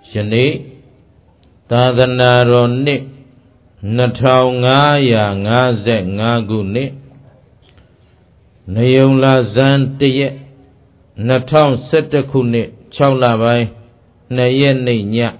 Shani Tadana Ni Natao Ngaya Ngaze Ngaguni Nayula Zantiye Natao Setakuni Chaulabai Nayeni Nya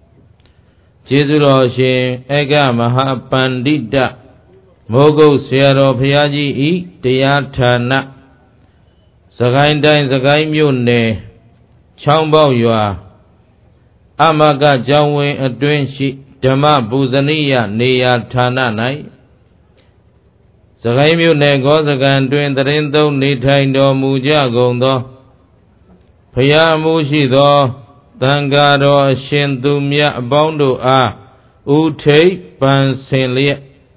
Jizuroshin Ega Mahapandita Mogo Sero Piaji I Tiyatana Sagaindain Sagaimune Chambao Yua Amaga Jawe Adwenshi Dama Buzania Nia Tana Nai Sagaimune Gozagan Duen Darindo Nitaindo Muja Gondo Paya Mushido Tangado Shindumya Bondo A Ute Pansenlia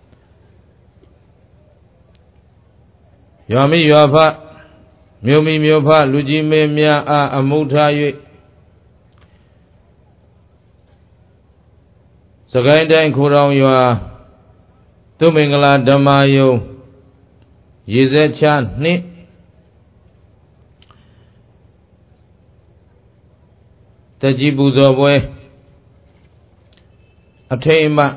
Yami Yapa Myomi Myopa Lujime Mya A Amutaye Sagaindain Kurang Yua Tumingala Damayo Yizechan Ni Tajibuzo Atema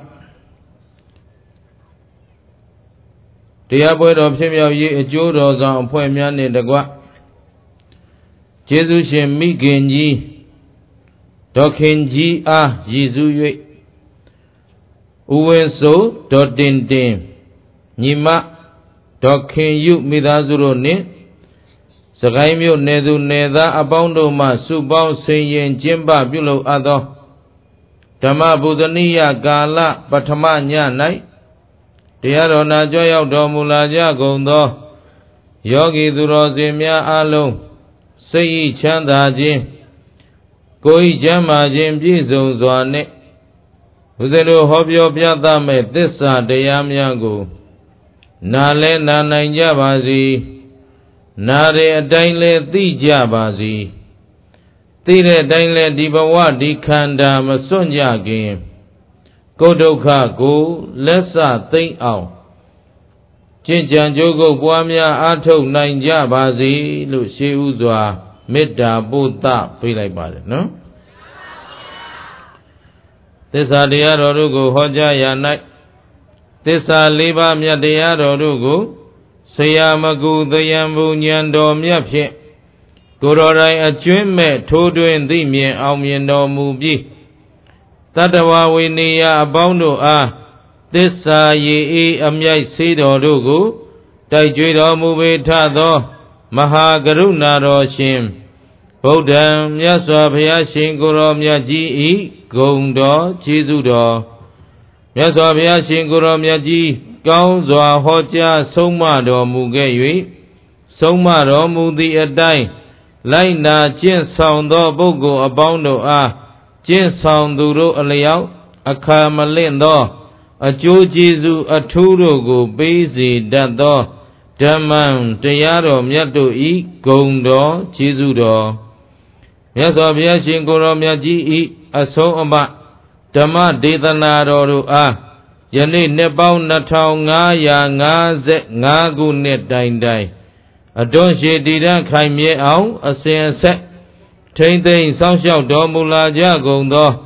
Diablo of Simia Ye Jodos on Poemian in the Gua Jesushin Migenji Dokinji Ah Jesu Uwenso Dodin Dim Nima Dokin Yu Midazuro Ni Sagaimio Nedu Neda Abondo Ma Subao Sayin Jimba Bulo Ado Dama Budania Gala Batamanya Night Tiarona Joya Domulaja Gondo Yogi Durozimia Alo Sayi Chanda Jim Koi Jama Jim Jesus on it Uzero Hobyo Piata Me Tissa Deyam Yango Nale Nananja Bazi Nare Dainle Dija Bazi Tire Dainle Dibawa Dikanda Masunja Game Kodoka Go Lessa Think Out Chinjan Jogo Buamia Ato Nanja Bazi Lucy Uzwa Meda Buddha Pilai Bade, no? Tissa Diarogo Hoja Yanai Tissa Liba Myadiarogo Sayamagu the Yambu Nyando Myapye Gurorai a Jume Toduin the Mie Almiendo Mubi Tatawa Winia Abondo A Tissa Ye Amyai Sido Rugu Daijudo Mubi Tado Mahagaruna Roshim Bodam Yaswa Pyashin Guro Myaji Gondo Chizudo Yaswa Pyashin Guro Myaji Gauzwa Hoja Somado Mugewi Somado Mudi Adai Laina Jin Soundo Bogo Abondo A Jin Sounduro Aliao Akamalindo A Jojizu Aturugo Bezi Dado Daman Tayaro Myato I Gondo Chizudo Yaswa Pyashin Guro Myaji Aso Amba Dama Dedanaro A Yani Nepal Natao Ngaya Ngaze Ngagu Net Dain Dai Adon Shedidan Kaimye Ao Asen Set Taintain Sanshao Domula Jagondo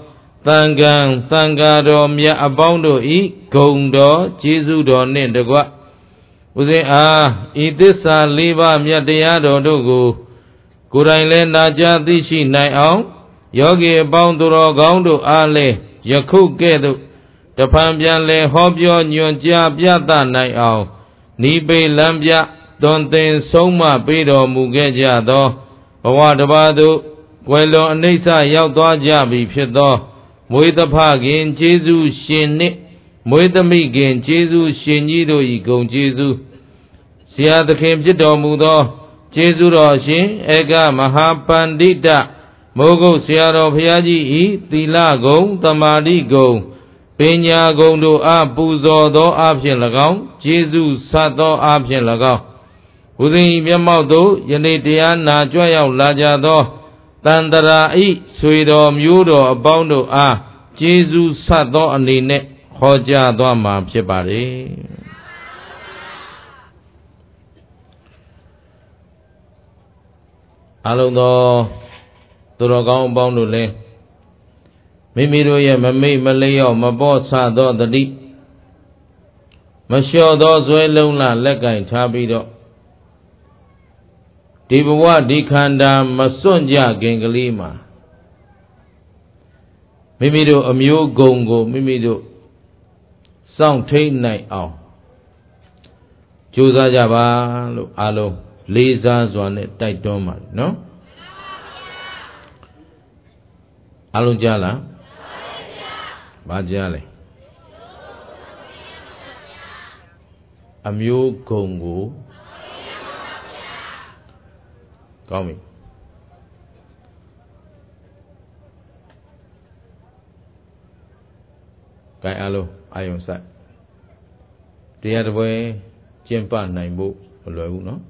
Tangang Tangado Mya Abondo I Gondo Chizudo Nendagua Uze A Idissa Liba Mya Deado Dogo Kurainle Naja Dishi Nai Ao Yogi Abondo Gondo Ale Yaku Gedo The Pambianle Hobyo Nyonja Biata Nai Ao Nibe Lambia Don't think Soma Bido Mugeja Do Bawadabado Welo Anisa Yauda Jabi Pido Muida Pagin Jesu Shinni Muida Migin Jesu Shinido Igon Jesu Sia the Kim Jido Mudo Jesu Roshin Ega Mahapandita Mogo Siaro Piaji I Tilago Tamadi Go Penya Gondo Abuzo Do Abshin Lagao Jesus Sato Abshin Lagao Udin Yamaudo Yanitia Najoya Lajado Tandara I Suido Mudo Abondo A Jesus Sato Anine Hoja Doma Pibari Alodo Turogao Bondo Le မိမိတို့ရဲ့မမိတ်မလျော့မပေါ့ဆသောတတိမလျှော့သောဇွဲလုံးလလက်ကင်ထားပြီးတော့ဒီဘဝဒီခန္ဓာမစွန့်ကြခင်ကလေးမှာမိမိတို့အမျိုးဂုဏ်ကိုမိမိတို့စောင့်ထိန်နိုင်အောင်ကြိုးစားကြပါလို့အားလုံးလေးစားစွာနဲ့တိုက်တွန်းပါတယ်နော်အားလုံးကြားလားဘာကြားလဲအမျိုးဂုဏ်ကိုကောင်းပြီကဲအားလုံးအာယုံစိုက်တရားတစ်ပွဲကျင့်ပနိုင်ဖို့မလွယ်ဘူးနော်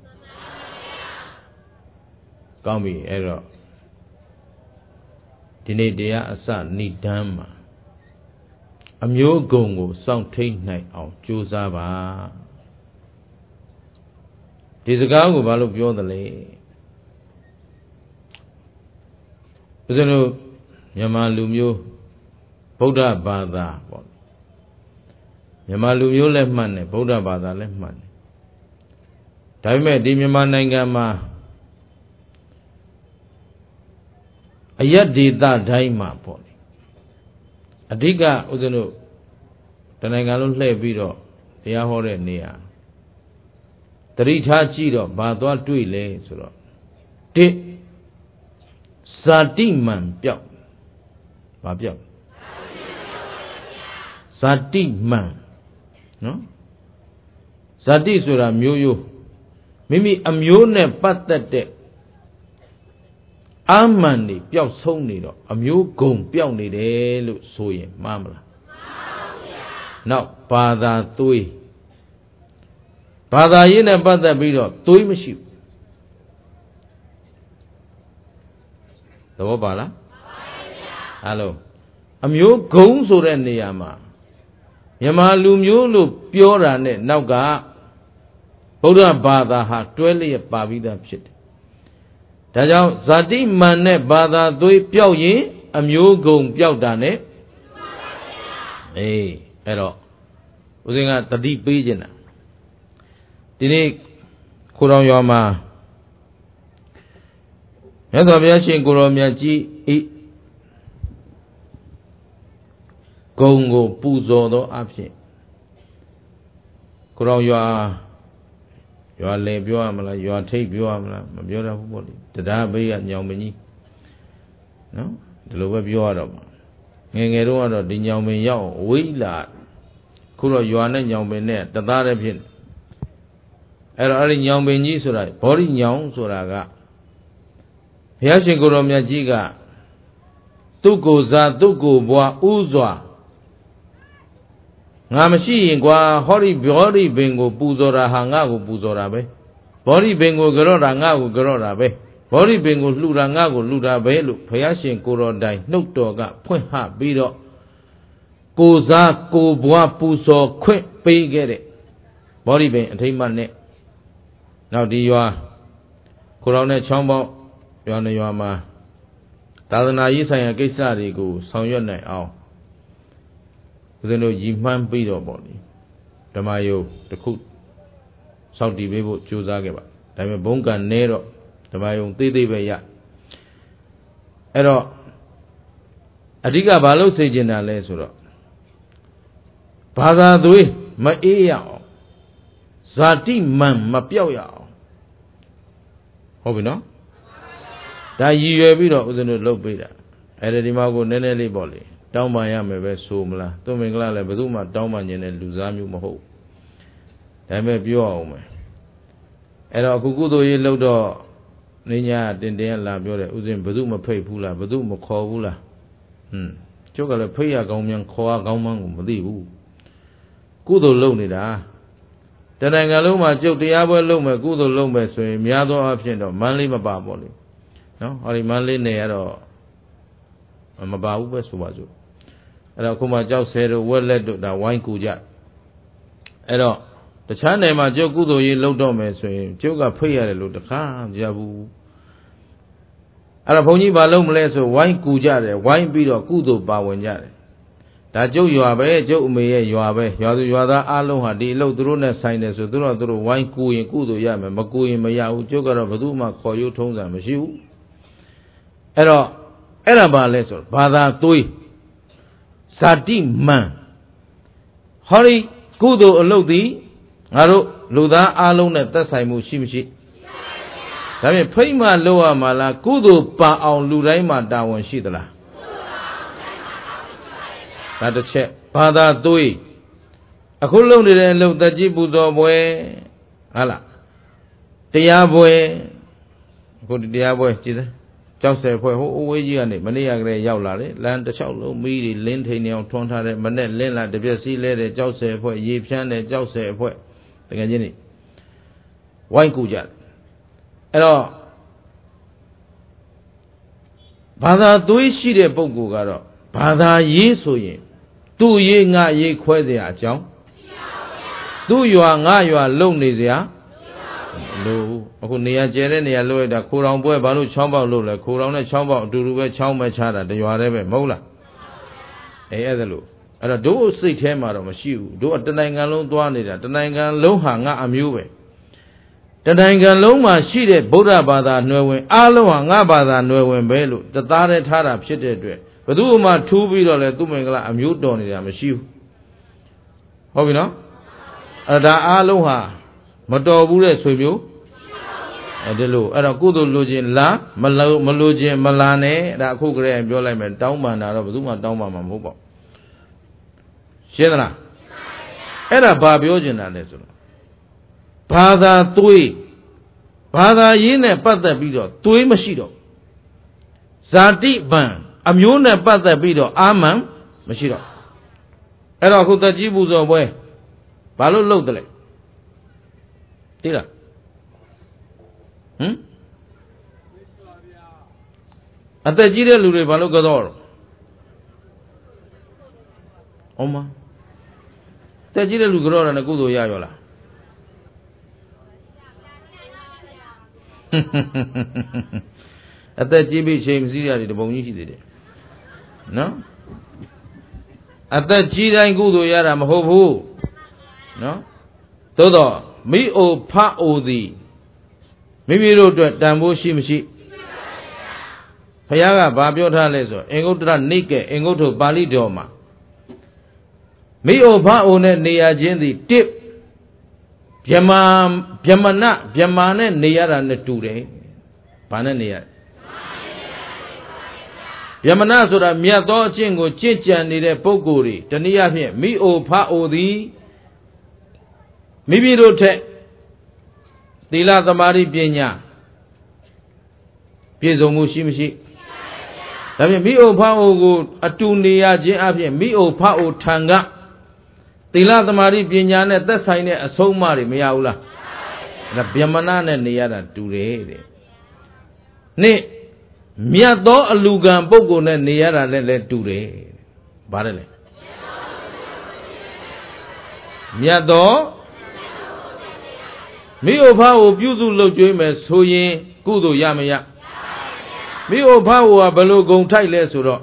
ကောင်းပြီအဲ့တော့ဒီနေ့တရားအစဏိဒန်းမှာအမျိုးဂုဏ်ကိုစောင့်ထိန်နိုင်အောင်ကြိုးစားပါဒီစကားကိုဘာလို့ပြောသလဲဦးဇင်းတို့မြန်မာလူမျိုးဗုဒ္ဓဘာသာပေါ့မြန်မာလူမျိုးလည်းမှန်တယ်ဗုဒ္ဓဘာသာလည်းမှန်တယ်ဒါပေမဲ့ဒီမြန်မာနိုင်ငံမှာအယက်ဒေသတိုင်းမှာပေါ့အဓိကဦးဇင်းတို့တနိုင်ငံလုံးလှည့်ပြီးတော့တရားဟောတဲ့နေရာတတိထားကြည့်တော့ဘာသွားတွေ့လဲဆိုတော့တစ်ဇာတိမှန်ပြောက်ဘာပြောက်ဇာတိမှန်နော်ဇာတိဆိုတာမျိုးရိုးမိမိအမျိုးနဲ့ပတ်သက်တဲ့အာမှန်နေပျောက်ဆုံးနေတော့အမျိုးဂုံပျောက်နေတယ်လို့ဆိုရင်မှားမလားမှန်ပါဗျာနောက်ဘာသာသွေးဘာသာရေးနဲ့ပတ်သက်ပြီးတော့သွေးမရှိဘူးသဘောပါလားမှန်ပါဗျာအဲ့လိုအမျိုးဂုံဆိုတဲ့နေရာမှာမြန်မာလူမျိုးလို့ပြောတာနဲ့နောက်ကဗုဒ္ဓဘာသာဟာတွဲလျက်ပါပြီးသားဖြစ်တယ်ဒါကြောင့်ဇာတိမှန်နဲ့ဘာသာသွေးပျောက်ရင်အမျိုးဂုံပျောက်တာနဲ့အေးအဲ့တော့ဦးဇင်းကတတိပေးခြင်းတာဒီနေ့ခိုးတော်ရွာမှာမြတ်စွာဘုရားရှင်ကိုရောမြတ်ကြီးဤဂုံကိုပူဇော်သောအဖြစ်ကိုရောရွာလေပြောရမလားရွာထိပ်ပြောရမလားမပြောတတ်ဘူးပေါ့လေတရားဘေးကညောင်မကြီးနော်ဒီလိုပဲပြောရတော့မှာငယ်ငယ်တော့ကတော့ဒီညောင်ပင်ရောက်ဝိလာခုတော့ရွာနဲ့ညောင်ပင်နဲ့တသားတည်းဖြစ်အဲ့တော့အဲ့ဒီညောင်ပင်ကြီးဆိုတာဘောဓိညောင်ဆိုတာကဘုရားရှင်ကိုရောမြတ်ကြီးကသူ့ကိုယ်စားသူ့ကိုယ်ဘွားဥစွာငါမရှိရင်ကွာဟောဒီဘောဓိပင်ကိုပူဇော်တာဟာငါ့ကိုပူဇော်တာပဲဘောဓိပင်ကိုကြော့တာငါ့ကိုကြော့တာပဲဘောဓိပင်ကိုလှူတာငါ့ကိုလှူတာပဲလို့ဘုရားရှင်ကိုရောတိုင်နှုတ်တော်ကဖွင့်ဟပြီးတော့ကိုစားကိုဘွားပူဇော်ခွင့်ပေးခဲ့တဲ့ဘောဓိပင်အထိမ့်မှနဲ့နောက်ဒီရွာကိုရောနဲ့ချောင်းပေါက်ရွာနေရွာမှာသာသနာရေးဆိုင်ရာကိစ္စတွေကိုဆောင်ရွက်နိုင်အောင်ဦးဇင်းတို့ရည်မှန်းပြီးတော့ပေါ့လေဓမ္မယုံတစ်ခုစောင့်တည်ပေးဖို့ကြိုးစားခဲ့ပါဒါပေမဲ့ဘုံကံနဲတော့ဓမ္မယုံသေးသေးပဲရအဲ့တော့အဓိကဘာလို့စိတ်ကျင်တာလဲဆိုတော့ဘာသာသွေးမအေးရအောင်ဇာတိမှန်မပြောက်ရအောင်ဟုတ်ပြီနော်ဒါရည်ရွယ်ပြီးတော့ဦးဇင်းတို့လုပ်ပေးတာအဲ့ဒီမှာကိုနည်းနည်းလေးပေါ့လေတောင်းပန်ရမယ်ပဲဆိုမလားသူမင်္ဂလာလည်းဘယ်သူမှတောင်းပန်ခြင်းနဲ့လူစားမျိုးမဟုတ်ဒါပေမဲ့ပြောအောင်မယ်အဲ့တော့အခုကုသိုလ်ရေးလုပ်တော့နေညာတင်လာပြောတယ်ဥစဉ်ဘယ်သူမဖိတ်ဘူးလားဘယ်သူမခေါ်ဘူးလားကျုပ်ကလည်းဖိတ်ရကောင်းမြန်ခေါ်ရကောင်းမှန်းကိုမသိဘူးကုသိုလ်လုပ်နေတာတနိုင်ငံလုံးမှာကျုပ်တရားပွဲလုပ်မယ်ကုသိုလ်လုပ်မယ်ဆိုရင်များသောအားဖြင့်တော့မန်းလေးမပါပေါ့လေနော်ဟောဒီမန်းလေးနေရတော့မပါဘူးပဲဆိုပါစို့အဲ့တော့ခုမှကြောက်ဆဲတို့ဝက်လက်တို့ဒါဝိုင်းကူကြအဲ့တော့တခြားနယ်မှာကျုပ်ကုသိုလ်ရေးလုပ်တော့မယ်ဆိုရင်ကျုပ်ကဖိတ်ရတယ်လို့တခါမကြဘူးအဲ့တော့ဘုန်းကြီးဘာလုပ်မလဲဆိုဝိုင်းကူကြတယ်ဝိုင်းပြီးတော့ကုသိုလ်ပါဝင်ကြတယ်ဒါကျုပ်ရွာပဲကျုပ်အမေရဲ့ရွာပဲရွာသူရွာသားအားလုံးဟာဒီအလုပ်သူတို့နဲ့ဆိုင်တယ်ဆိုသူတို့ဝိုင်းကူရင်ကုသိုလ်ရမယ်မကူရင်မရဘူးကျုပ်ကတော့ဘယ်သူမှခေါ်ရုပ်ထုံးစံမရှိဘူးအဲ့တော့အဲ့ဒါဘာလဲဆိုဘာသာသွေးဇာတိမန်ဟောဒီကုသိုလ်အလုပ်သည်ငါတို့လူသားအားလုံးနဲ့သက်ဆိုင်မှုရှိမရှိဒါဖြင့်ဖိမလို့ရမှာလားကုသိုလ်ပါအောင်လူတိုင်းမှာတာဝန်ရှိသလားဒါတစ်ချက်ဘာသာသွေးအခုလုပ်နေတဲ့အလုပ်သက်ကြီးပူဇော်ပွဲဟာလားတရားပွဲအခုတရားပွဲကြည်စမ်းကြောက်ဆယ်ဖွဲ့ဟိုအဝေးကြီးကနေမနေ့ကတည်းရောက်လာတယ်လမ်းတစ်လျှောက်လုံးမီးတွေလင်းထိန်နေအောင်ထွန်းထားတယ်မနဲ့လင်းလာတပြက်စီးလဲတဲ့ကြောက်ဆယ်ဖွဲ့ရေဖြန်းတဲ့ကြောက်ဆယ်ဖွဲ့တကယ်ချင်းနေဝိုင်းကူကြတယ်အဲ့တော့ဘာသာသွေးရှိတဲ့ပုဂ္ဂိုလ်ကတော့ဘာသာရေးဆိုရင်သူ့ရေးငါရေးခွဲเสียအကြောင်းသူ့ရွာငါရွာလုံနေเสียလို့အခုနေရာကျဲတဲ့နေရာလို့ရတာခိုးတော်ပွဲဘာလို့ချောင်းပေါက်လို့လဲခိုးတော်နဲ့ချောင်းပေါက်အတူတူပဲချောင်းပဲချတာတရွာတည်းပဲမဟုတ်လားအဲ့ဒါလို့အဲ့တော့တို့စိတ်ထဲမှာတော့မရှိဘူးတို့တနိုင်ငံလုံးသွားနေတာတနိုင်ငံလုံးဟာငါအမျိုးပဲတနိုင်ငံလုံးမှာရှိတဲ့ဗုဒ္ဓဘာသာနွယ်ဝင်အားလုံးဟာငါဘာသာနွယ်ဝင်ပဲလို့တသားတည်းထားတာဖြစ်တဲ့အတွက်ဘယ်သူမှထူးပြီးတော့လဲသူ့မင်္ဂလာအမျိုးတော်နေတာမရှိဘူးဟုတ်ပြီနော်အဲ့ဒါအားလုံးဟာမတော်ဘူးတဲ့ဆွေမျိုးအဲ့ဒီလိုအဲ့တော့ကုသိုလ်လိုခြင်းလားမလိုခြင်းမလာနဲ့ဒါအခုကလေးပြောလိုက်မယ်တောင်းပန်တာတော့ဘယ်သူမှတောင်းပန်မှာမဟုတ်ပါဘူးရှင်းသလားအဲ့ဒါဘာပြောချင်တာလဲဆိုတော့ဘာသာသွေးဘာသာရေးနဲ့ပတ်သက်ပြီးတော့သွေးမရှိတော့ဇာတိဗံအမျိုးနဲ့ပတ်သက်ပြီးတော့အာမန်မရှိတော့အဲ့တော့အခုသက်ကြီးပူဇော်ပွဲဘာလို့လုပ်တယ်လဲသိလားဟမ်အသက်ကြီးတဲ့လူတွေဘာလို့ကတော့အောင်မသက်ကြီးတဲ့လူကတော့လည်းကုသိုလ်ရရောလားအသက်ကြီးပြီးချိန်မစည်းရတယ်တပုံကြီးရှိသေးတယ်နော်အသက်ကြီးတိုင်းကုသိုလ်ရတာမဟုတ်ဘူးနော်သို့တော့မိအိုဖအိုသည်မိမိတို့အတွက်တန်ဖိုးရှိမရှိဘုရားကဘာပြောထားလဲဆိုအင်္ဂုတ္တရနိကေအင်္ဂုတ္တပါဠိတော်မှာမိအိုဖအိုနဲ့နေရခြင်းသည်တစ်ဗြဟ္မာနဲ့နေရတာနဲ့တူတယ်ဘာနဲ့နေရဗြဟ္မဏဆိုတာမြတ်သောအကျင့်ကိုကျင့်ကြံနေတဲ့ပုဂ္ဂိုလ်တွေတနည်းအားဖြင့်မိအိုဖအိုသည်မိမိတို့ထက်သီလသမာဓိပညာပြည့်စုံမှုရှိမရှိဒါဖြင့်မိအိုဖအိုကိုအတူနေရခြင်းအပြင်မိအိုဖအိုထံကသီလသမာဓိပညာနဲ့သက်ဆိုင်တဲ့အဆုံးအမတွေမရဘူးလားဒါဗြဟ္မဏနဲ့နေရတာတူတယ်တဲ့နှစ်မြတ်သောအလူကံပုဂ္ဂိုလ်နဲ့နေရတာလည်းတူတယ်ဗါတယ်လေမြတ်သောမိအိုဖကိုပြုစုလုပ်ကျွေးမယ်ဆိုရင်ကုသိုလ်ရမရမိအိုဖကိုကဘယ်လိုဂုံထိုက်လဲဆိုတော့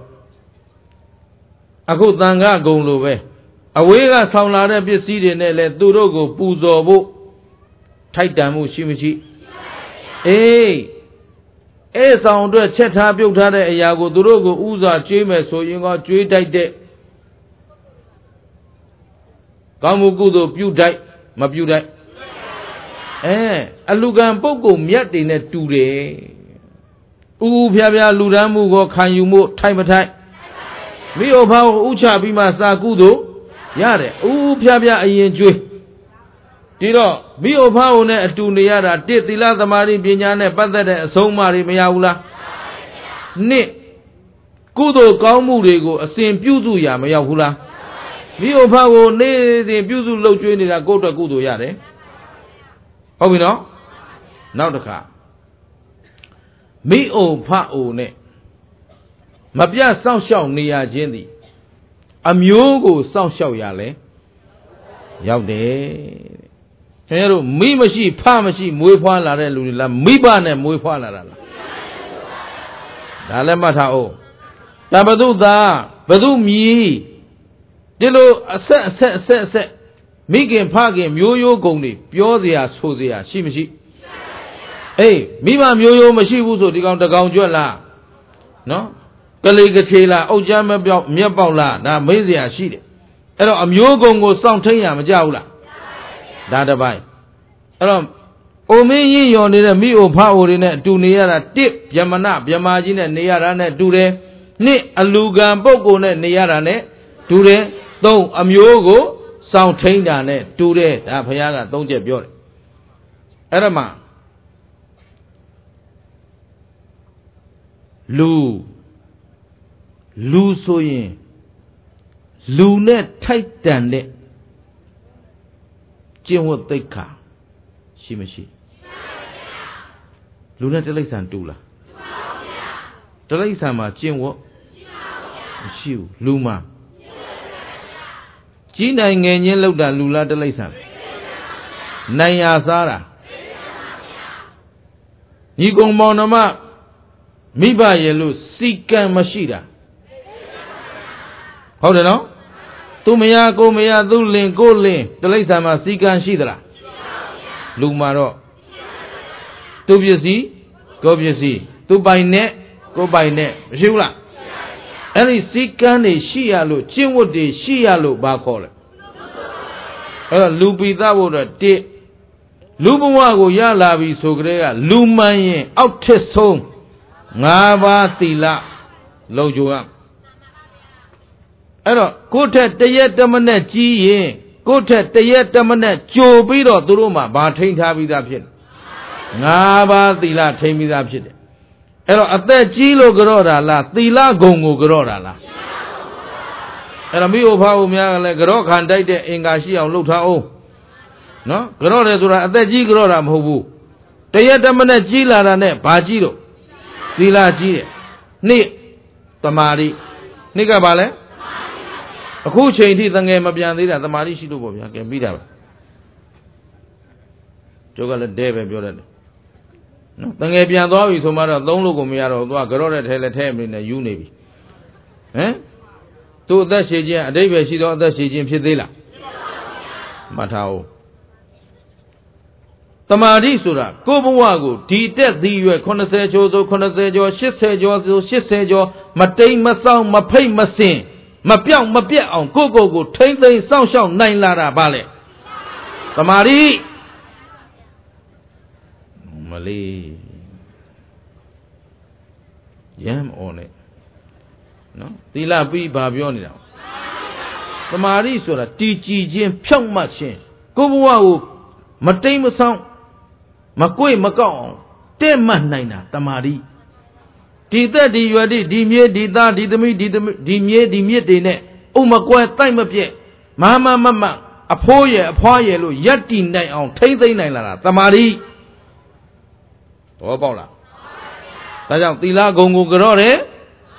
အခုသံဃာဂုံလိုပဲအဝေးကဆောင်လာတဲ့ပစ္စည်းတွေနဲ့လည်းသူတို့ကိုပူဇော်ဖို့ထိုက်တန်မှုရှိမရှိအေးအဲ့ဆောင်အတွက်ချက်ထားပြုတ်ထားတဲ့အရာကိုသူတို့ကိုဥစွာကျွေးမယ်ဆိုရင်ကကျွေးတိုက်တဲ့ကောင်းမှုကုသိုလ်ပြုတိုက်မပြုတိုက်အလူကံပုဂ္ဂိုလ်မြတ်တွေနဲ့တူတယ်ဥဖျားဖျားလူဒန်းမှုကိုခံယူမှုထိုက်မထိုက်မိအိုဖောက်ဥချပြီးမှစာကုသိုလ်ရတယ်ဥဖျားဖျားအရင်ကျွေးဒီတော့မိအိုဖောက်နဲ့အတူနေရတာတစ်သီလသမာဓိပညာနဲ့ပတ်သက်တဲ့အဆုံးအမတွေမရဘူးလားနှစ်ကုသိုလ်ကောင်းမှုတွေကိုအစဉ်ပြုစုရမရောက်ဘူးလားမိအိုဖောက်ကိုနေ့စဉ်ပြုစုလုပ်ကျွေးနေတာကိုယ့်အတွက်ကုသိုလ်ရတယ်ဟုတ်ပြီနော်နောက်တစ်ခါမိအိုဖအိုနဲ့မပြတ်စောင့်ရှောက်နေရခြင်းသည်အမျိုးကိုစောင့်ရှောက်ရလဲရောက်တယ်ခင်ဗျားတို့မိမရှိဖမရှိမွေးဖွားလာတဲ့လူတွေလားမိဘနဲ့မွေးဖွားလာတာလားဒါလည်းမှတ်ထားအောင်ဒါဘသူသားဘသူမြည်ဒီလိုအဆက်မိခင်ဖခင်မျိုးရိုးကုန်တွေပြောเสียဆိုเสียရှိမရှိအေးမိဘမျိုးရိုးမရှိဘူးဆိုဒီကောင်တကောင်ကြွက်လားနော်ကလေးကချေလားအုတ်ချမ်းမပြောက်မြက်ပေါက်လားဒါမေးเสียရှိတယ်အဲ့တော့အမျိုးကုန်ကိုစောင့်ထိန်ရမကြဘူးလားဒါတပိုင်းအဲ့တော့အိုမင်းရင်ရော်နေတဲ့မိအိုဖအိုတွေနဲ့အတူနေရတာတစ်ဗျမနဗျမာကြီးနဲ့နေရတာနဲ့တူတယ်နှစ်အလူကံပုဂ္ဂိုလ်နဲ့နေရတာနဲ့တူတယ်သုံးအမျိုးကိုစောင့်ထိန်တာနဲ့တူတယ်ဒါဘုရားကသုံးချက်ပြောတယ်အဲ့ဒါမှလူဆိုရင်လူနဲ့ထိုက်တန်တဲ့ကျင့်ဝတ်သိက္ခာရှိမရှိလူနဲ့တိရစ္ဆာန်တူလားတိရစ္ဆာန်မှာကျင့်ဝတ်မရှိဘူးလူမှာကြီးနိုင်ငယ်ချင်းလောက်တာလူလားတိရစ္ဆာန်နိုင်ရစားတာညီကုံမောင်နှမမိဘရဲ့လို့စီကံမရှိတာဟုတ်တယ်နော်သူမယားကိုမယားသူလင်ကိုလင်တိရစ္ဆာန်မှာစီကံရှိသလားလူမှာတော့သူပစ္စည်းကိုပစ္စည်းသူပိုင်နဲ့ကိုပိုင်နဲ့မရှိဘူးလားအဲ့ဒီစီကံတွေရှိရလို့ကျင့်ဝတ်တွေရှိရလို့ဘာခေါ်လဲအဲ့တော့လူပိသဖို့တော့တစ်လူဘဝကိုရလာပြီဆိုကြတဲ့ကလူမှန်ရင်အောက်ထစ်ဆုံး၅ပါးသီလလုံခြုံရအဲ့တော့ကိုယ့်ထက်တရက်တမနဲ့ကြီးရင်ကိုယ့်ထက်တရက်တမနဲ့ကြိုပြီးတော့သူတို့မှာဘာထိန်းထားပြီးသားဖြစ်၅ပါးသီလထိန်းပြီးသားဖြစ်တယ်အဲ့တော့အသက်ကြီးလို့ကြော့တာလားသီလဂုံကိုကြော့တာလားအဲ့တော့မိဘဖားဦးများကလည်းကြော့ခံတိုက်တဲ့အင်္ဂါရှိအောင်လှုပ်ထားအောင်နော်ကြော့တယ်ဆိုတာအသက်ကြီးကြော့တာမဟုတ်ဘူးတရက်တမနဲ့ကြီးလာတာနဲ့ဘာကြီးတော့သီလကြီးတယ်နှစ်သမာဓိနှစ်ကဘာလဲအခုချိန်ထိတငယ်မပြန်သေးတာသမာဓိရှိလို့ပေါ့ဗျာကဲပြီးတာပါကျုပ်ကလည်းတဲပဲပြောတတ်တယ်နော်တငယ်ပြန်သွားပြီဆိုမှတော့သုံးလို့ကိုမရတော့သွားကြော့တဲ့ထဲလဲထဲမနေယူနေပြီဟမ်သူ့အသက်ရှည်ခြင်းအတိတ်ပဲရှိတော့အသက်ရှည်ခြင်းဖြစ်သေးလားမှတ်ထားအောင်သမာဓိဆိုတာကိုယ်ဘဝကိုဒီတက်သည်ရွယ်80ကျော်ဆို80ကျော်80ကျော်ဆို80ကျော်မတိမ်မဆောင်မဖိတ်မစင်မပြောက်မပြက်အောင်ကိုယ့်ကိုယ်ကိုထိမ့်သိမ်းစောင့်ရှောက်နိုင်လာတာဗါလေသမာဓိမလေးရမ်းအော်နဲ့နော်သီလပြီးဘာပြောနေတာသမာဓိဆိုတာတည်ကြည်ခြင်းဖြောင့်မတ်ခြင်းကိုယ့်ဘဝကိုမတိမ်မဆောင်မကွေ့မကောက်အောင်တဲ့မှတ်နိုင်တာတမာတိဒီသက်ဒီရွယ်ဒီမြေဒီသားဒီသမီးဒီမြေဒီမြစ်တွေနဲ့ဥမကွဲတိုက်မပြက်မအဖိုးရဲ့အဖွားရဲ့လို့ယက်တီနိုင်အောင်ထိမ့်သိမ့်နိုင်လာတာတမာတိတော့ပေါက်လားဒါကြောင့်သီလဂုံကိုကြော့တယ်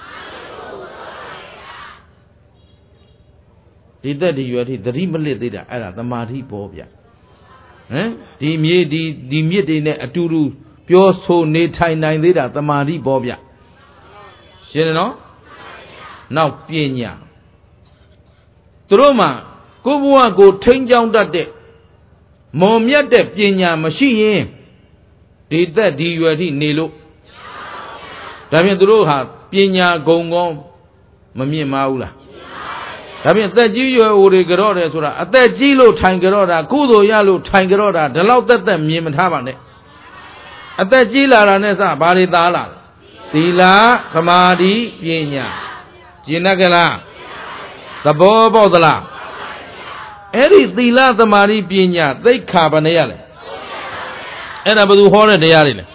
ဒီသက်ဒီရွယ်သတိမလစ်သေးတာအဲ့ဒါတမာတိပေါ်ဗျဟမ်ဒီမြေဒီမြစ်တွေနဲ့အတူတူပြောဆိုနေထိုင်နိုင်သေးတာတမာတိပေါ်ဗျရှင်းတယ်နော်နောက်ပညာသူတို့မှာကိုယ့်ဘဝကိုထိန်းချောင်းတတ်တဲ့မော်မြတ်တဲ့ပညာမရှိရင်ဒီသက်ဒီရွယ်ထိနေလို့ဒါဖြင့်သူတို့ဟာပညာဂုံကောမမြင့်မားဘူးလားဒါဖြင့်သက်ကြီးရွယ်အိုတွေကြော့တယ်ဆိုတာအသက်ကြီးလို့ထိုင်ကြော့တာကုသိုလ်ရလို့ထိုင်ကြော့တာဒီလောက်သက်မြင်မထားပါနဲ့အသက်ကြီးလာတာနဲ့စဘာတွေသားလာသီလသမာဓိပညာကျင့်တတ်ကြလားသဘောပေါက်သလားအဲ့ဒီသီလသမာဓိပညာသိက္ခာဘယ်နဲ့ရလဲအဲ့ဒါဘယ်သူဟောတဲ့တရားတွေလဲ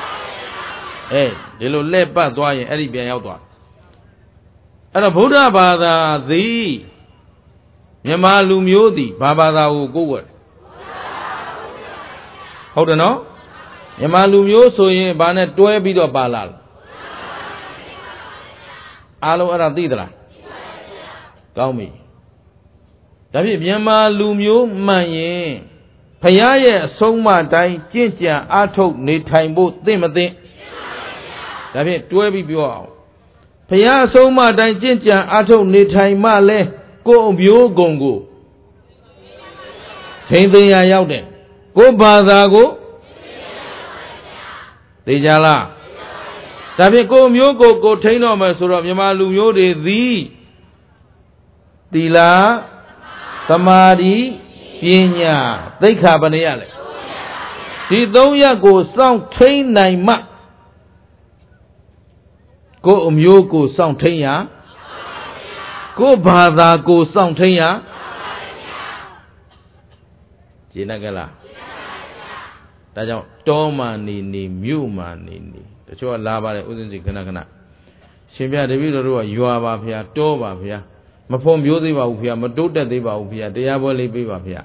ဒီလိုလက်ပတ်သွားရင်အဲ့ဒီပြန်ရောက်သွားအဲ့တော့ဗုဒ္ဓဘာသာသည်မြန်မာလူမျိုးသည်ဘာဘာသာကိုကိုးကွယ်ဟုတ်တယ်နော်မြန်မာလူမျိုးဆိုရင်ဘာနဲ့တွဲပြီးတော့ပါလာလဲအားလုံးအဲ့ဒါသိသလားကောင်းပြီဒါဖြင့်မြန်မာလူမျိုးမှန်ရင်ဘုရားရဲ့အဆုံးအမတိုင်းကျင့်ကြံအားထုတ်နေထိုင်ဖို့သိမသိဒါဖြင့်တွဲပြီးပြောအောင်ဘုရားအဆုံးအမတိုင်းကျင့်ကြံအားထုတ်နေထိုင်မှလဲကိုယ်အမျိုးကုံကိုထိမ့်သိမ်းရရောက်တယ်ကိုယ်ဘာသာကိုသိကြလားဒါဖြင့်ကိုယ်မျိုးကိုထိမ့်တော့မယ်ဆိုတော့မြန်မာလူမျိုးတွေသည်သီလသမာဓိပညာသိက္ခာဘယ်နှရလဲဒီသုံးရပ်ကိုစောင့်ထိန်နိုင်မှကိုယ်အမျိုးကိုစောင့်ထိန်ရကိုယ်ဘာသာကိုစောင့်ထိန်ရရှင်းကြလားဒါကြောင့်တောမှနေမြို့မှနေတချို့ကလာပါတယ်ဥစဉ်စီခဏရှင်ပြတပည့်တော်တို့ကရွာပါဗျာတောပါဗျာမဖွံ့ဖြိုးသေးပါဘူးဗျာမတိုးတက်သေးပါဘူးဗျာတရားပွဲလေးပေးပါဗျာ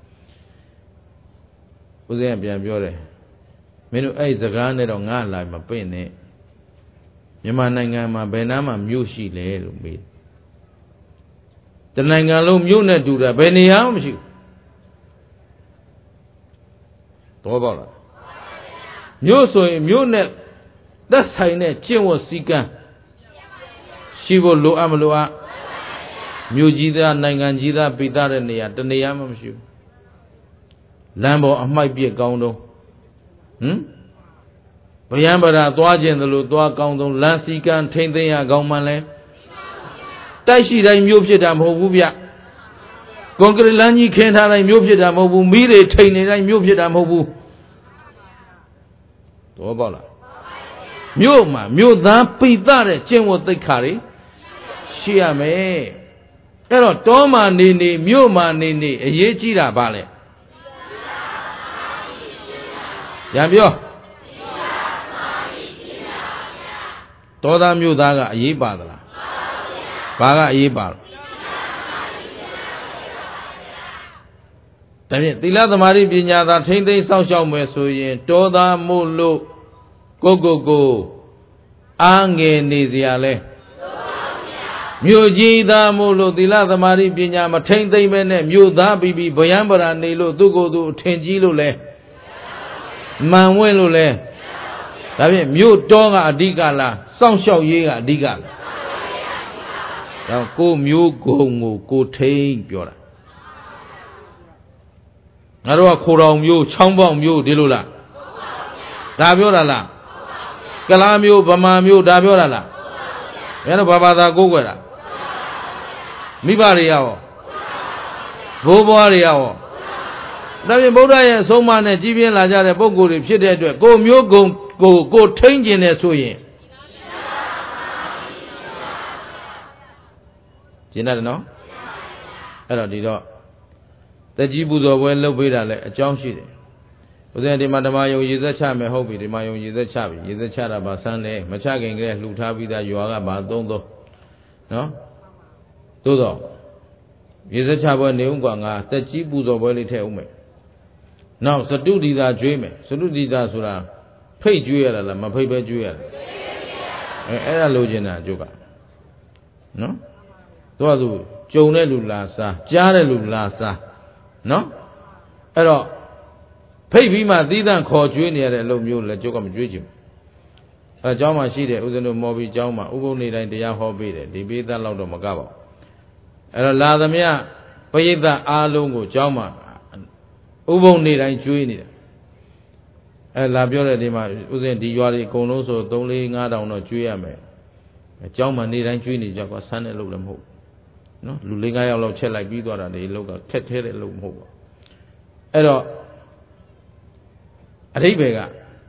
ဥစဉ်ကပြန်ပြောတယ်မင်းတို့အဲ့စကားနဲ့တော့ငါလာမပင့်နဲ့မြန်မာနိုင်ငံမှာဘယ်နားမှာမြို့ရှိလဲလို့မေးတနိုင်ငံလုံးမြို့နဲ့တူတာဘယ်နေရာမှမရှိဘူးတော့ပေါ့လားမြို့ဆိုရင်မြို့နဲ့သက်ဆိုင်တဲ့ကျင့်ဝတ်စည်းကမ်းရှိဖို့လိုအပ်မလိုအပ်မြို့ကြီးသားနိုင်ငံကြီးသားပိသားတဲ့နေရာတနေရာမှမရှိဘူးလမ်းပေါ်အမှိုက်ပြက်ကောင်းတော့ဗျံပရာသွားခြင်းသလိုသွားကောင်းဆုံးလမ်းစည်းကမ်းထိမ့်သိမ်းရကောင်းမှလဲတိုက်ရှိတိုင်းမြို့ဖြစ်တာမဟုတ်ဘူးဗျကွန်ကရစ်လမ်းကြီးခင်းထားတိုင်းမြို့ဖြစ်တာမဟုတ်ဘူးမီးတွေထိန်နေတိုင်းမြို့ဖြစ်တာမဟုတ်ဘူးတော့ပေါ့လားမြို့မှာမြို့သားပိသတဲ့ကျင့်ဝတ်သိက္ခာတွေရှိရမယ်အဲ့တော့တောမှာနေမြို့မှာနေအရေးကြီးတာဗာလဲရံပြောတောသားမြို့သားကအရေးပါသလားဘာကအရေးပါလဲဒါဖြင့်သီလသမာဓိပညာသာထိမ့်သိမ်းစောင့်ရှောက်မယ်ဆိုရင်တောသားမို့လို့ကိုအားငယ်နေစရာလဲမြို့ကြီးသားမို့လို့သီလသမာဓိပညာမထိမ့်သိမ့်ပဲနဲ့မြို့သားပြီးဗျံပရာနေလို့သူကိုယ်သူအထင်ကြီးလို့လဲမှန်ဝဲလို့လဲဒါဖြင့်မြို့တောကအဓိကလားစောင့်ရှောက်ရေးကအဓိကလားဒါကိုမျိုးဂုံကိုထိမ့်ပြောတာငါတို့ကခိုးတော်မျိုးချောင်းပေါက်မျိုးဒီလိုလားဒါပြောတာလားကလားမျိုးဗမာမျိုးဒါပြောတာလားဘယ်တော့ဘာသာကိုးကွယ်တာမိဘတွေရောဘိုးဘွားတွေရောဒါပြင်ဗုဒ္ဓရဲ့အဆုံးအမနဲ့ကြီးပြင်းလာကြတဲ့ပုဂ္ဂိုလ်တွေဖြစ်တဲ့အတွက်ကိုမျိုးဂုံကိုထိမ့်ကျင်တယ်ဆိုရင်ကျင်တယ်နော်အဲ့တော့ဒီတော့တက်ကြီးပူဇော်ပွဲလုပ်ပေးတာလဲအကြောင်းရှိတယ်ဦးဇင်းဒီမှာဓမ္မယုံရည်သက်ချမယ်ဟုတ်ပြီဒီမှာယုံရည်သက်ချပြီရည်သက်ချတာပါဆန်းတယ်မချခင်ကလေးလှူထားပြီးသားရွာကပါသုံးနော်သို့တော့ရည်သက်ချပွဲနေဦးကွာငါတက်ကြီးပူဇော်ပွဲလေးထည့်ဦးမယ်နောက်စတုဒီသာကျွေးမယ်စတုဒီသာဆိုတာဖိတ်ကျွေးရတာလားမဖိတ်ပဲကျွေးရတာအဲ့ဒါလိုချင်တာကျုပ်ကနော်သူကြုံတဲ့လူလာစားကြားတဲ့လူလာစားနော်အဲ့တော့ဖိတ်ပြီးမှသီးသန့်ခေါ်ကျွေးနေရတဲ့အလုပ်မျိုးလည်းကျုပ်ကမကျွေးချင်ဘူးအဲအကြောင်းမှရှိတယ်ဦးဇင်းတို့မော်ဘီကျောင်းမှာဥပုသ်နေ့တိုင်းတရားဟောပေးတယ်ဒီပေးသက်လောက်တော့မကပါဘူးအဲ့တော့လာသမျှပရိသတ်အားလုံးကိုကျောင်းမှာဥပုသ်နေ့တိုင်းကျွေးနေတယ်အဲလာပြောတဲ့ဒီမှာဦးဇင်းဒီရွာတွေအကုန်လုံးဆို3-4-5တောင်တော့ကျွေးရမယ်အကျောင်းမှာနေ့တိုင်းကျွေးနေကြကွာဆန်းတဲ့လုပ်လည်းမဟုတ်နော်လူ4-5ယောက်လောက်ချက်လိုက်ပြီးသွားတာဒီလောက်ကခက်ထဲတဲ့လုပ်မဟုတ်ပါအဲ့တော့အဓိပ္ပာယ်က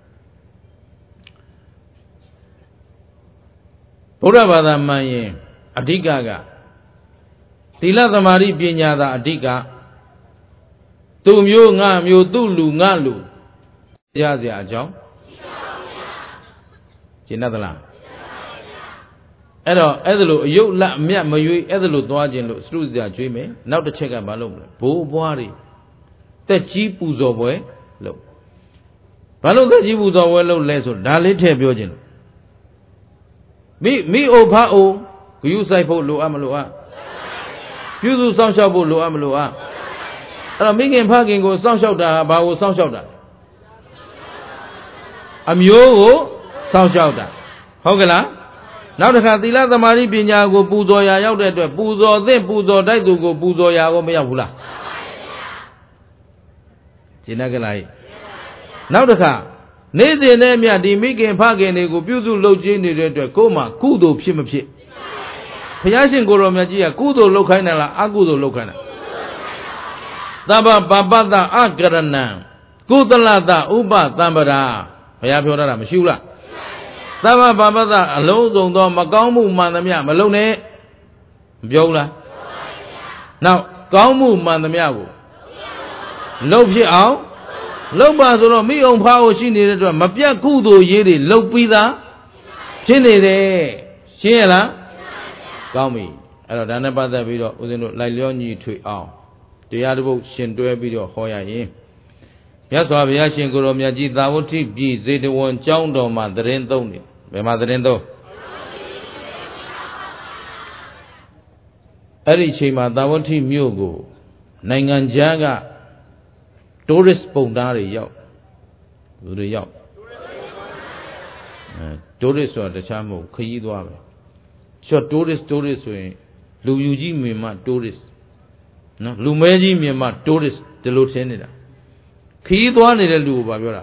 ဗုဒ္ဓဘာသာမှန်ရင်အဓိကကသီလသမာဓိပညာသာအဓိကသူမျိုးငါမျိုးသူ့လူငါလူရစရာအကြောင်းရှင်းသလားအဲ့တော့အဲ့ဒါလိုအယုတ်လက်အမြတ်မရွေးအဲ့ဒါလိုသွားခြင်းလို့စတုစရာကျွေးမယ်နောက်တစ်ချက်ကမလုပ်မလဲဘိုးဘွားတွေတက်ကြီးပူဇော်ပွဲလုပ်ဘာလို့သက်ကြီးပူဇော်ပွဲလုပ်လဲဆိုဒါလေးထည့်ပြောခြင်းလို့မိအိုဖအိုဂယုဆိုင်ဖို့လိုအပ်မလိုအပ်ပြုစုစောင့်ရှောက်ဖို့လိုအပ်မလိုအပ်အဲ့တော့မိခင်ဖခင်ကိုစောင့်ရှောက်တာဘာကိုစောင့်ရှောက်တာအမျိုးကိုစောင့်ရှောက်တာဟဟုတ်ကဲ့လားနောက်တစ်ခါသီလသမာဓိပညာကိုပူဇော်ရာရောက်တဲ့အတွက်ပူဇော်သင့်ပူဇော်တိုက်သူကိုပူဇော်ရာကိုမရောက်ဘူးလားရှင်းတတ်ကြလားနောက်တစ်ခါနေ့စဉ်နဲ့မြတ်ဒီမိခင်ဖခင်တွေကိုပြုစုလုပ်ခြင်းနေတဲ့အတွက်ကိုယ်မှာကုသိုလ်ဖြစ်မဖြစ်ဘုရားရှင်ကိုယ်တော်မြတ်ကြီးကကုသိုလ်လုပ်ခိုင်းတယ်လားအကုသိုလ်လုပ်ခိုင်းတယ်သဗ္ဗပပတ္တအကရဏံကုသလတဥပသံပရာဘုရားပြောတာမရှိဘူးလားသဗ္ဗပပတ္တအလုံးစုံသောမကောင်းမှုမှန်သမျှမလုပ်နဲ့မပြောဘူးလားနောက်ကောင်းမှုမှန်သမျှကိုလုပ်ဖြစ်အောင်လုပ်ပါဆိုတော့မိအောင်ဖားကိုရှိနေတဲ့အတွက်မပြတ်ကုသိုလ်ရေးတွေလုပ်ပြီးသားဖြစ်နေတယ်ရှင်းရလားကောင်းပြီအဲ့တော့ဒါနဲ့ပတ်သက်ပြီးတော့ဦးဇင်းတို့လိုက်လျောညီထွေအောင်တရားတစ်ပုဒ်ရှင်တွဲပြီးတော့ဟောရရင်မြတ်စွာဘုရားရှင်ကိုယ်တော်မြတ်ကြီးသာဝတိပြည်ဇေတဝန်ကျောင်းတော်မှာသတင်းသုံးနေဘယ်မှာသတင်းသုံးအဲ့ဒီအချိန်မှာသာဝတိမြို့ကိုနိုင်ငံခြားကtourist ပုံသားတွေရောက်သူတွေရောက်tourist ဆိုတာတခြားမဟုတ်ခရီးသွားပဲရှော့ tourist ဆိုရင်လူယူကြီးမြင်မှ tourist နော်လူမဲကြီးမြင်မှ tourist ဒီလိုထင်နေတာခရီးသွားနေတဲ့လူကိုဘာပြောတာ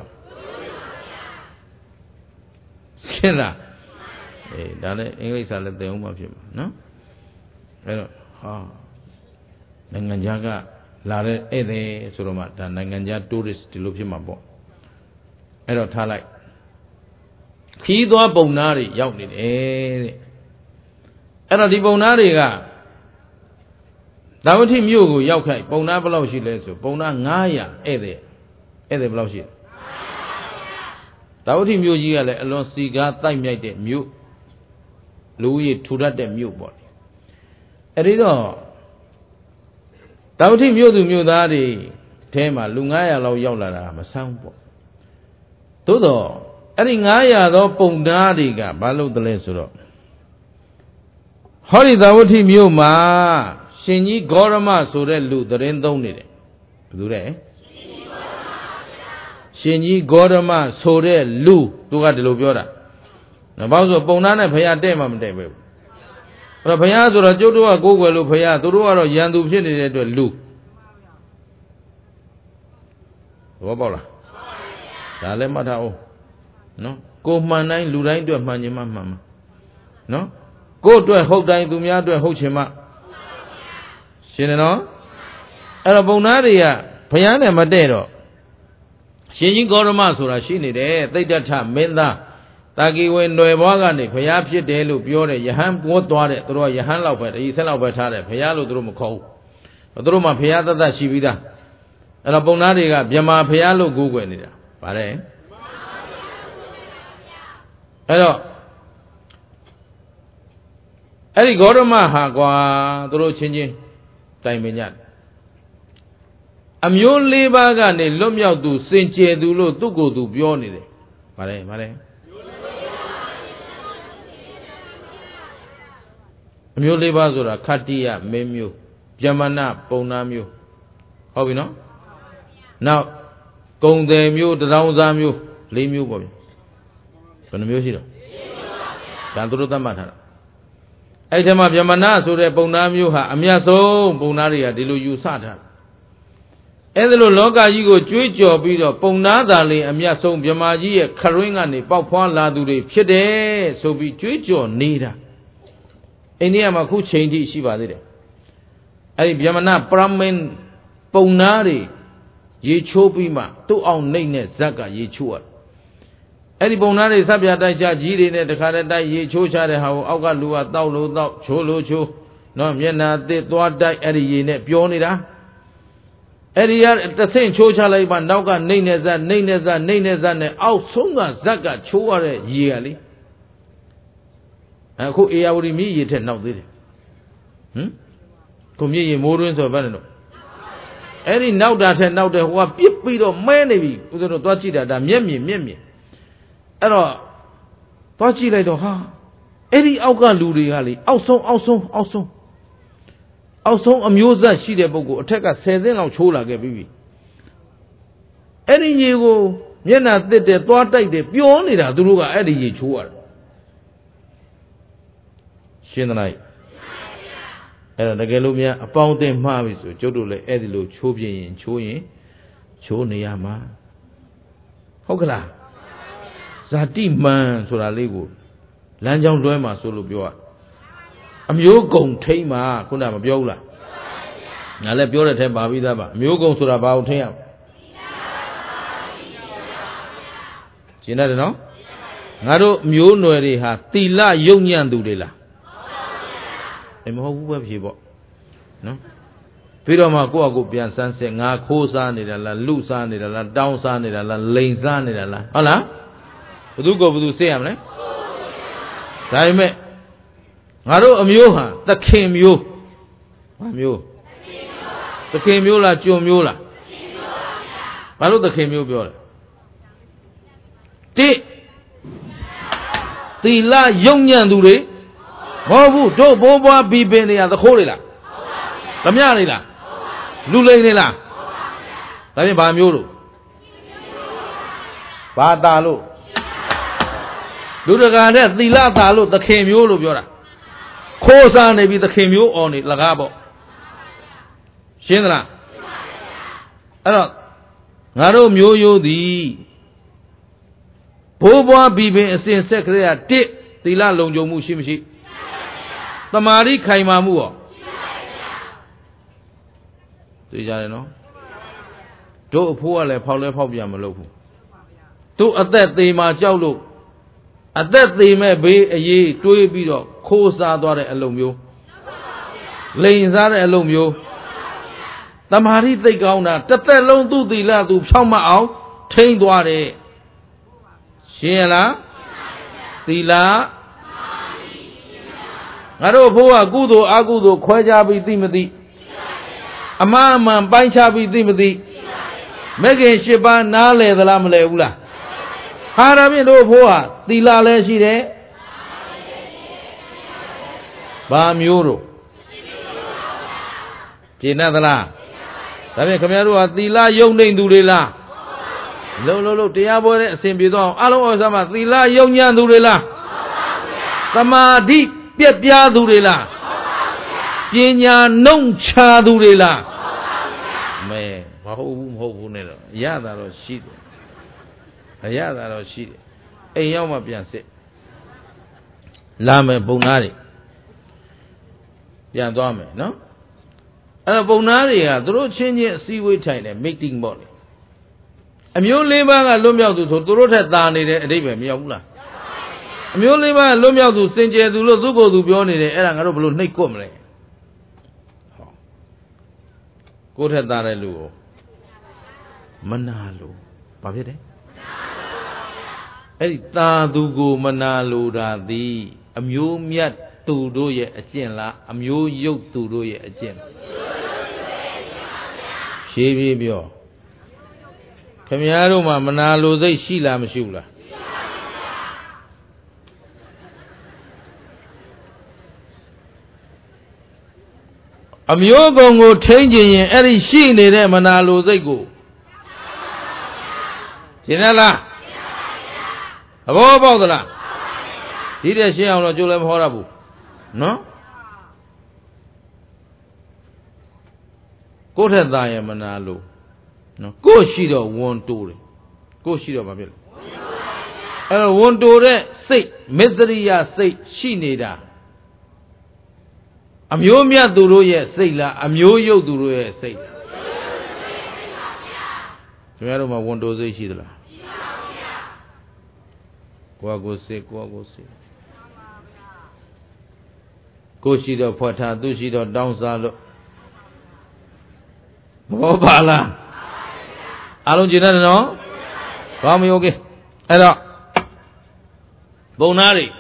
ရှင်းလားဒါလည်းအင်္ဂလိပ်စာလည်းသင်အောင်မှဖြစ်မှာနော်အဲ့တော့နိုင်ငံခြားကလာတဲ့ဧည့်သည်ဆိုတော့မှဒါနိုင်ငံခြား tourist ဒီလိုဖြစ်မှာပေါ့အဲ့တော့ထားလိုက်ခီးသွားပုံနာတွေရောက်နေတယ်တဲ့အဲ့တော့ဒီပုံနာတွေကသာဝတိမြို့ကိုရောက်ခိုက်ပုံနာဘယ်လောက်ရှိလဲဆိုပုံနာ900ဧည့်သည်ဘယ်လောက်ရှိလဲသာဝတိမြို့ကြီးကလည်းအလွန်စီကားတိုက်မြိုက်တဲ့မြို့လူကြီးထူထပ်တဲ့မြို့ပေါ့အဲ့ဒီတော့သာဝတိမြို့သူမြို့သားတွေထဲမှာလူ900လောက်ရောက်လာတာမဆန်းပေါ့သို့တော့အဲ့ဒီ900သောပုံသားတွေကဘာလုပ်တယ်လဲဆိုတော့ဟောဒီသာဝတိမြို့မှာရှင်ကြီးဂေါရမဆိုတဲ့လူသတင်းသုံးနေတယ်ဘယ်သူလဲရှင်ကြီးဂေါရမဆိုတဲ့လူသူကဒီလိုပြောတာဘာလို့ဆိုပုံသားနဲ့ဘုရားတဲ့မှမတဲ့ပဲအဲ့တော့ဘုရားဆိုတော့ကျုပ်တို့ကကိုးကွယ်လို့ဘုရားသူတို့ကတော့ရန်သူဖြစ်နေတဲ့အတွက်လူဘောပေါက်လားဒါလည်းမှတ်ထားအောင်နော်ကိုမှန်တိုင်းလူတိုင်းအတွက်မှန်ခြင်းမှမှန်မှာနော်ကိုအတွက်ဟုတ်တိုင်းသူများအတွက်ဟုတ်ခြင်းမှရှင်းတယ်နော်အဲ့တော့ပုံသားတွေကဘုရားနဲ့မတဲ့တော့ရှင်ကြီးဂေါရမဆိုတာရှိနေတယ်သိတ္တထမင်းသားတာကီဝေနွယ်ဘွားကနေဘုရားဖြစ်တယ်လို့ပြောတယ်ယဟန်ပေါ်သွားတယ်သူတို့ကယဟန်လောက်ပဲဒီဆက်လောက်ပဲထားတယ်ဘုရားလို့သူတို့မခေါ်ဘူးသူတို့မှဘုရားတတ်ရှိပြီးသားအဲ့တော့ပုံသားတွေကမြမာဘုရားလို့ကိုးကွယ်နေတာဗါတယ်အဲ့တော့အဲ့ဒီဂေါရမဟာကွာသူတို့ချင်းချင်းတိုင်ပင်ကြအမျိုး၄ပါးကနေလွတ်မြောက်သူစင်ကြယ်သူလို့သူ့ကိုယ်သူပြောနေတယ်ဗါတယ်အမျိုး၄ပါးဆိုတာခတ္တိယမင်းမျိုးဗျမနပုံနာမျိုးဟုတ်ပြီနော်နောက်ကုံတယ်မျိုးတရောင်စားမျိုး၄မျိုးပေါ့ဗျဘယ်နှမျိုးရှိတော့ဒါသူတို့သတ်မှတ်ထားတာအဲ့ဒီမှာဗျမနဆိုတဲ့ပုံနာမျိုးဟာအမြတ်ဆုံးပုံနာတွေကဒီလိုယူဆထားတယ်အဲ့ဒါလိုလောကကြီးကိုကြွေးကြော်ပြီးတော့ပုံနာသာလေအမြတ်ဆုံးမြမကြီးရဲ့ခရွင်းကနေပေါက်ဖွားလာသူတွေဖြစ်တယ်ဆိုပြီးကြွေးကြော်နေတာအိန္ဒိယမှာခုချိန်ထိရှိပါသေးတယ်အဲ့ဒီဗျမနပရမင်းပုံနာတွေရေချိုးပြီးမှသူ့အောင်နှိမ့်တဲ့ဇက်ကရေချိုးရအဲ့ဒီပုံနာတွေစပ်ပြတိုက်ချကြီးတွေနဲ့တခါတည်းတိုက်ရေချိုးချတဲ့ဟာကိုအောက်ကလူကတောက်လို့တောက်ချိုးလို့ချိုးနော်မျက်နာသစ်သွားတိုက်အဲ့ဒီရေနဲ့ပြောနေတာအဲ့ဒီကတဆင့်ချိုးချလိုက်မှနောက်ကနှိမ့်နေဇက်နဲ့အောက်ဆုံးကဇက်ကချိုးရတဲ့ရေကလေအခုအေယာဝတီမြည်ရေထက်နောက်သေးတယ်ခုမြည်ရေမိုးတွင်းဆိုဘယ်နဲ့တော့အဲ့ဒီနောက်တာထက်နောက်တဲ့ဟိုကပြစ်ပြီးတော့မဲနေပြီဦးဇင်းတို့သွားကြည့်တာဒါမျက်မြင်အဲ့တော့သွားကြည့်လိုက်တော့ဟာအဲ့ဒီအောက်ကလူတွေကလေအောက်ဆုံးအမျိုးဆက်ရှိတဲ့ပုဂ္ဂိုလ်အထက်က10ဆင်းလောက်ချိုးလာခဲ့ပြီအဲ့ဒီရေကိုမျက်နှာသစ်တယ်သွားတိုက်တယ်ပြောနေတာသူတို့ကအဲ့ဒီရေချိုးရတယ်ရှင်းသလားအဲ့တော့တကယ်လို့များအပေါင်းအသင်းမှားပြီဆိုကျုပ်တို့လည်းအဲ့ဒီလိုချိုးပြင်းရင်ချိုးနေရမှာဟုတ်ကလားဇာတိမှန်ဆိုတာလေးကိုလမ်းကြောင်းလွှဲမှာဆိုလို့ပြောရအမျိုးကုံထိမ့်မှာခုနမပြောဘူးလားငါလည်းပြောတဲ့ထဲပါပြီးသားပါအမျိုးကုံဆိုတာဘာကိုထိမ့်ရရှင်းတယ်နော်ငါတို့မျိုးနွယ်တွေဟာသီလယုံညံ့သူတွေလားမဟုတ်ဘူးပဲဖြေပေါ့နော်ပြီးတော့မှကိုယ့်အကိုပြန်စမ်းစစ်ငါခိုးစားနေတာလားလူစားနေတာလားတောင်းစားနေတာလားလိန်စားနေတာလားဟုတ်လားဘသူကိုဘသူစစ်ရမလဲဒါပေမဲ့ငါတို့အမျိုးဟာသခင်မျိုးဘာမျိုးသခင်မျိုးလားကျွန်မျိုးလားဘာလို့သခင်မျိုးပြောလဲတိသီလယုံညံ့သူတွေမဟုတ်ဘူးတို့ဘိုးဘွားဘီပင်တွေကသခိုးတွေလားဓမြတွေလားလူလိန်တွေလားဒါဖြင့်ဘာမျိုးလို့ဘာတာလို့လူတကာနဲ့သီလတာလို့သခင်မျိုးလို့ပြောတာခိုးစားနေပြီသခင်မျိုးအော်နေလကားပေါ့ရှင်းသလားအဲ့တော့ငါတို့မျိုးရိုးသည်ဘိုးဘွားဘီပင်အစဉ်ဆက်ကလေးကတစ်သီလလုံခြုံမှုရှိမရှိသမာဓိခိုင်မာမှုရောသိကြတယ်နော်တို့အဖိုးကလည်းဖောက်လဲဖောက်ပြန်မလုပ်ဘူးတို့အသက်သေးမှကြောက်လို့အသက်သေးမဲ့ဘေးအရေးတွေးပြီးတော့ခိုးစားသွားတဲ့အလုပ်မျိုးလိန်စားတဲ့အလုပ်မျိုးသမာဓိသိပ်ကောင်းတာတစ်သက်လုံးသူ့သီလသူဖြောင့်မအောင်ထိန်းသွားတယ်ရှင်းရလားသီလငါတို့ဘိုးကကုသိုလ်အကုသိုလ်ခွဲခြားပြီးသိမသိအမှားအမှန်ပိုင်းခြားပြီးသိမသိမဂ္ဂင်၈ပါးနားလည်သလားမလည်ဘူးလားဟာဒါဖြင့်တို့ဘိုးဟာသီလလည်းရှိတယ်ဘာမျိုးတို့ပြည့်နေသလားဒါဖြင့်ခင်ဗျားတို့ဟာသီလယုံနေသူတွေလားလုံးတရားပွဲတဲ့အစဉ်ပြေသွားအောင်အလုံးအစမှာသီလယုံညံ့သူတွေလားသမာဓိပြက်ပြားသူတွေလားပညာနှုံချသူတွေလားမဲမဟုတ်ဘူးနဲ့တော့ရတာတော့ရှိတယ်ရတာတော့ရှိတယ်အိမ်ရောက်မှပြန်စစ်လာမယ်ပုံနာတွေပြန်သွားမယ်နော်အဲ့တော့ပုံနာတွေကသူတို့ချင်းချင်းအစည်းအဝေးထိုင်တယ် meeting ပေါ့လေအမျိုးလေးပါးကလွတ်မြောက်သူဆိုသူတို့ထက်သာနေတဲ့အဓိပ္ပာယ်မရောက်ဘူးလားအမျိုးလေးပါးလွတ်မြောက်သူစင်ကြယ်သူလို့သူ့ကိုယ်သူပြောနေတယ်အဲ့ဒါငါတို့ဘယ်လိုနှိပ်ကွက်မလဲကိုယ်ထက်သာတဲ့လူကိုမနာလို့ဘာဖြစ်တယ်အဲ့ဒီသာသူကိုမနာလို့တာသည်အမျိုးမြတ်သူတို့ရဲ့အကျင့်လားအမျိုးယုတ်သူတို့ရဲ့အကျင့်ဖြည်းဖြည်းပြောခင်ဗျားတို့မှာမနာလိုစိတ်ရှိလားမရှိဘူးလားအမျိုးကုံကိုထိန်းကျင်ရင်အဲ့ဒီရှိနေတဲ့မနာလိုစိတ်ကိုရှင်းလားသဘောပေါက်သလားဒီတဲ့ရှင်းအောင်တော့ကြိုးလည်းမဟောရဘူးနော်ကိုယ့်ထက်သာရင်မနာလိုနော်ကိုယ်ရှိတော့ဝန်တိုးတယ်ကိုယ်ရှိတော့ဘာဖြစ်လဲအဲ့တော့ဝန်တိုးတဲ့စိတ်မစ္စရိယစိတ်ရှိနေတာအမျိုးမြတ်သူတို့ရဲ့စိတ်လားအမျိုးယုတ်သူတို့ရဲ့စိတ်ခင်ဗျားတို့မှာဝန်တိုးစိတ်ရှိသလားကိုယ့်ကိုယ်စိတ်ကိုရှိတော့ဖွက်ထားသူရှိတော့တောင်းစားလို့ဘောပါလားအားလုံးကျင်တယ်နော်ဘာမယောကေအဲ့တော့ဘုံသားတွေ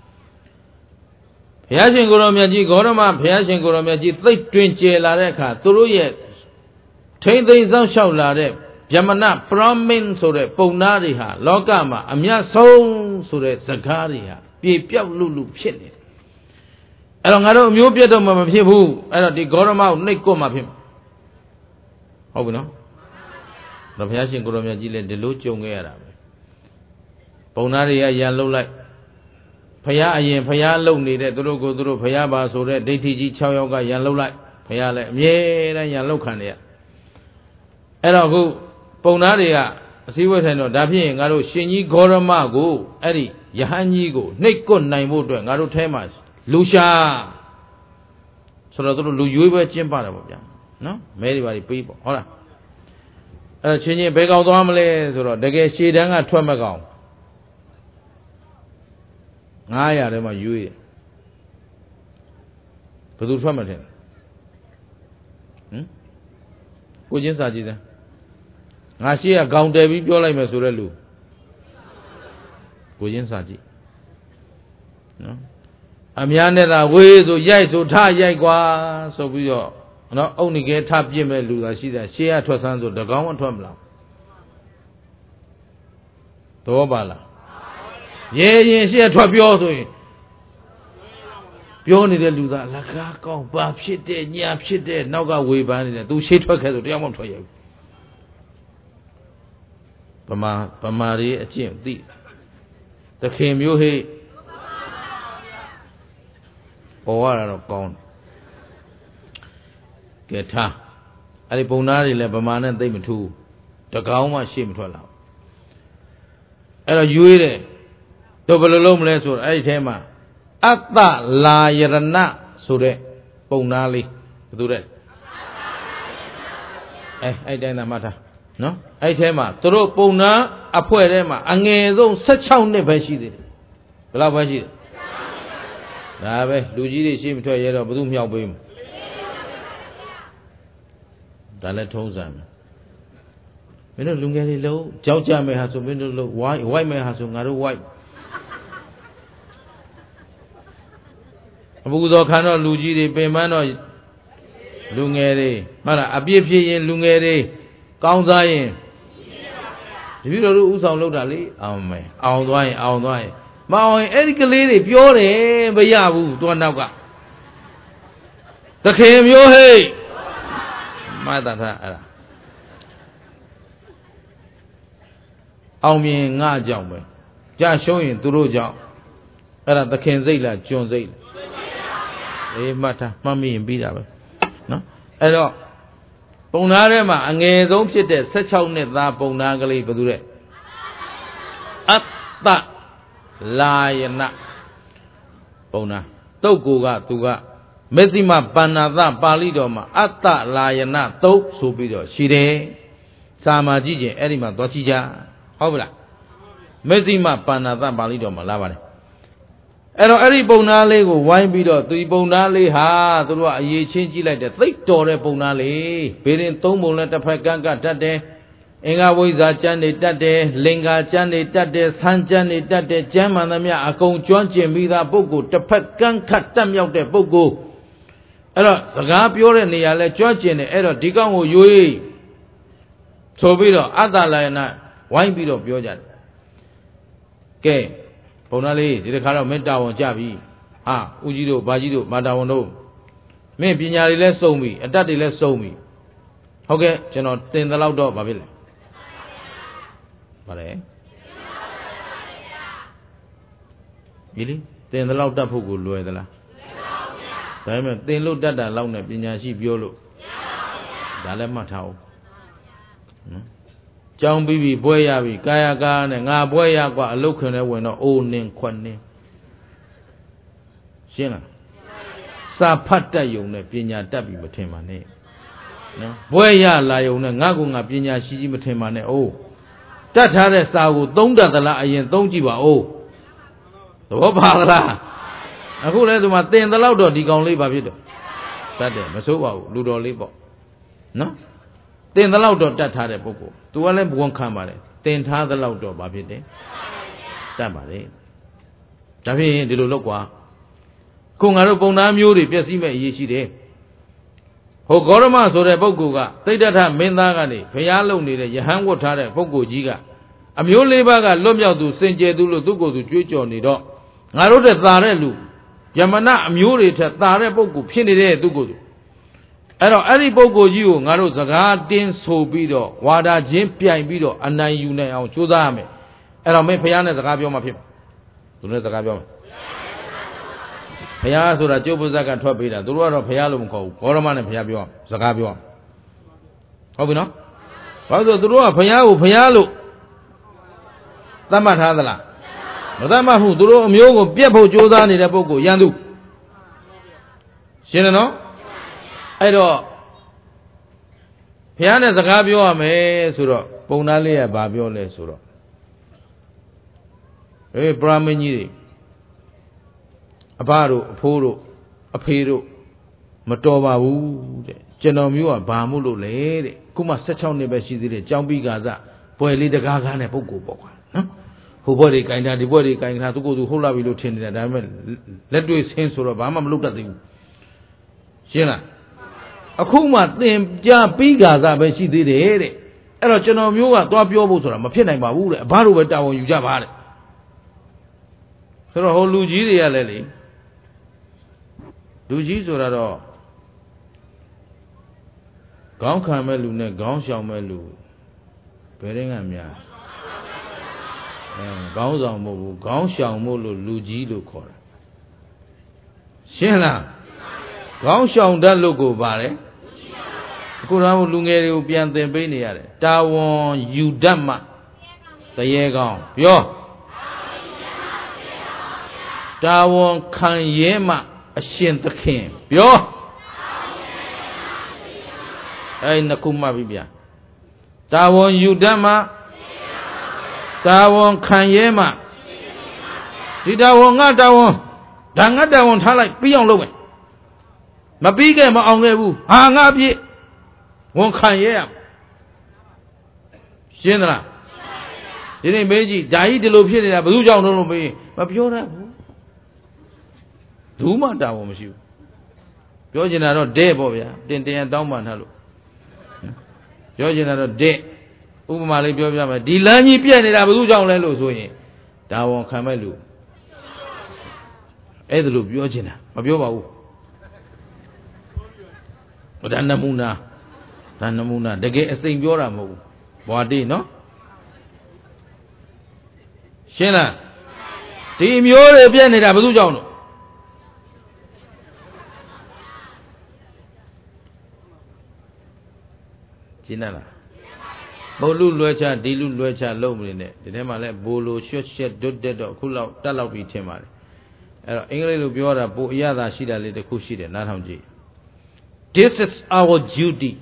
ဘုရားရှင်ကိုရောမြတ်ကြီးဂေါရမဘုရားရှင်ကိုရောမြတ်ကြီးသိပ်တွင်ကျယ်လာတဲ့အခါသူတို့ရဲ့ထိမ့်သိမ်းဆောင်လျှောက်လာတဲ့ဗျမနပရမင်းဆိုတဲ့ပုံသားတွေဟာလောကမှာအမြတ်ဆုံးဆိုတဲ့ဇကားတွေဟာပြေပြောက်လူဖြစ်နေတယ်အဲ့တော့ငါတို့အမျိုးပြတ်တော့မှမဖြစ်ဘူးအဲ့တော့ဒီဂေါရမကိုနှိပ်ကွတ်မှဖြစ်ဟုတ်ပြီနော်တော့ဘုရားရှင်ကိုရောမြတ်ကြီးလည်းဒီလိုကြုံခဲ့ရတာပဲပုံသားတွေကရန်လှုပ်လိုက်ဖယားအရင်ဖယားလုံနေတဲ့သူတို့ကိုသူတို့ဖယားပါဆိုတဲ့ဒိဋ္ဌိကြီး6ယောက်ကရန်လှုပ်လိုက်ဖယားလည်းအမြဲတမ်းရန်လှုပ်ခံနေရအဲ့တော့အခုပုံသားတွေကအစည်းအဝေးထိုင်တော့ဒါဖြစ်ရင်ငါတို့ရှင်ကြီးဂေါရမကိုအဲ့ဒီယဟန်ကြီးကိုနှိပ်ကွတ်နိုင်ဖို့အတွက်ငါတို့ထဲမှာလူရှာဆိုတော့သူတို့လူရွေးပဲကျင်းပတယ်ပေါ့ဗျာနော်မဲတွေပါပြီးပေါ့ဟုတ်လားအဲ့ချင်းချင်းဘယ်ကောင်သွားမလဲဆိုတော့တကယ်ရှေ့တန်းကထွက်မကောင်900ထဲမှာရွေးတယ်ဘယ်သူထွက်မထင်ကိုချင်းစာကြည့်စမ်းငါရှေ့ကခေါင်းတယ်ပြီးပြောလိုက်မယ်ဆိုတဲ့လူကိုချင်းစာကြည့်နော်အများနဲ့သာဝေးဆိုရိုက်ဆိုထရိုက်ကွာဆိုပြီးတော့နော်အုတ်နိကဲထပြစ်မဲ့လူသာရှိတယ်ရှေ့ကထွက်ဆန်းဆိုတကောင်းမထွက်မလားတော့ပါလားရေရင်ရှေ့ထွက်ပြောဆိုရင်ပြောနေတဲ့လူသားလက်ကားကောင်းဘာဖြစ်တဲ့ညာဖြစ်တဲ့နောက်ကဝေပန်းနေတယ်သူရှေ့ထွက်ခဲ့ဆိုတရားမှမထွက်ရဘူးဗမာတွေအကျင့်သိသခင်မျိုးဟိပေါ်ရတာတော့ကောင်းတယ်ကဲထားအဲ့ဒီပုံသားတွေလည်းဗမာနဲ့သိမ့်မထူးတကောင်းမှရှေ့မထွက်လာအဲ့တော့ရွေးတယ်တို့ဘယ်လိုလုပ်မလဲဆိုတော့အဲ့ဒီထဲမှာအတ္တလာယရဏဆိုတဲ့ပုံသားလေးဘယ်သူတဲ့အဲ့တိုင်းသာမှတ်ထားနော်အဲ့ထဲမှာသူတို့ပုံသားအဖွဲ့ထဲမှာအငယ်ဆုံး16နှစ်ပဲရှိသေးတယ်ဘယ်လောက်ပဲရှိတယ်ဒါပဲလူကြီးတွေရှေ့မထွက်ရတော့ဘယ်သူမြောက်ပေးမလဲဒါလည်းထုံးစံပဲမင်းတို့လူငယ်တွေလုံးကြောက်ကြမယ်ဟာဆိုမင်းတို့လုံးဝိုက်မယ်ဟာဆိုငါတို့ဝိုက်အပူဇော်ခံတော့လူကြီးတွေပင်ပန်းတော့လူငယ်တွေဟုတ်လားအပြစ်ဖြစ်ရင်လူငယ်တွေကောင်းစားရင်တပည့်တော်တို့ဥဆောင်လုပ်တာလေအောင်မယ်အောင်သွားရင်မအောင်ရင်အဲ့ဒီကလေးတွေပြောတယ်မရဘူးသူကနောက်ကသခင်မျိုးဟိတ်မတတ်တာအဲ့ဒါအောင်မြင်ငါကြောင့်ပဲကြာရှုံးရင်သူတို့ကြောင့်အဲ့ဒါသခင်စိတ်လားကျွန်စိတ်အေးမှတ်ထားမှတ်မိရင်ပြီးတာပဲနော်အဲ့တော့ပုံသားထဲမှာအငယ်ဆုံးဖြစ်တဲ့16နှစ်သားပုံသားကလေးဘယ်သူတဲ့အတ္တလာယနာပုံသားတုတ်ကိုကသူကမေဇိမပန္နာသပါဠိတော်မှာအတ္တလာယနာတုတ်ဆိုပြီးတော့ရှိတယ်စာမှာကြည့်ခြင်းအဲ့ဒီမှာသွားကြည့်ကြဟုတ်ပလားမေဇိမပန္နာသပါဠိတော်မှာလာပါတယ်အဲ့တော့အဲ့ဒီပုံသားလေးကိုဝိုင်းပြီးတော့သူပုံသားလေးဟာသူတို့ကအရေးချင်းကြည့်လိုက်တယ်သိတော်တဲ့ပုံသားလေးဘေးရင်သုံးပုံနဲ့တစ်ဖက်ကန့်ကတတ်တယ်အင်္ဂါဝိဇ္ဇာကျမ်းတွေတတ်တယ်လင်္ကာကျမ်းတွေတတ်တယ်ဆန်းကျမ်းတွေတတ်တယ်ကျမ်းမှန်သမျှအကုန်ကျွမ်းကျင်ပြီးသားပုဂ္ဂိုလ်တစ်ဖက်ကန့်ခတ်တတ်မြောက်တဲ့ပုဂ္ဂိုလ်အဲ့တော့စကားပြောတဲ့နေရာလဲကျွမ်းကျင်တယ်အဲ့တော့ဒီကောင်ကိုရွေးဆိုပြီးတော့အတ္တလာယနာဝိုင်းပြီးတော့ပြောကြတယ်ကဲဘုံသားလေးဒီတစ်ခါတော့မင်းတာဝန်ကြပြီဟာဦးကြီးတို့ဘာကြီးတို့မာတာဝန်တို့မင်းပညာတွေလည်းစုံပြီအတတ်တွေလည်းစုံပြီဟုတ်ကဲ့ကျွန်တော်တင်သလောက်တော့ဘာဖြစ်လဲဗါလဲဒီလေတင်သလောက်တတ်ဖို့ကိုလွယ်သလားဒါပေမဲ့တင်လို့တတ်တာလောက်နဲ့ပညာရှိပြောလို့ဒါလည်းမှတ်ထားအောင်နော်ကြောင်းပြီးပြီပွဲရပြီကာယကာနဲ့ငါပွဲရกว่าအလုတ်ခွင်နဲ့ဝင်တော့အိုနင်းခွက်နင်းရှင်းလားစာဖတ်တတ်ယုံနဲ့ပညာတတ်ပြီမထင်ပါနဲ့နော်ပွဲရလာယုံနဲ့ငါကငါပညာရှိကြီးမထင်ပါနဲ့အိုးတတ်ထားတဲ့စာကိုသုံးတတ်သလားအရင်သုံးကြည့်ပါအိုးသဘောပါလားအခုလဲဒီမှာသင်သလောက်တော့ဒီကောင်လေးဘာဖြစ်တော့တတ်တယ်မစိုးပါဘူးလူတော်လေးပေါ့နော်သင်သလောက်တော့တတ်ထားတဲ့ပုဂ္ဂိုလ်သူကလည်းဝန်ခံပါတယ်သင်ထားသလောက်တော့ဘာဖြစ်တယ်တတ်ပါတယ်ဒါဖြစ်ရင်ဒီလိုလုပ်ကွာခုငါတို့ပုံသားမျိုးတွေပြည့်စည်မဲ့အရေးရှိတယ်ဟိုဂေါရမဆိုတဲ့ပုဂ္ဂိုလ်ကသိတ္တထမင်းသားကနေဘုရားလုံနေတဲ့ယဟန်ဝတ်ထားတဲ့ပုဂ္ဂိုလ်ကြီးကအမျိုးလေးပါးကလွတ်မြောက်သူစင်ကြယ်သူလို့သူ့ကိုယ်သူကြွေးကြော်နေတော့ငါတို့တဲ့သာတဲ့လူယမနအမျိုးတွေထက်သာတဲ့ပုဂ္ဂိုလ်ဖြစ်နေတဲ့သူ့ကိုယ်သူအဲ့တော့အဲ့ဒီပုဂ္ဂိုလ်ကြီးကိုငါတို့စကားတင်းဆိုပြီးတော့ဝါဒချင်းပြိုင်ပြီးတော့အနိုင်ယူနိုင်အောင်ကြိုးစားရမယ်အဲ့တော့မင်းဘုရားနဲ့စကားပြောမှဖြစ်မှာသူနဲ့စကားပြောမှာဘုရားဆိုတာကျုပ်ပါဇက်ကထွက်ပေးတာသူတို့ကတော့ဘုရားလို့မခေါ်ဘူးဂေါရမနဲ့ဘုရားပြောစကားပြောဟုတ်ပြီနော်ဘာလို့သူတို့ကဘုရားကိုဘုရားလို့သတ်မှတ်ထားသလားမသတ်မှတ်ဘူးသူတို့အမျိုးကိုပြက်ဖို့ကြိုးစားနေတဲ့ပုဂ္ဂိုလ်ရန်သူရှင်းတယ်နော်အဲ့တော့ဘုရားနဲ့စကားပြောရမယ်ဆိုတော့ပုံသားလေးကဘာပြောလဲဆိုတော့ပရမင်းကြီးတွေအဘတို့အဖိုးတို့အဖေတို့မတော်ပါဘူးတဲ့ကျွန်တော်မျိုးကဘာမို့လို့လဲတဲ့ခုမှ16နှစ်ပဲရှိသေးတယ်ကြောင်းပြီးကာစဘွယ်လေးတကားကားနဲ့ပုဂ္ဂိုလ်ပေါ့ကွာနော်ဟိုဘွယ်တွေကင်တာဒီဘွယ်တွေကင်တာသူကိုယ်သူဟုတ်လာပြီလို့ထင်နေတာဒါပေမဲ့လက်တွေ့ဆင်းဆိုတော့ဘာမှမလုပ်တတ်သေးဘူးရှင်းလားအခုမှသင်ကြားပြီးကာစပဲရှိသေးတယ်တဲ့အဲ့တော့ကျွန်တော်မျိုးကသွားပြောဖို့ဆိုတာမဖြစ်နိုင်ပါဘူးတဲ့အဘတို့ပဲတာဝန်ယူကြပါတဲ့ဆိုတော့ဟိုလူကြီးတွေကလည်းလေလူကြီးဆိုတာတော့ခေါင်းခံမဲ့လူနဲ့ခေါင်းရှောင်မဲ့လူဘယ်ရင်ကများခေါင်းဆောင်မဟုတ်ဘူးခေါင်းရှောင်မို့လို့လူကြီးလို့ခေါ်တယ်ရှင်းလားခေါင်းရှောင်တတ်လို့ကိုပါတယ်အခုတော့လူငယ်တွေကိုပြန်သင်ပေးနေရတယ်တာဝန်ယူတတ်မှတရေကောင်းပြောတာဝန်ခံရဲမှအရှင်သခင်ပြောအဲ့နှစ်ခုမှတ်ပြီဗျာတာဝန်ယူတတ်မှတာဝန်ခံရဲမှဒီတာဝန်ငါတာဝန်ဒါငါတာဝန်ထားလိုက်ပြီးအောင်လုပ်မယ်မပြီးခဲ့မအောင်ခဲ့ဘူးဟာငါအပြည့်ဝန်ခံရဲရရှင်းသလားဒီနေ့မေးကြည့်ဓာကြီးဒီလိုဖြစ်နေတာဘယ်သူကြောင့်လို့မေးမပြောတတ်ဘူးဘူးမှတာဝန်မရှိဘူးပြောချင်တာတော့တဲ့ပေါ့ဗျာတင်တင်တောင်းပန်ထားလို့ပြောချင်တာတော့တဲ့ဥပမာလေးပြောပြမယ်ဒီလမ်းကြီးပြက်နေတာဘယ်သူကြောင့်လဲလို့ဆိုရင်တာဝန်ခံမဲ့လူအဲ့ဒါလို့ပြောချင်တာမပြောပါဘူးဒါနမူနာတကယ်အစိမ်ပြောတာမဟုတ်ဘူးဘွာတိနော်ရှင်းလားဒီမျိုးတွေပြက်နေတာဘယ်သူကြောင့်လို့ရှင်းလားဘုလူလွယ်ချဒီလူလွယ်ချလုံးမနေနဲ့ဒီထဲမှာလဲဘိုလိုရွှက်ရွှက်ဒွတ်တက်တော့အခုလောက်တက်လောက်ပြီးထင်ပါတယ်အဲ့တော့အင်္ဂလိပ်လိုပြောတာပိုအရသာရှိတာလေးတစ်ခုရှိတယ်နားထောင်ကြည့် This is our duty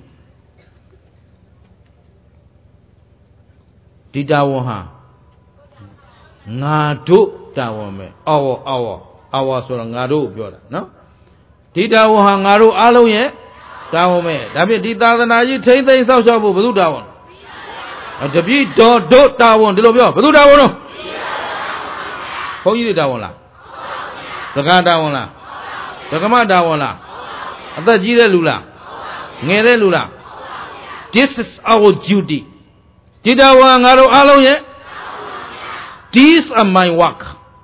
ဒီတာဝန်ဟာငါတို့တာဝန်ပဲ our ဆိုတာငါတို့ပြောတာနော်ဒီတာဝန်ဟာငါတို့အားလုံးရဲ့တာဝန်ပဲဒါဖြင့်ဒီသာသနာကြီးထိမ့်သိမ်းဆောက်ရှောက်ဖို့ဘယ်သူတာဝန်တပည့်တော်တို့တာဝန်ဒီလိုပြောဘယ်သူတာဝန်တော့ဘုန်းကြီးတွေတာဝန်လားသက္ကတာဝန်လားဒကမတာဝန်လားအသက်ကြီးတဲ့လူလားငယ်တဲ့လူလား This is our duty ဒီတာဝန်ငါတို့အားလုံးရဲ့ These are my work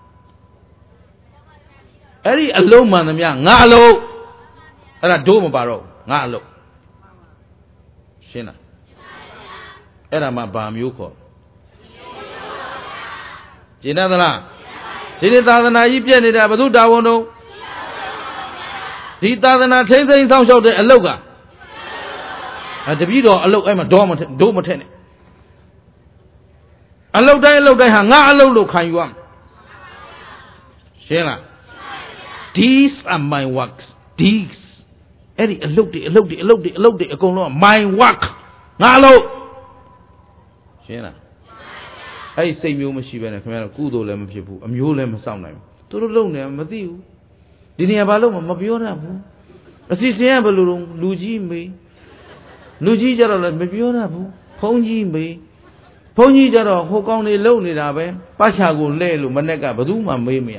အဲ့ဒီအလုံးမှန်သမျှငါအလုံးအဲ့ဒါတို့မပါတော့ငါအလုံးရှင်းလားအဲ့ဒါမှဘာမျိုးခေါ်ရှင်းသလားဒီသာသနာကြီးပြည့်နေတာဘယ်သူတာဝန်တော့ဒီသာသနာထိမ့်သိမ်းဆောင်ရှောက်တဲ့အလုပ်ကတပည့်တော်အလုပ်အဲ့မှာတော့တို့မထက်နဲ့အလုပ်တိုင်းဟာငါအလုပ်လို့ခံယူရမယ်ရှင်းလား These are my works these အဲ့ဒီအလုပ်တွေအကုန်လုံး my work ငါအလုပ်ရှင်းလားအဲ့ဒီစိတ်မျိုးမရှိဘဲနဲ့ခင်ဗျားတို့ကုသိုလ်လည်းမဖြစ်ဘူးအမျိုးလည်းမစောင့်နိုင်ဘူးသူတို့လုံနေမသိဘူးဒီနေရာဘာလို့မပြောတတ်ဘူးအစီအစဉ်ကဘယ်လိုလူကြီးမေးလူကြီးကြတော့လည်းမပြောတတ်ဘူးဘုန်းကြီးမေးဘုန်းကြီးကြတော့ဟိုကောင်တွေလုံနေတာပဲပတ်ချာကိုလဲလို့မနဲ့ကဘယ်သူမှမေးမရ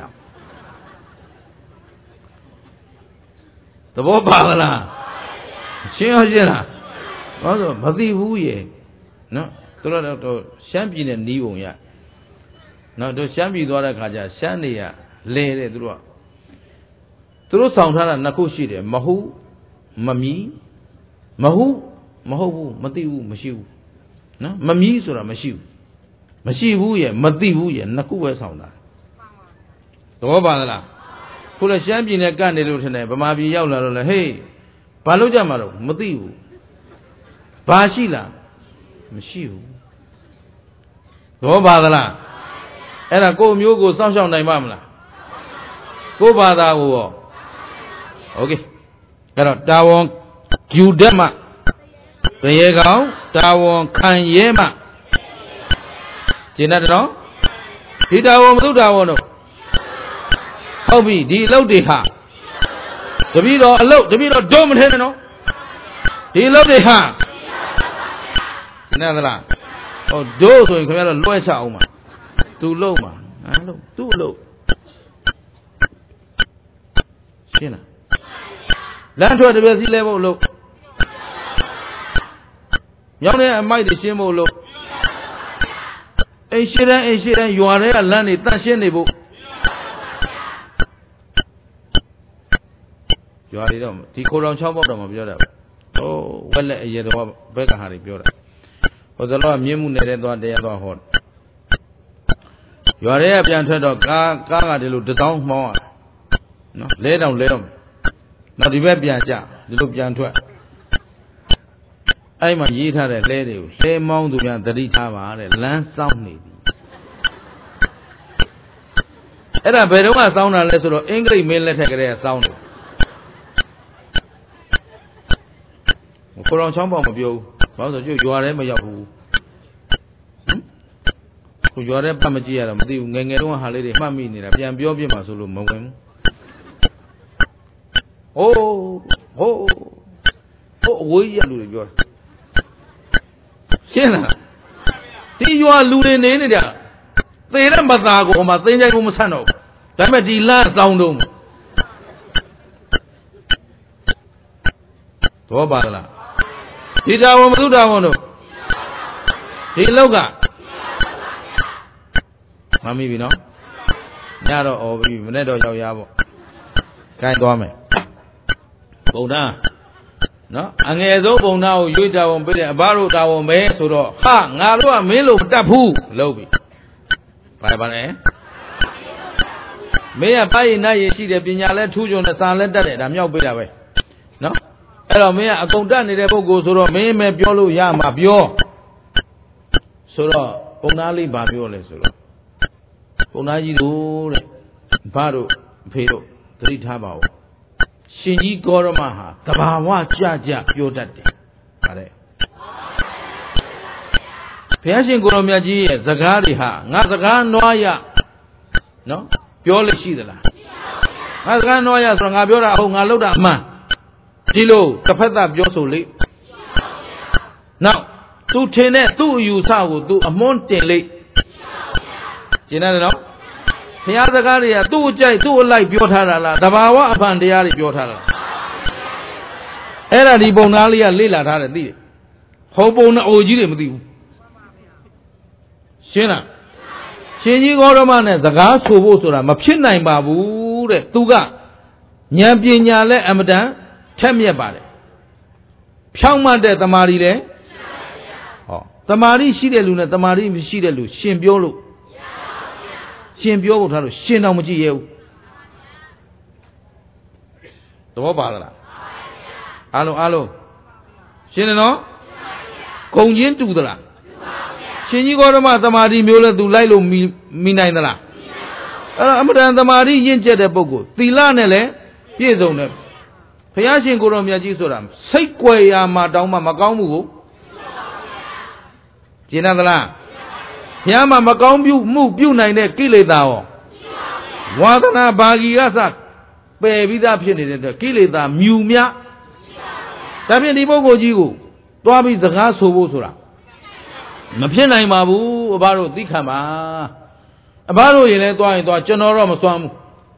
သဘောပါလားရှင်းလားဘာလို့မသိဘူးရေနော်သူတို့ရှမ်းပြည်နဲ့နီးပုံရနော်တို့ရှမ်းပြည်သွားတဲ့ခါကျရှမ်းတွေကလဲတယ်သူတို့ဆောင်ထားတာနှစ်ခုရှိတယ်မဟုတ်မမီမဟုတ်ဘူးမသိဘူးမရှိဘူးနော်မမီဆိုတာမရှိဘူးရဲ့မသိဘူးရဲ့နှစ်ခုပဲဆောင်တာသဘောပါလားခုလည်းရှမ်းပြည်နယ်ကတ်နေလို့ထင်တယ်ဗမာပြည်ရောက်လာတော့လေဟေးဘာလို့ကြမှာတော့မသိဘူးဘာရှိလားမရှိဘူးသောပါသလားအဲ့ဒါကိုမျိုးကိုစောင့်ရှောက်နိုင်ပါမလားကိုဘာသာကိုရောโอเคအဲ့တော့တာဝန်ဂျူတက်မှတရေကောင်တာဝန်ခံရဲမှကျင်တတ်တော့ဒီတာဝန်မသုတာဝန်တို့ဟုတ်ပြီဒီအလုပ်တွေဟာတပည့်တော်အလုပ်တပည့်တော်ဒုမထဲနဲ့နော်ဒီအလုပ်တွေဟာကျင်တတ်သလားဟောဒုဆိုရင်ခင်ဗျားတို့လွှဲချအောင်ပါသူလုံးပါငါလုံးသူ့အလုပ်ရှင်းလားလမ်းထွက်တပြည့်စီးလဲဖို့လို့မြောင်းတဲ့အမိုက်တွေရှင်းဖို့လို့အိမ်ရှိတဲ့ရွာတွေကလမ်းတွေတန့်ရှင်းနေဖို့ရွာတွေတော့ဒီခိုးတော်ချောင်းပေါက်တော့မပြောတာဟိုဝက်လက်အရေတော်ဘက်ကဟာတွေပြောတာဟိုသလောကမြင်းမှုနေတဲ့သွားတရားသွားဟောရွာတွေကပြန်ထွက်တော့ကားကဒီလိုတစောင်းမှောင်းရနော်လဲတော့နောက်ဒီဘက်ပြန်ကြဒီလိုပြန်ထွက်အဲ့မှာရေးထားတဲ့လဲတွေကိုလဲမောင်းသူများသတိထားပါတဲ့လမ်းစောင်းနေပြီအဲ့ဒါဘယ်တော့မှစောင်းတာလဲဆိုတော့အင်္ဂလိပ်မင်းလက်ထက်ကလေးကစောင်းတယ်ကိုရောင်ချောင်းပေါက်မပြောဘူးဘာလို့ဆိုရွာထဲမရောက်ဘူးကိုရွာထဲပတ်မကြည့်ရတော့မသိဘူးငယ်တုန်းကဟာလေးတွေမှတ်မိနေတာပြန်ပြောပြမှာဆိုလို့မဝင်ဘူးဟိုအဝေးရလူတွေပြောရှင်းလားဒီရွာလူတွေနေနေတာသေတဲ့မသားကိုဟိုမှာသိမ်းကြိုက်ဖို့မဆန့်တော့ဘူးဒါပေမဲ့ဒီလမ်းစောင်းတုံးတော့ပါလားဒီတာဝန်မသူတာဝန်တို့ဒီလောက်ကမမီပြီနော်ညတော့အော်ပြီမနေ့တော့ရောက်ရပေါ့ခိုင်းသွားမယ်ပုံနာနော်အငယ်ဆုံးပုံနာကိုရွေးတာဝန်ပေးတယ်အဘတို့တာဝန်ပဲဆိုတော့ဟာငါတို့ကမင်းလို့မတတ်ဘူးလို့ပြီဘာလဲမင်းကပိုက်ရင်နိုင်ရရှိတယ်ပညာလဲထူးချွန်တဲ့စာလဲတတ်တယ်ဒါမြောက်ပေးတာပဲနော်အဲ့တော့မင်းကအကုန်တတ်နေတဲ့ပုဂ္ဂိုလ်ဆိုတော့မင်းပဲပြောလို့ရမှာပြောဆိုတော့ပုံနာလေးဘာပြောလဲဆိုတော့ပုံနာကြီးတို့တဲ့ဘာတို့အဖေတို့သတိထားပါဦးရှင်ကြီးဂေါရမဟာတဘာဝကြပြောတတ်တယ်ဗါတဲ့ဘုရားရှင်ကိုရောမြတ်ကြီးရဲ့စကားတွေဟာငါစကားနွားရနော်ပြောလို့ရှိသလားငါစကားနွားရဆိုတော့ငါပြောတာဟုတ်ငါလုပ်တာအမှန်ဒီလိုတစ်ဖက်သားပြောဆိုလေနောက်သူထင်တဲ့သူ့အယူဆကိုသူအမွန်းတင်လေရှင်းတယ်နော်ဘုရားစကားတွေကသူ့အကြိုက်သူ့အလိုက်ပြောထားတာလားတဘာဝအဖန်တရားတွေပြောထားတာအဲ့ဒါဒီပုံသားလေးကလေ့လာထားတယ်သိတယ်ဟောပုံနဲ့အိုကြီးတွေမသိဘူးရှင်းလားရှင်ကြီးဂေါရမနဲ့စကားဆိုဖို့ဆိုတာမဖြစ်နိုင်ပါဘူးတဲ့သူကဉာဏ်ပညာและအမတန်ထက်မြက်ပါတယ်ဖြောင့်မတ်တဲ့တမာရီလည်းဟောတမာရီရှိတဲ့လူနဲ့တမာရီမရှိတဲ့လူရှင်ပြောလို့ရှင်ပြောဖို့ထားလို့ရှင်တော့မကြည့်ရဘူးသဘောပါလားအားလုံးရှင်းတယ်နော်ဂုံချင်းတူသလားရှင်ကြီးဂေါရမတမာရီမျိုးလဲသူလိုက်လို့မိနိုင်သလားအဲ့တော့အမတန်တမာရီရင့်ကျက်တဲ့ပုဂ္ဂိုလ်သီလနဲ့လည်းပြည့်စုံတယ်ဘုရားရှင်ကိုရောမြတ်ကြီးဆိုတာစိတ်ကွယ်ရာမှာတောင်းမှမကောင်းမှုကိုကျင်သလားဘုရားမှာမကောင်းမှုပြုနိုင်တဲ့ကိလေသာရောဝါသနာဘာဂီကစပယ်ပြီးသားဖြစ်နေတဲ့အတွက်ကိလေသာမြူမြဒါဖြင့်ဒီပုဂ္ဂိုလ်ကြီးကိုတွားပြီးစကားဆိုဖို့ဆိုတာမဖြစ်နိုင်ပါဘူးအဘတို့သိခံပါအဘတို့ရင်လည်းတွားရင်တွားကျွန်တော်တော့မစွမ်းဘူး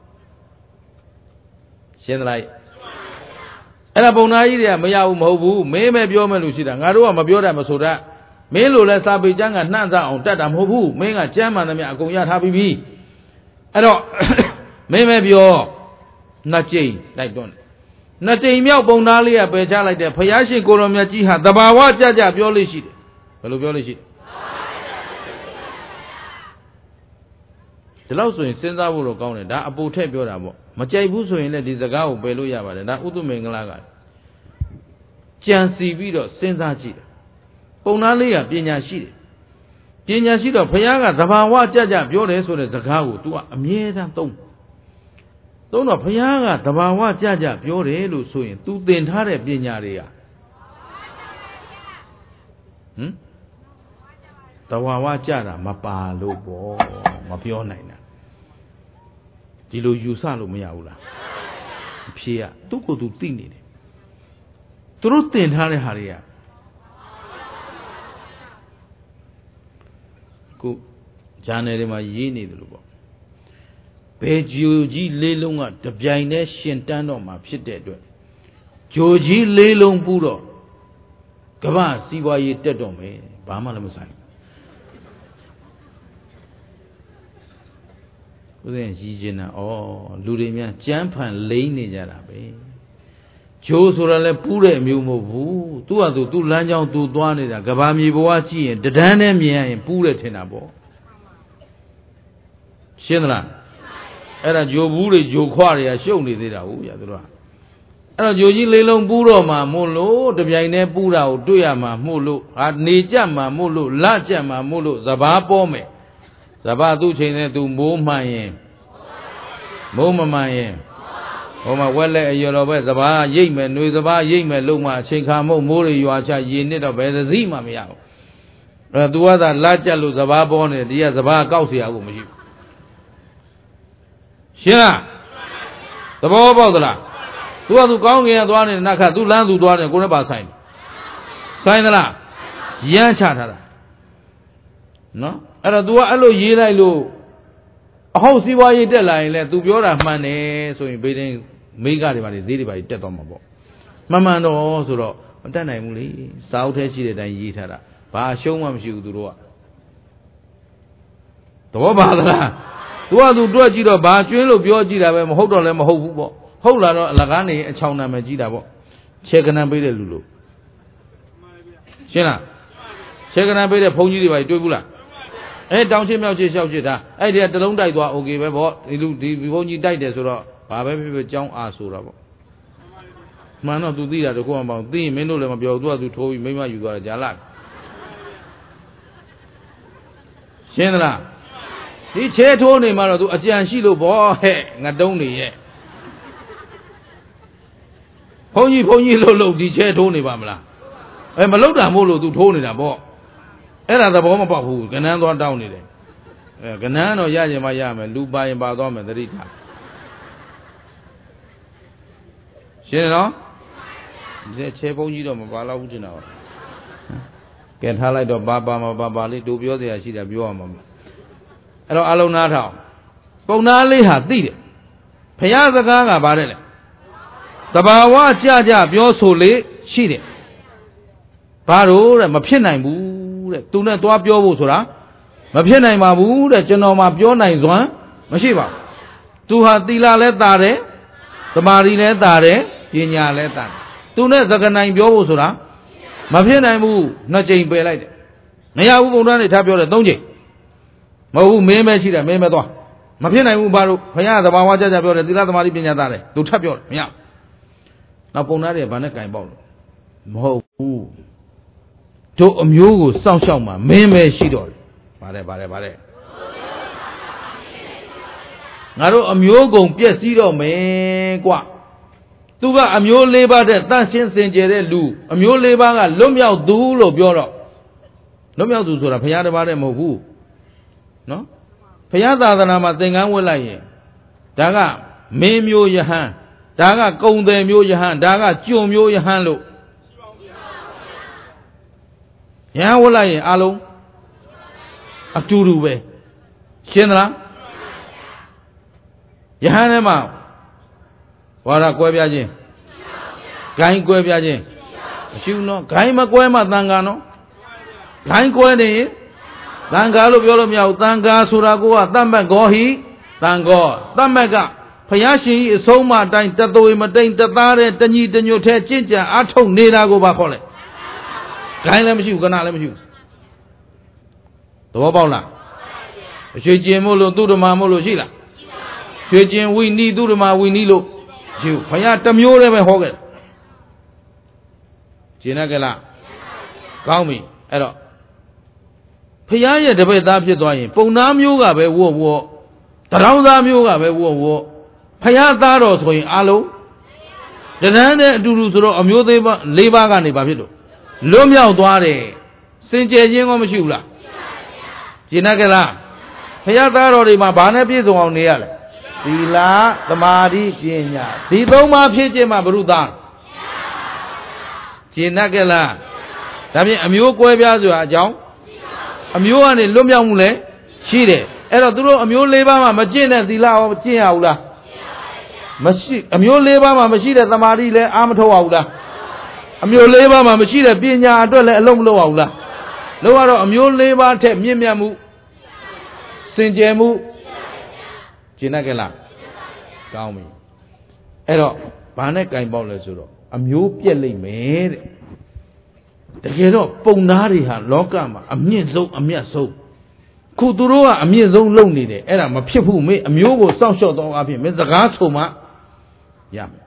ရှင်းသလားအဲ့ဒါပုံနာကြီးတွေကမရဘူးမဟုတ်ဘူးမင်းပဲပြောမယ်လို့ရှိတာငါတို့ကမပြောတတ်မဆိုတတ်မင်းလိုလဲစာပေကျမ်းကနှံ့စအောင်တတ်တာမဟုတ်ဘူးမင်းကကျမ်းမှန်သမျှအကုန်ရထားပြီးပြီအဲ့တော့မင်းပဲပြောနှစ်ကြိမ်တိုက်တွန်းနှစ်ကြိမ်မြောက်ပုံသားလေးကပယ်ချလိုက်တယ်ဘုရားရှင်ကိုရောမြတ်ကြီးဟာတဘာဝကြပြောလို့ရှိတယ်ဘယ်လိုပြောလို့ရှိတယ်ဒီလောက်ဆိုရင်စဉ်းစားဖို့တော့ကောင်းတယ်ဒါအပူထက်ပြောတာပေါ့မကြိုက်ဘူးဆိုရင်လည်းဒီစကားကိုပယ်လို့ရပါတယ်ဒါဥဒ္ဓမင်္ဂလာကကြံစီပြီးတော့စဉ်းစားကြည့်တယ်ပုံနာလေးကပညာရှိတယ်ပညာရှိတော့ဘုရားကသဘာဝကြကြပြောတယ်ဆိုတဲ့စကားကို तू ကအမြဲတမ်းသုံးတော့ဘုရားကသဘာဝကြကြပြောတယ်လို့ဆိုရင် तू သင်ထားတဲ့ပညာတွေကသဘာဝကြတာမပါလို့ပေါ့မပြောနိုင်တာဒီလိုယူဆလို့မရဘူးလားအဖြေကသူ့ကိုယ်သူသိနေတယ်သူတို့သင်ထားတဲ့ဟာတွေကကိုဂျာနယ်တွေမှာရေးနေတယ်လို့ပေါ့ဘယ်ဂျိုကြီးလေးလုံးကတပြိုင်တည်းရှင်တန်းတော့မှာဖြစ်တဲ့အတွက်ဂျိုကြီးလေးလုံးပူတော့ကမ္ဘာစီးပွားရေးတက်တော့မယ်ဘာမှလည်းမဆိုင်ဦးဇင်းရည်ကျင်တာဩလူတွေများကြမ်းဖန်လိမ့်နေကြတာပဲဂျိုးဆိုတာလဲပူးတဲ့အမျိုးမဟုတ်ဘူးသူ့ဟာသူလမ်းကြောင်းသူသွားနေတာကဘာမြေဘဝကြည့်ရင်တဒန်းနဲ့မြင်ရရင်ပူးတယ်ထင်တာပေါ့ရှင်းသလားအဲ့ဒါဂျိုးဘူးတွေဂျိုးခွတွေကရှုပ်နေသေးတာဟုတ်ရသူတို့ကအဲ့တော့ဂျိုးကြီးလေးလုံးပူးတော့မှမို့လို့တပြိုင်တည်းပူးတာကိုတွေ့ရမှာမို့လို့ဟာနေကြမှာမို့လို့လကြမှာမို့လို့စဘာပေါ်မယ်စဘာသူ့ချိန်နဲ့သူမိုးမှန်ရင်မိုးမမှန်ရင်ဟိုမှာဝက်လက်အရော်တော့ပဲစဘာရိတ်မယ်ຫນွေစဘာရိတ်မယ်လုံးမှအချိန်ခါမို့မိုးတွေရွာချရေနစ်တော့ဘယ်သတိမှမရဘူးအဲ့သူကသာလကြလို့စဘာပေါ်နေဒီကစဘာကောက်เสียကိုမရှိဘူးရှင်းလားသဘောပေါက်သလားသူကသူကောင်းကင်ကသွားနေတဲ့နတ်ခသူလမ်းသူသွားနေကိုယ်နဲ့ပါဆိုင်သလားရမ်းချထားတာနော်အဲ့တော့ तू ကအဲ့လိုရေးလိုက်လို့အဟုတ်စီးပွားရေးတက်လာရင်လည်း तू ပြောတာမှန်တယ်ဆိုရင်ဘေးတင်းမိကတွေပါလေဈေးတွေပါတက်သွားမှာပေါ့မှန်တော့ဆိုတော့မတက်နိုင်ဘူးလေစာအုပ်ထဲရှိတဲ့အတိုင်းရေးထားတာဘာရှုံးမှမရှိဘူးသူတို့ကသဘောပါသလား तू က तू တွက်ကြည့်တော့ဘာကျွင်းလို့ပြောကြည့်တာပဲမဟုတ်တော့လည်းမဟုတ်ဘူးပေါ့ဟုတ်လာတော့အလကားနေအချောင်နာမယ်ကြည့်တာပေါ့ခြေကနံပေးတဲ့လူလို့ရှင်းလားခြေကနံပေးတဲ့ဘုန်းကြီးတွေပါတွေ့ဘူးလားအဲတောင်ချစ်မြောက်ချစ်လျှောက်ချစ်တာအဲ့ဒီကတလုံးတိုက်သွားโอเคပဲဗောဒီလူဒီဘုန်းကြီးတိုက်တယ်ဆိုတော့ဘာပဲဖြစ်ဖြစ်ကြောင်းအားဆိုတာဗောမှန်တော့ तू သိတာတခုမှမပေါ့သိရင်မင်းတို့လည်းမပြောဘူး तू က तू ထိုးပြီးမိမယူသွားတယ်ဂျာလာရှင်းသလားဒီချဲထိုးနေမှတော့ तू အကြံရှိလို့ဗောဟဲ့ငတုံးနေရဲ့ဘုန်းကြီးလို့ဒီချဲထိုးနေပါမလားအဲမလုတာမို့လို့ तू ထိုးနေတာဗောအဲ့ဒါသဘောမပေါက်ဘူးကနန်းသွားတောင်းနေတယ်အဲကနန်းတော့ရရင်မှရမယ်လူပါရင်ပါသွားမယ်သတိထားရှင်းနော်ဒီချေဘုန်းကြီးတော့မပါတော့ဘူးတင်တာပါကဲထားလိုက်တော့ပါလေးတို့ပြောစရာရှိတာပြောရမှာအဲ့တော့အလုံးနားထောင်ပုံနာလေးဟာသိတယ်ဘုရားစကားကဗါတဲ့လေသဘာဝကြကြပြောဆိုလေရှိတယ်ဘာလို့တဲ့မဖြစ်နိုင်ဘူးတဲ့သူနဲ့သွားပြောဖို့ဆိုတာမဖြစ်နိုင်ပါဘူးတဲ့ကျွန်တော်မှပြောနိုင်စွမ်းမရှိပါဘူးသူဟာသီလလည်းတာတယ်သမာဓိလည်းတာတယ်ပညာလည်းတာတယ်သူနဲ့သက္ကနိုင်ပြောဖို့ဆိုတာမဖြစ်နိုင်ဘူးနှစ်ကြိမ်ပယ်လိုက်တယ်မရဘူးဘုံသားနေထားပြောတယ်သုံးကြိမ်မဟုတ်ဘူးမင်းပဲရှိတယ်မင်းပဲသွားမဖြစ်နိုင်ဘူးဘာလို့ဘုရားသဘာဝကြကြပြောတယ်သီလသမာဓိပညာတာတယ်သူထပ်ပြောတယ်မရနောက်ပုံသားတွေဘာနဲ့ကင်ပေါက်လို့မဟုတ်ဘူးတို့အမျိုးကိုစောင့်ရှောက်မှာမင်းပဲရှိတော့တယ်ဗါတဲ့ငါတို့အမျိုးကုန်ပြည့်စည်တော့မယ်ကွသူကအမျိုး၄ပါးတဲ့တန့်ရှင်းစင်ကြယ်တဲ့လူအမျိုး၄ပါးကလွတ်မြောက်သူလို့ပြောတော့လွတ်မြောက်သူဆိုတာဘုရားတစ်ပါးတည်းမဟုတ်ဘူးနော်ဘုရားသာသနာမှာသင်္ကန်းဝတ်လိုက်ရင်ဒါကမင်းမျိုးယဟန်ဒါကကုံတယ်မျိုးယဟန်ဒါကကျွံမျိုးယဟန်လို့ရဟန်းဝတ်လိုက်ရင်အလုံးအတူတူပဲရှင်းသလားယဟန်ထဲမှာဝါဒကွဲပြားခြင်းဂိုင်းကွဲပြားခြင်းမရှိဘူးနော်ဂိုင်းမကွဲမှသံဃာနော်ဂိုင်းကွဲနေရင်သံဃာလို့ပြောလို့မရဘူးသံဃာဆိုတာကတမ္မတ်ဂောဟိသံဃောတမ္မတ်ကဘုရားရှင်ကြီးအဆုံးအမအတိုင်းတသွေမတိန်တသားတဲ့တညီတညွတ်ထဲကြင့်ကြံအားထုတ်နေတာကိုပါခေါ်လိုက်ဂိုင်းလည်းမရှိဘူးကနာလည်းမရှိဘူးသဘောပေါက်လားရွှေကျင်မို့လို့သူ့ဓမ္မမို့လို့ရှိလားရွှေကျင်ဝိနည်းသူ့ဓမ္မဝိနည်းလို့ရှိဘုရားတစ်မျိုးတည်းပဲဟောခဲ့ကျင်ကလားကောင်းပြီအဲ့တော့ဘုရားရဲ့တပည့်သားဖြစ်သွားရင်ပုံသားမျိုးကပဲဝေါ့ဝေါ့တရောင်းသားမျိုးကပဲဝေါ့ဝေါ့ဘုရားသားတော်ဆိုရင်အလုံးတဏ္ဍာနဲ့အတူတူဆိုတော့အမျိုးသေးပါ၄ပါးကနေဘာဖြစ်လို့လွတ်မြောက်သွားတယ်စင်ကြယ်ခြင်းကောမရှိဘူးလားကျင်ကလားဘုရားသားတော်တွေမှာဘာနဲ့ပြည့်စုံအောင်နေရလဲသီလသမာဓိပညာဒီသုံးပါးဖြစ်ခြင်းမှာဘုရုသားကျင်ကလားဒါဖြင့်အမျိုးကွဲပြားဆိုတာအကြောင်းအမျိုးကနေလွတ်မြောက်မှုလည်းရှိတယ်အဲ့တော့သူတို့အမျိုး၄ပါးမှာမကျင့်တဲ့သီလရောကျင့်ရဘူးလားမရှိအမျိုး၄ပါးမှာမရှိတဲ့သမာဓိလည်းအာမထုတ်ရဘူးလားအမျိုး၄ပါးမှာမရှိတဲ့ပညာအတွက်လည်းအလုံးမလုပ်ရဘူးလားလို့ရတော့အမျိုး၄ပါးထက်မြင့်မြတ်မှုစင်ကြယ်မှုကျင့်တတ်လားကောင်းပြီအဲ့တော့ဘာနဲ့ကင်ပေါက်လဲဆိုတော့အမျိုးပြက်လိမ့်မယ်တဲ့တကယ်တော့ပုံသားတွေဟာလောကမှာအမြင့်ဆုံးအမြတ်ဆုံးခုသူတို့ကအမြင့်ဆုံးလုပ်နေတယ်အဲ့ဒါမဖြစ်ဘူးမေအမျိုးကိုစောင့်ရှောက်တော့အဖြစ်မင်းစကားဆိုမှရမယ်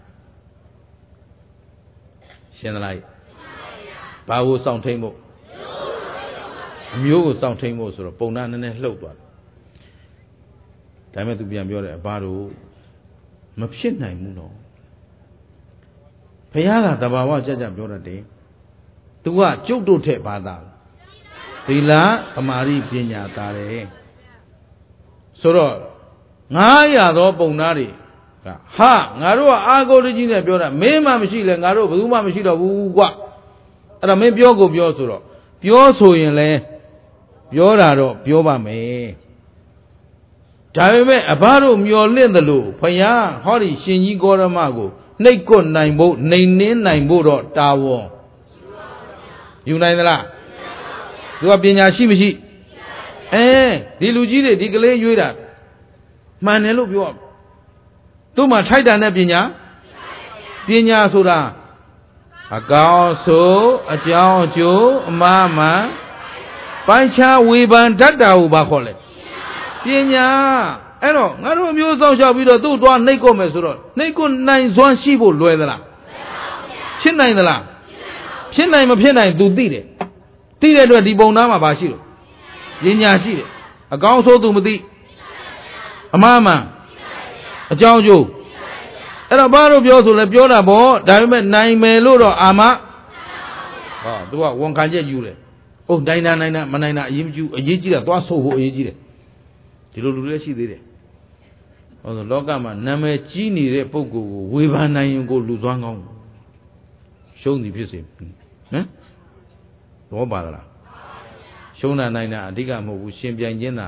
ရှင်းသလားဘာကိုစောင့်ထိန်ဖို့အမျိုးကိုစောင့်ထိန်ဖို့ဆိုတော့ပုံသားနည်းနည်းလှုပ်သွားတယ်ဒါပေမဲ့သူပြန်ပြောတယ်အဘတို့မဖြစ်နိုင်ဘူးနော်ဘုရားကတဘာဝကြကြပြောတတ်တယ်သူကကျုပ်တို့ထက်ပါသားသီလသမာဓိပညာသားတယ်ဆိုတော့900သောပုံသားတွေကဟာငါတို့ကအာကိုတကြီးနဲ့ပြောတာမင်းမှမရှိလဲငါတို့ဘယ်သူမှမရှိတော့ဘူးကွအဲ့တော့မင်းပြောကိုပြောဆိုတော့ပြောဆိုရင်လဲပြောတာတော့ပြောပါမယ်ဒါပေမဲ့အဘတို့မျော်လင့်တယ်လို့ဘုရားဟောဒီရှင်ကြီးဂေါရမကိုနှိပ်ကွနိုင်ဖို့နှိမ်နှင်းနိုင်ဖို့တော့တာဝန်ယူနိုင်သလားသူကပညာရှိမရှိဒီလူကြီးတွေဒီကလေးရွေးတာမှန်တယ်လို့ပြောသူ့မှာထိုက်တန်တဲ့ပညာဆိုတာအကောင်းဆိုအကြောင်းအကျိုးအမှားမှန်ပိုင်းခြားဝေဖန်တတ်တာကိုဘာခေါ်လဲပညာအဲ့တော့ငါတို့အမျိုးဆောင်ရှောက်ပြီးတော့သူ့သွားနှိပ်ကွမယ်ဆိုတော့နှိပ်ကွနိုင်စွမ်းရှိဖို့လွယ်သလားဖြစ်နိုင်သလားဖြစ်နိုင်မဖြစ်နိုင်သူသိတယ်သိတဲ့အတွက်ဒီပုံသားမှာဘာရှိလို့ပညာရှိတယ်အကောင်းဆိုသူမသိအမှားမှန်အကြောင်းအကျိုးအဲ့တော့ဘာလို့ပြောဆိုလဲပြောတာပေါ့ဒါပေမဲ့နိုင်မယ်လို့တော့အာမဟောသူကဝန်ခံချက်ယူတယ်ဟုတ်နိုင်တာမနိုင်တာအရေးမကြီးအရေးကြီးတာသွားဆိုဖို့အရေးကြီးတယ်ဒီလိုလူလည်းရှိသေးတယ်ဟောဆိုလောကမှာနာမည်ကြီးနေတဲ့ပုဂ္ဂိုလ်ကိုဝေဖန်နိုင်ရင်ကိုလူသွမ်းကောင်းရှုံးသည်ဖြစ်စေဟမ်တော့ပါလားရှုံးတာနိုင်တာအဓိကမဟုတ်ဘူးရှင်ပြိုင်ခြင်းသာ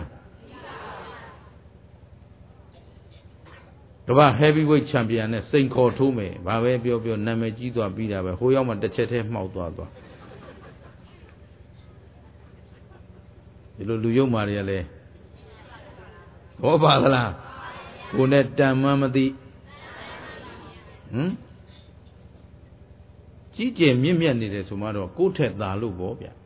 တပတ် heavyweight champion နဲ့စိန်ခေါ်ထိုးမယ်ဘာပဲပြောနာမည်ကြီးသွားပြီးတာပဲဟိုရောက်မှတစ်ချက်တည်းမှောက်သွားဒီလိုလူယုံမာတွေကလည်းဘောပါသလားကိုနဲ့တန်မှန်းမသိကြီးကျယ်မြင့်မြတ်နေတယ်ဆိုမှတော့ကိုယ့်ထက်သာလို့ပေါ့ဗျ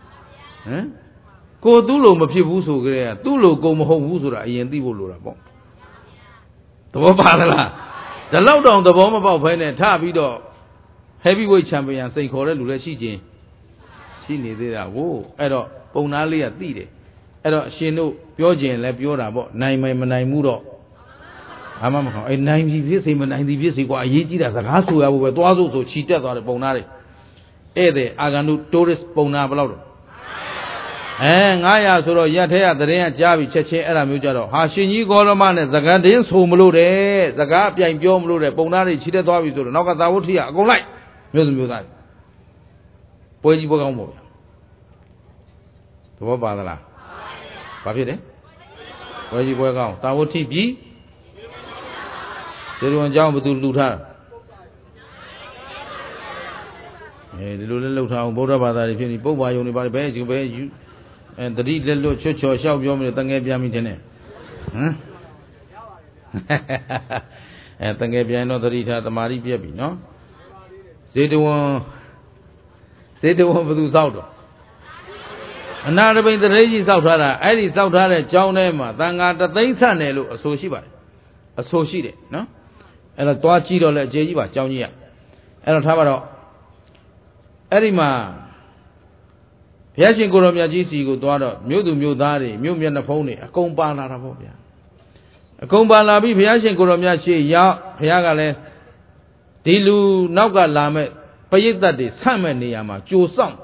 ကိုသူ့လိုမဖြစ်ဘူးဆိုကြတဲ့သူ့လိုကိုမဟုတ်ဘူးဆိုတာအရင်သိဖို့လိုတာပေါ့သဘောပါသလားဒီလောက်တောင်သဘောမပေါက်ဖဲနဲ့ထပြီးတော့ heavyweight champion စိန်ခေါ်တဲ့လူလည်းရှိနေသေးတာကိုအဲ့တော့ပုံသားလေးကသိတယ်အဲ့တော့အရှင်တို့ပြောကြရင်လည်းပြောတာပေါ့နိုင်မယ်မနိုင်မှုတော့ဘာမှမခေါအဲ့နိုင်ပြီဖြစ်စေမနိုင်သည်ဖြစ်စေကွာအရေးကြီးတာစကားဆိုရဖို့ပဲသွားစို့ဆိုခြိတက်သွားတယ်ပုံသားတွေဧည့်သည်အာဂန္တု tourist ပုံသားဘယ်လောက်တော့900ဆိုတော့ရက်ထဲကသတင်းကကြားပြီးချက်ချင်းအဲ့ဒါမျိုးကြတော့ဟာရှင်ကြီးဂေါရမနဲ့စကားတင်းဆိုမလို့တဲ့စကားအပြိုင်ပြောမလို့တဲ့ပုံသားတွေခြိတက်သွားပြီဆိုတော့နောက်ကသာဝတိကအကုန်လိုက်မျိုးစုံမျိုးသားပွဲကြီးပွဲကောင်းပေါ့ဗျာသဘောပါသလားဘာဖြစ်တယ်ပွဲကြီးပွဲကောင်းသာဝတိပြီဇေရုံအကြောင်းဘယ်သူလှူထားဒီလိုလည်းလှုပ်ထားအောင်ဗုဒ္ဓဘာသာတွေဖြစ်နေပုပ္ပါယုံတွေပါပဲယူတတိလက်လွတ်ချွတ်ချော်လျှောက်ပြောမလို့တငယ်ပြန်ပြီထင်တယ်တငယ်ပြန်တော့တတိထားတမာတိပြက်ပြီနော်ဇေတဝန်ဘယ်သူသောက်တော့အနာတပိန်တရေကြီးစောက်ထားတာအဲ့ဒီစောက်ထားတဲ့ကြောင်းထဲမှာတန်ဃာတသိန်းဆက်တယ်လို့အဆိုရှိပါတယ်အဆိုရှိတယ်နော်အဲ့တော့သွားကြည့်တော့လဲအခြေကြီးပါကြောင်းကြီးရအဲ့တော့ထားပါတော့အဲ့ဒီမှာဘုရားရှင်ကိုရောမြတ်ကြီးစီကိုသွားတော့မြို့သူမြို့သားတွေမြို့မျက်နှာဖုံးတွေအကုန်ပါလာတာပေါ့ဗျာအကုန်ပါလာပြီးဘုရားရှင်ကိုရောမြတ်ရှိရောက်ဘုရားကလည်းဒီလူနောက်ကလာမဲ့ပရိသတ်တွေဆန့်မဲ့နေရာမှာကြိုဆောင်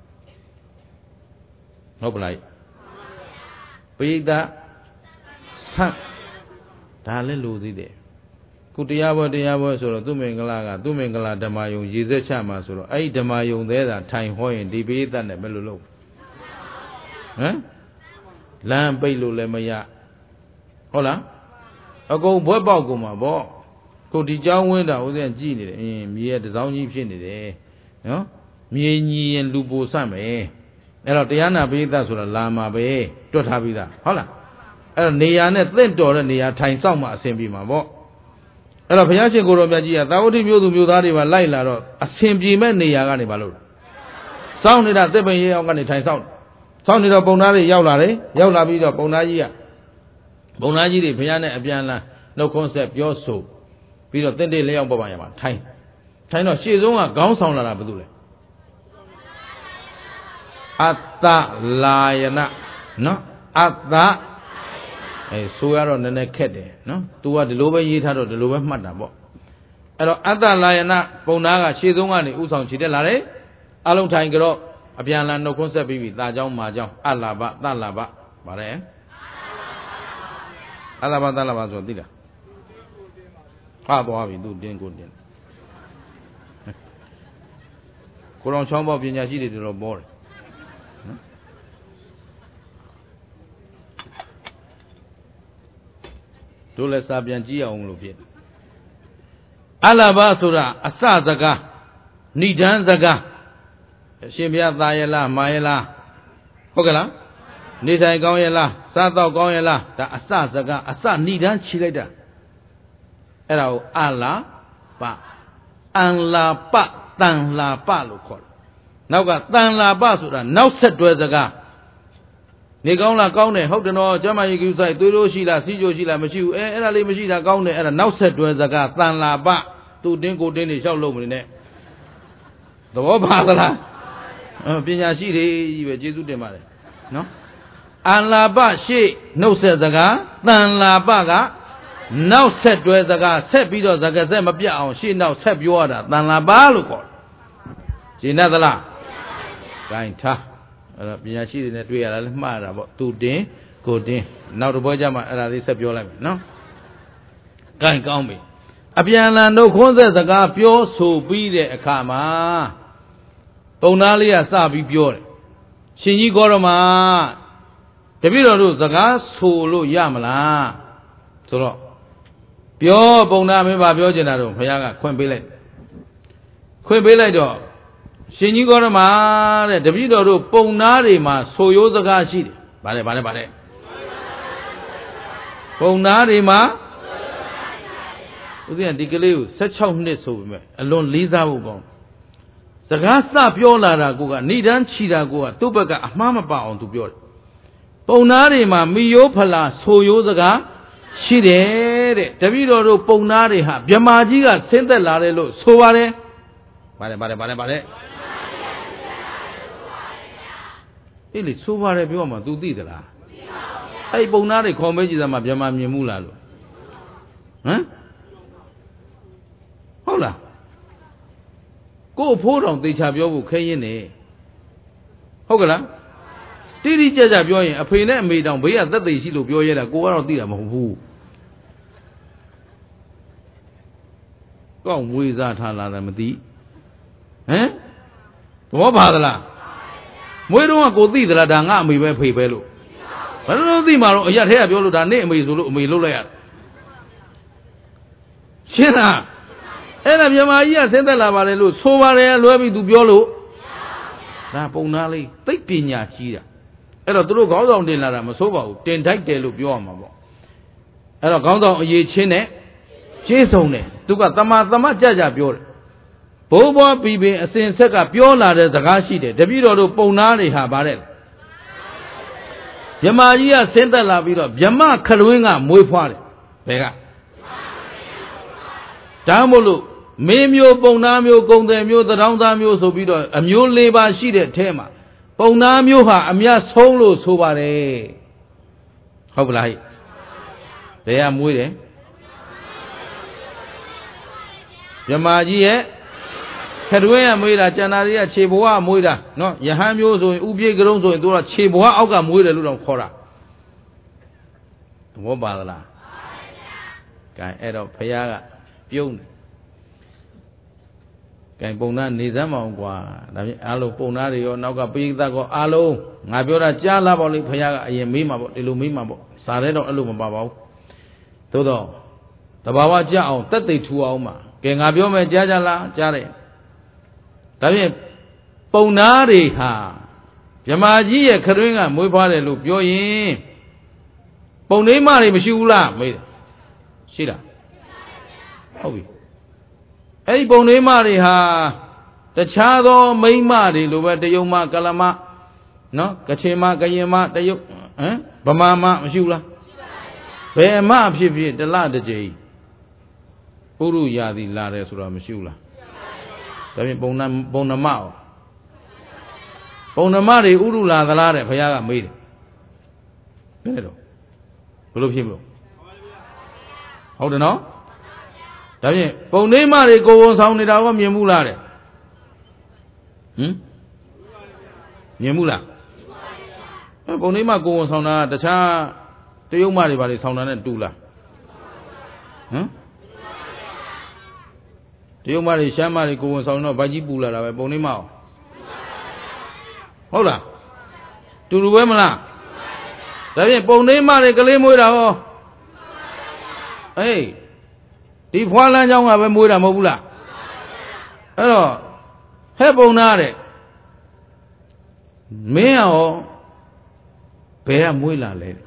ဟုတ်ပလားပရိသတ်ဆန့်ဒါလည်းလူသေးတယ်ခုတရားပွဲဆိုတော့သူမင်္ဂလာကသူမင်္ဂလာဓမ္မယုံရည်စက်ချမှာဆိုတော့အဲ့ဒီဓမ္မယုံသေးတာထိုင်ဟောရင်ဒီပရိသတ်နဲ့ဘယ်လိုလုပ်ဟမ်လမ်းပိတ်လို့လည်းမရဟုတ်လားအကုန်ဘွဲ့ပေါက်ကုန်မှာပေါ့ခုဒီเจ้าဝင်းတာဦးဇင်းကြည့်နေတယ်မြေရဲ့တစောင်းကြီးဖြစ်နေတယ်နော်မြေညီရင်လူပိုဆန့်မယ်အဲ့တော့တရားနာပရိသတ်ဆိုတာလာမှာပဲတွတ်ထားပြီးသားဟုတ်လားအဲ့တော့နေရာနဲ့သင့်တော်တဲ့နေရာထိုင်ဆောင်မှအဆင်ပြေမှာပေါ့အဲ့တော့ဘုရားရှင်ကိုရောမြတ်ကြီးကသာဝတိမြို့သူမြို့သားတွေပါလိုက်လာတော့အဆင်ပြေမဲ့နေရာကနေပါလို့စောင့်နေတာသစ်ပင်ရေအောင်ကနေထိုင်ဆောင်နေတော့ပုံသားတွေရောက်လာတယ်ရောက်လာပြီးတော့ပုံသားကြီးတွေဘုရားနဲ့အပြန်လာနှုတ်ခွန်းဆက်ပြောဆိုပြီးတော့တင့်တယ်လျောက်ပေါ်ပါရမှာထိုင်တော့ရှေ့ဆုံးကခေါင်းဆောင်လာတာဘာလို့လဲအတ္တလာယနာနော်အတ္တဆိုရတော့နည်းနည်းခက်တယ်နော် तू ကဒီလိုပဲရေးထားတော့ဒီလိုပဲမှတ်တာပေါ့အဲ့တော့အတ္တလာယနာပုံသားကရှေ့ဆုံးကနေဥဆောင်ခြေတက်လာတယ်အလုံးထိုင်ကြတော့အပြန်လာနှုတ်ခွန်းဆက်ပြီးပြီตาเจ้าမာเจ้าအလာဘတလာဘပါတယ်အလာဘတလာဘဆိုသိလားဟာသွားပြီသူတင်းကိုတင်းကိုတော်ချောင်းပေါပညာရှိတွေတော်ပေါ်တယ်တို့လည်းစာပြန်ကြည့်အောင်လို့ဖြစ်အလဘဆိုတာအစစကားဏိဒန်းစကားအရှင်ဘုရားသာယလားမာယလားဟုတ်ကဲ့လားနေထိုင်ကောင်းရဲ့လားစားတော့ကောင်းရဲ့လားဒါအစစကားအစဏိဒန်းခြိလိုက်တာအဲ့ဒါကိုအလာပအန်လာပတန်လာပလို့ခေါ်တယ်နောက်ကတန်လာပဆိုတာနောက်ဆက်တွဲစကားနေကောင်းလားကောင်းတယ်ဟုတ်တယ်နော်ကျမကြီးကူဆိုင်သွေးလို့ရှိလားစီးကြိုရှိလားမရှိဘူးအဲ့ဒါလေးမရှိတာကောင်းတယ်အဲ့ဒါနောက်ဆက်တွဲစကားတန်လာပသူတင်းကိုတင်းနေလျှောက်လို့မနေနဲ့သဘောပါသလားပညာရှိတွေကြီးပဲကျေးဇူးတင်ပါတယ်နော်အန်လာပရှေ့နှုတ်ဆက်စကားတန်လာပကနောက်ဆက်တွဲစကားဆက်ပြီးတော့စကားဆက်မပြတ်အောင်ရှေ့နောက်ဆက်ပြောရတာတန်လာပလို့ခေါ်တယ်ရှင်းသလားဂိုင်းထားအဲ့တော့ပညာရှိတွေနဲ့တွေ့ရတာလည်းမှားတာပေါ့သူတင်းကိုတင်းနောက်တစ်ပွဲကျမှအဲ့ဒါလေးဆက်ပြောလိုက်မယ်နော်ဂိုင်းကောင်းပြီအပြန်လန်တို့ခွန်းဆက်စကားပြောဆိုပြီးတဲ့အခါမှာပုံသားလေးကစပြီးပြောတယ်ရှင်ကြီးကောရမတပည့်တော်တို့စကားဆိုလို့ရမလားဆိုတော့ပြောပုံသားမင်းပါပြောချင်တာတော့ဘုရားကခွင့်ပေးလိုက်တော့ရှင်ကြီးကောရမတဲ့တပည့်တော်တို့ပုံသားတွေမှာဆိုရိုးစကားရှိတယ်ဗါလဲပုံသားတွေမှာဦးဇင်းဒီကလေးကို16နှစ်ဆိုပေမဲ့အလွန်လေးစားဖို့ကောင်းစကားစပြောလာတာကိုကဏိဒန်းချီတာကိုကသူ့ဘက်ကအမှားမပါအောင်သူပြောတယ်ပုံသားတွေမှာမိယိုးဖလာဆိုရိုးစကားရှိတယ်တဲ့တပည့်တော်တို့ပုံသားတွေဟာမြမာကြီးကဆင်းသက်လာတယ်လို့ဆိုပါတယ်ဗါလဲအေးလေဆိုပါတယ်ပြောမှ तू သိသလားအဲ့ပုံသားတွေခေါ်မဲကြည့်သားမှာမြမာမြင်မှုလားလို့ဟမ်ဟုတ်လားကို့အဖိုးတော်သေချာပြောဖို့ခဲရင်နေဟုတ်ကလားတိတိကျကျပြောရင်အဖေနဲ့အမေတောင်ဘေးကသက်သေရှိလို့ပြောရတာကိုကတော့သိတာမဟုတ်ဘူးကောင်းဝေစားထားလာတယ်မသိဟမ်သဘောပါသလားမွေးတော့ကိုသိသလားဒါငါအမေပဲဖေပဲလို့ဘာလို့သိမှာတော့အရက်ထဲကပြောလို့ဒါနေအမေဆိုလို့အမေလှုပ်လိုက်ရရှင်းလားအဲ့ဒါမြမကြီးကဆင်းသက်လာပါလေလို့ဆိုပါတယ်လွဲပြီးသူပြောလို့ဒါပုံသားလေးသိပညာကြီးတာအဲ့တော့သူတို့ခေါင်းဆောင်တင်လာတာမဆိုးပါဘူးတင်ထိုက်တယ်လို့ပြောရမှာပေါ့အဲ့တော့ခေါင်းဆောင်အရေးချင်းနဲ့ရှင်းဆုံးတယ်သူကတမကြကြပြောတယ်ဘိုးဘွားပြီးပင်အစဉ်ဆက်ကပြောလာတဲ့စကားရှိတယ်တပည့်တော်တို့ပုံသားတွေဟာဗါတဲ့မြမကြီးကဆင်းသက်လာပြီးတော့မြမခလွင်းကမွေးဖွားတယ်ဘယ်ကဒါမို့လို့မင်းမျိုးပုံနာမျိုးကုံတယ်မျိုးသတောင်းသားမျိုးဆိုပြီးတော့အမျိုး၄ပါးရှိတဲ့အထဲမှာပုံနာမျိုးဟာအမြတ်ဆုံးလို့ဆိုပါတယ်ဟုတ်ပလားဟိဘယ်ကမွေးတယ်မြမကြီးရဲ့ခရွင်းကမွေးတာကျန်တာတွေကခြေဘဝမွေးတာနော်ယဟန်မျိုးဆိုရင်ဥပြေကရုံးဆိုရင်သူကခြေဘဝအောက်ကမွေးတယ်လို့တော့ခေါ်တာသဘောပါသလားကဲအဲ့တော့ဖခင်ကပြုံးတယ်ကဲပုံနာနေစမ်းမအောင်ကွာဒါဖြင့်အားလုံးပုံနာတွေရောနောက်ကပိဋကတ်ကောအားလုံးငါပြောတာကြားလာပါလိမ့်ဖခင်ကအရင်မေးမှာပေါ့ဒီလိုမေးမှာပေါ့စာထဲတော့အဲ့လိုမပါပါဘူးသို့တော့တဘာဝကြအောင်တက်သိထူအောင်မှာကဲငါပြောမယ်ကြားကြလားကြားတယ်ဒါဖြင့်ပုံနာတွေဟာမြမကြီးရဲ့ခရွင်းကမွေးဖွားတယ်လို့ပြောရင်ပုံနှိမတွေမရှိဘူးလားမေးတယ်ရှိလားဟုတ်ပြီအဲ့ဒီပုံနှိမတွေဟာတခြားသောမိန်းမတွေလိုပဲတယုံမကလမနော်ကချင်မကရင်မတယုတ်ဗမာမမရှိဘူးလားဘယ်အမဖြစ်ဖြစ်တလတစ်ကြိမ်ဥရုရာသီလာတယ်ဆိုတာမရှိဘူးလားဒါဖြင့်ပုံနမရောပုံနမတွေဥရုလာသလားတဲ့ဘုရားကမေးတယ်ဘယ်တော့ဘယ်လိုဖြစ်မလို့ဟုတ်တယ်နော်ဒါဖြင့်ပုံနှိမတွေကိုယ်ဝန်ဆောင်နေတာကမြင်မှုလားတဲ့မြင်မှုလားပုံနှိမကိုယ်ဝန်ဆောင်တာတခြားတရုတ်မတွေဘာတွေဆောင်တာနဲ့တူလားတရုတ်မတွေရှမ်းမတွေကိုယ်ဝန်ဆောင်တော့ဗကြီးပူလာတာပဲပုံနှိမအောင်ဟုတ်လားတူတူပဲမလားဒါဖြင့်ပုံနှိမတွေကလေးမွေးတာဟောအေးဒီဖွာလန်းเจ้าကပဲမွေးတာမဟုတ်ဘူးလားအဲ့တော့ဟဲ့ပုံနာတဲ့မင်းရောဘယ်ကမွေးလာလဲ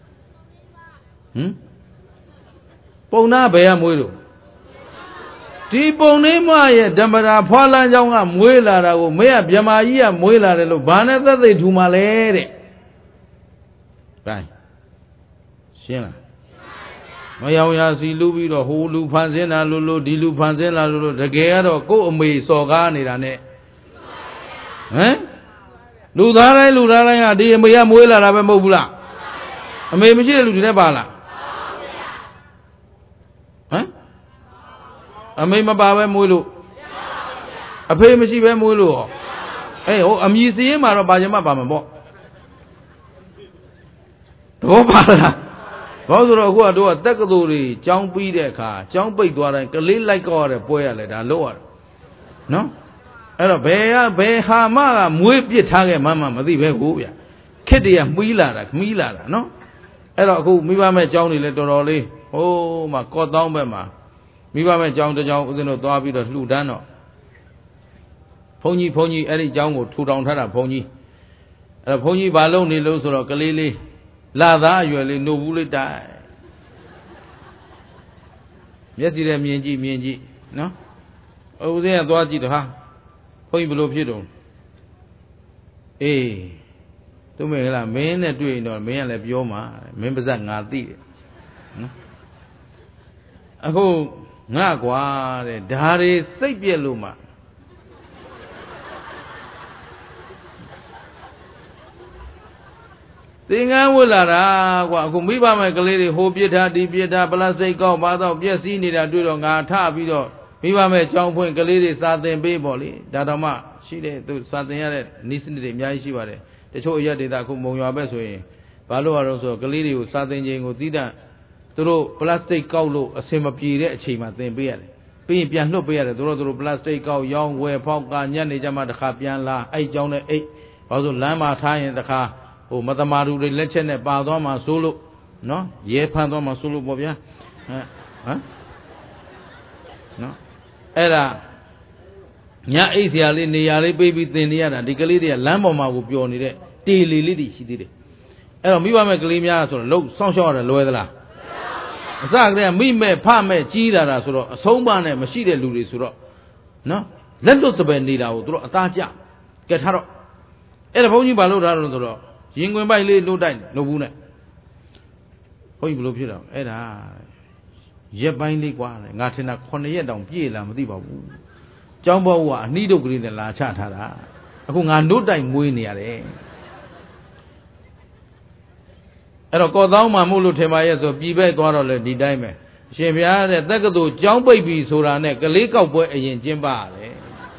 ပုံနာဘယ်ကမွေးလို့ဒီပုံနှိမရဲ့ဓမ္မတာဖွာလန်းเจ้าကမွေးလာတာကိုမင်းကဗြဟ္မာကြီးကမွေးလာတယ်လို့ဘာနဲ့သက်သေထူမှာလဲတဲ့ကဲရှင်းလားမယောင်ရာစီလူပြီးတော့ဟိုလူဖန်ဆင်းတာလို့ဒီလူဖန်ဆင်းလာလို့တကယ်ကတော့ကို့အမေစော်ကားနေတာနဲ့လူသားတိုင်းကဒီအမေကမွေးလာတာပဲမဟုတ်ဘူးလားအမေမရှိတဲ့လူတွေနဲ့ပါလားအမေမပါပဲမွေးလို့အဖေမရှိပဲမွေးလို့ဟိုအမည်စည်းရင်မှာတော့ပါချင်မှပါမှာပေါ့တော့ပါလားဘာလို့ဆိုတော့အခုကတော့တက္ကသိုလ်တွေကျောင်းပြီးတဲ့အခါကျောင်းပိတ်သွားတိုင်းကလေးလိုက်ကောက်ရတဲ့ပွဲရလဲဒါလို့ရတယ်နော်အဲ့တော့ဘယ်ဟာမှကမွေးပစ်ထားခဲ့မှမသိပဲကိုဗျာခက်တည်းကမှီးလာတာနော်အဲ့တော့အခုမိဘမဲ့ကျောင်းတွေလည်းတော်တော်လေးဟိုးမှာကော့တောင်းဘက်မှာမိဘမဲ့ကျောင်းတစ်ကျောင်းဦးဇင်းတို့သွားပြီးတော့လှူဒန်းတော့ဘုန်းကြီးအဲ့ဒီကျောင်းကိုထူထောင်ထားတာဘုန်းကြီးအဲ့တော့ဘုန်းကြီးဘာလုပ်နေလို့ဆိုတော့ကလေးလေးလာသားအရွယ်လေးနှုတ်ဘူးလေးတိုင်မျက်စိနဲ့မြင်ကြည့်နော်ဦးဇင်းကသွားကြည့်တော့ဟာဘုန်းကြီးဘယ်လိုဖြစ်တော့အေးသူမင်းကလားမင်းနဲ့တွေ့ရင်တော့မင်းကလည်းပြောမှာမင်းပါဇက်ငါသိတယ်နော်အခုငါကွာတဲ့ဓာရီစိတ်ပြက်လို့မှသင်္ကန်းဝတ်လာတာကွာအခုမိဘမဲ့ကလေးတွေဟိုပြစ်ထားဒီပြစ်ထားပလတ်စတစ်ကောက်ပါတော့ပြက်စီးနေတာတွေ့တော့ငါထပြီးတော့မိဘမဲ့ကြောင်းဖွင့်ကလေးတွေစာသင်ပေးပေါ့လေဒါတော့မှရှိတယ်သူစာသင်ရတဲ့နည်းစနစ်တွေအများကြီးရှိပါတယ်တချို့အရက်ဒေတာအခုမုံရွာပဲဆိုရင်ဘာလို့ရတော့ဆိုကလေးတွေကိုစာသင်ချိန်ကိုသီးသန့်သူတို့ပလတ်စတစ်ကောက်လို့အစင်မပြေတဲ့အချိန်မှာသင်ပေးရတယ်ပြီးရင်ပြန်လွှတ်ပေးရတယ်သူတို့ပလတ်စတစ်ကောက်ရောင်းဝယ်ဖောက်ကညက်နေကြမှာတစ်ခါပြန်လာအဲ့ကြောင်းနဲ့အိတ်ဘာလို့လမ်းမှာထားရင်တစ်ခါဟိုမတမာသူတွေလက်ချက်နဲ့ပါသွားမှဆိုးလို့နော်ရဲဖမ်းသွားမှဆိုးလို့ပေါ့ဗျာနော်အဲ့ဒါညအိတ်ဆရာလေးနေရာလေးပေးပြီးသင်နေရတာဒီကလေးတွေကလမ်းပေါ်မှာကိုပျော်နေတဲ့တေလီလေးတွေရှိသေးတယ်အဲ့တော့မိဘမဲ့ကလေးများဆိုတော့လှုပ်စောင့်ရှောက်ရတယ်လွယ်သလားအစကတည်းကမိမဲ့ဖမဲ့ကြီးလာတာဆိုတော့အဆုံးမနဲ့မရှိတဲ့လူတွေဆိုတော့နော်လက်လွတ်စပယ်နေတာကိုသူတို့အသားကျကဲထားတော့အဲ့ဒါဘုန်းကြီးဘာလို့ထားလို့ဆိုတော့ရင်ခွင်ပိုက်လေးလှုပ်တိုက်လှုပ်ဘူးနဲ့ဘုန်းကြီးဘယ်လိုဖြစ်တော့အဲ့ဒါရက်ပိုင်းလေးกว่าလေငါထင်တာ9ရက်တောင်ပြည့်လာမသိပါဘူးကျောင်းဘဝကအနှီးဒုက္ခလေးနဲ့လာချထားတာအခုငါနှုတ်တိုက်မွေးနေရတယ်အဲ့တော့ကော်သောင်းမှမို့လို့ထင်ပါရဲ့ဆိုပြည်ပဲသွားတော့လေဒီတိုင်းပဲရှင်ဘုရားတဲ့တက္ကသိုလ်ကျောင်းပိတ်ပြီဆိုတာနဲ့ကလေးကောက်ပွဲအရင်ကျင်းပရတယ်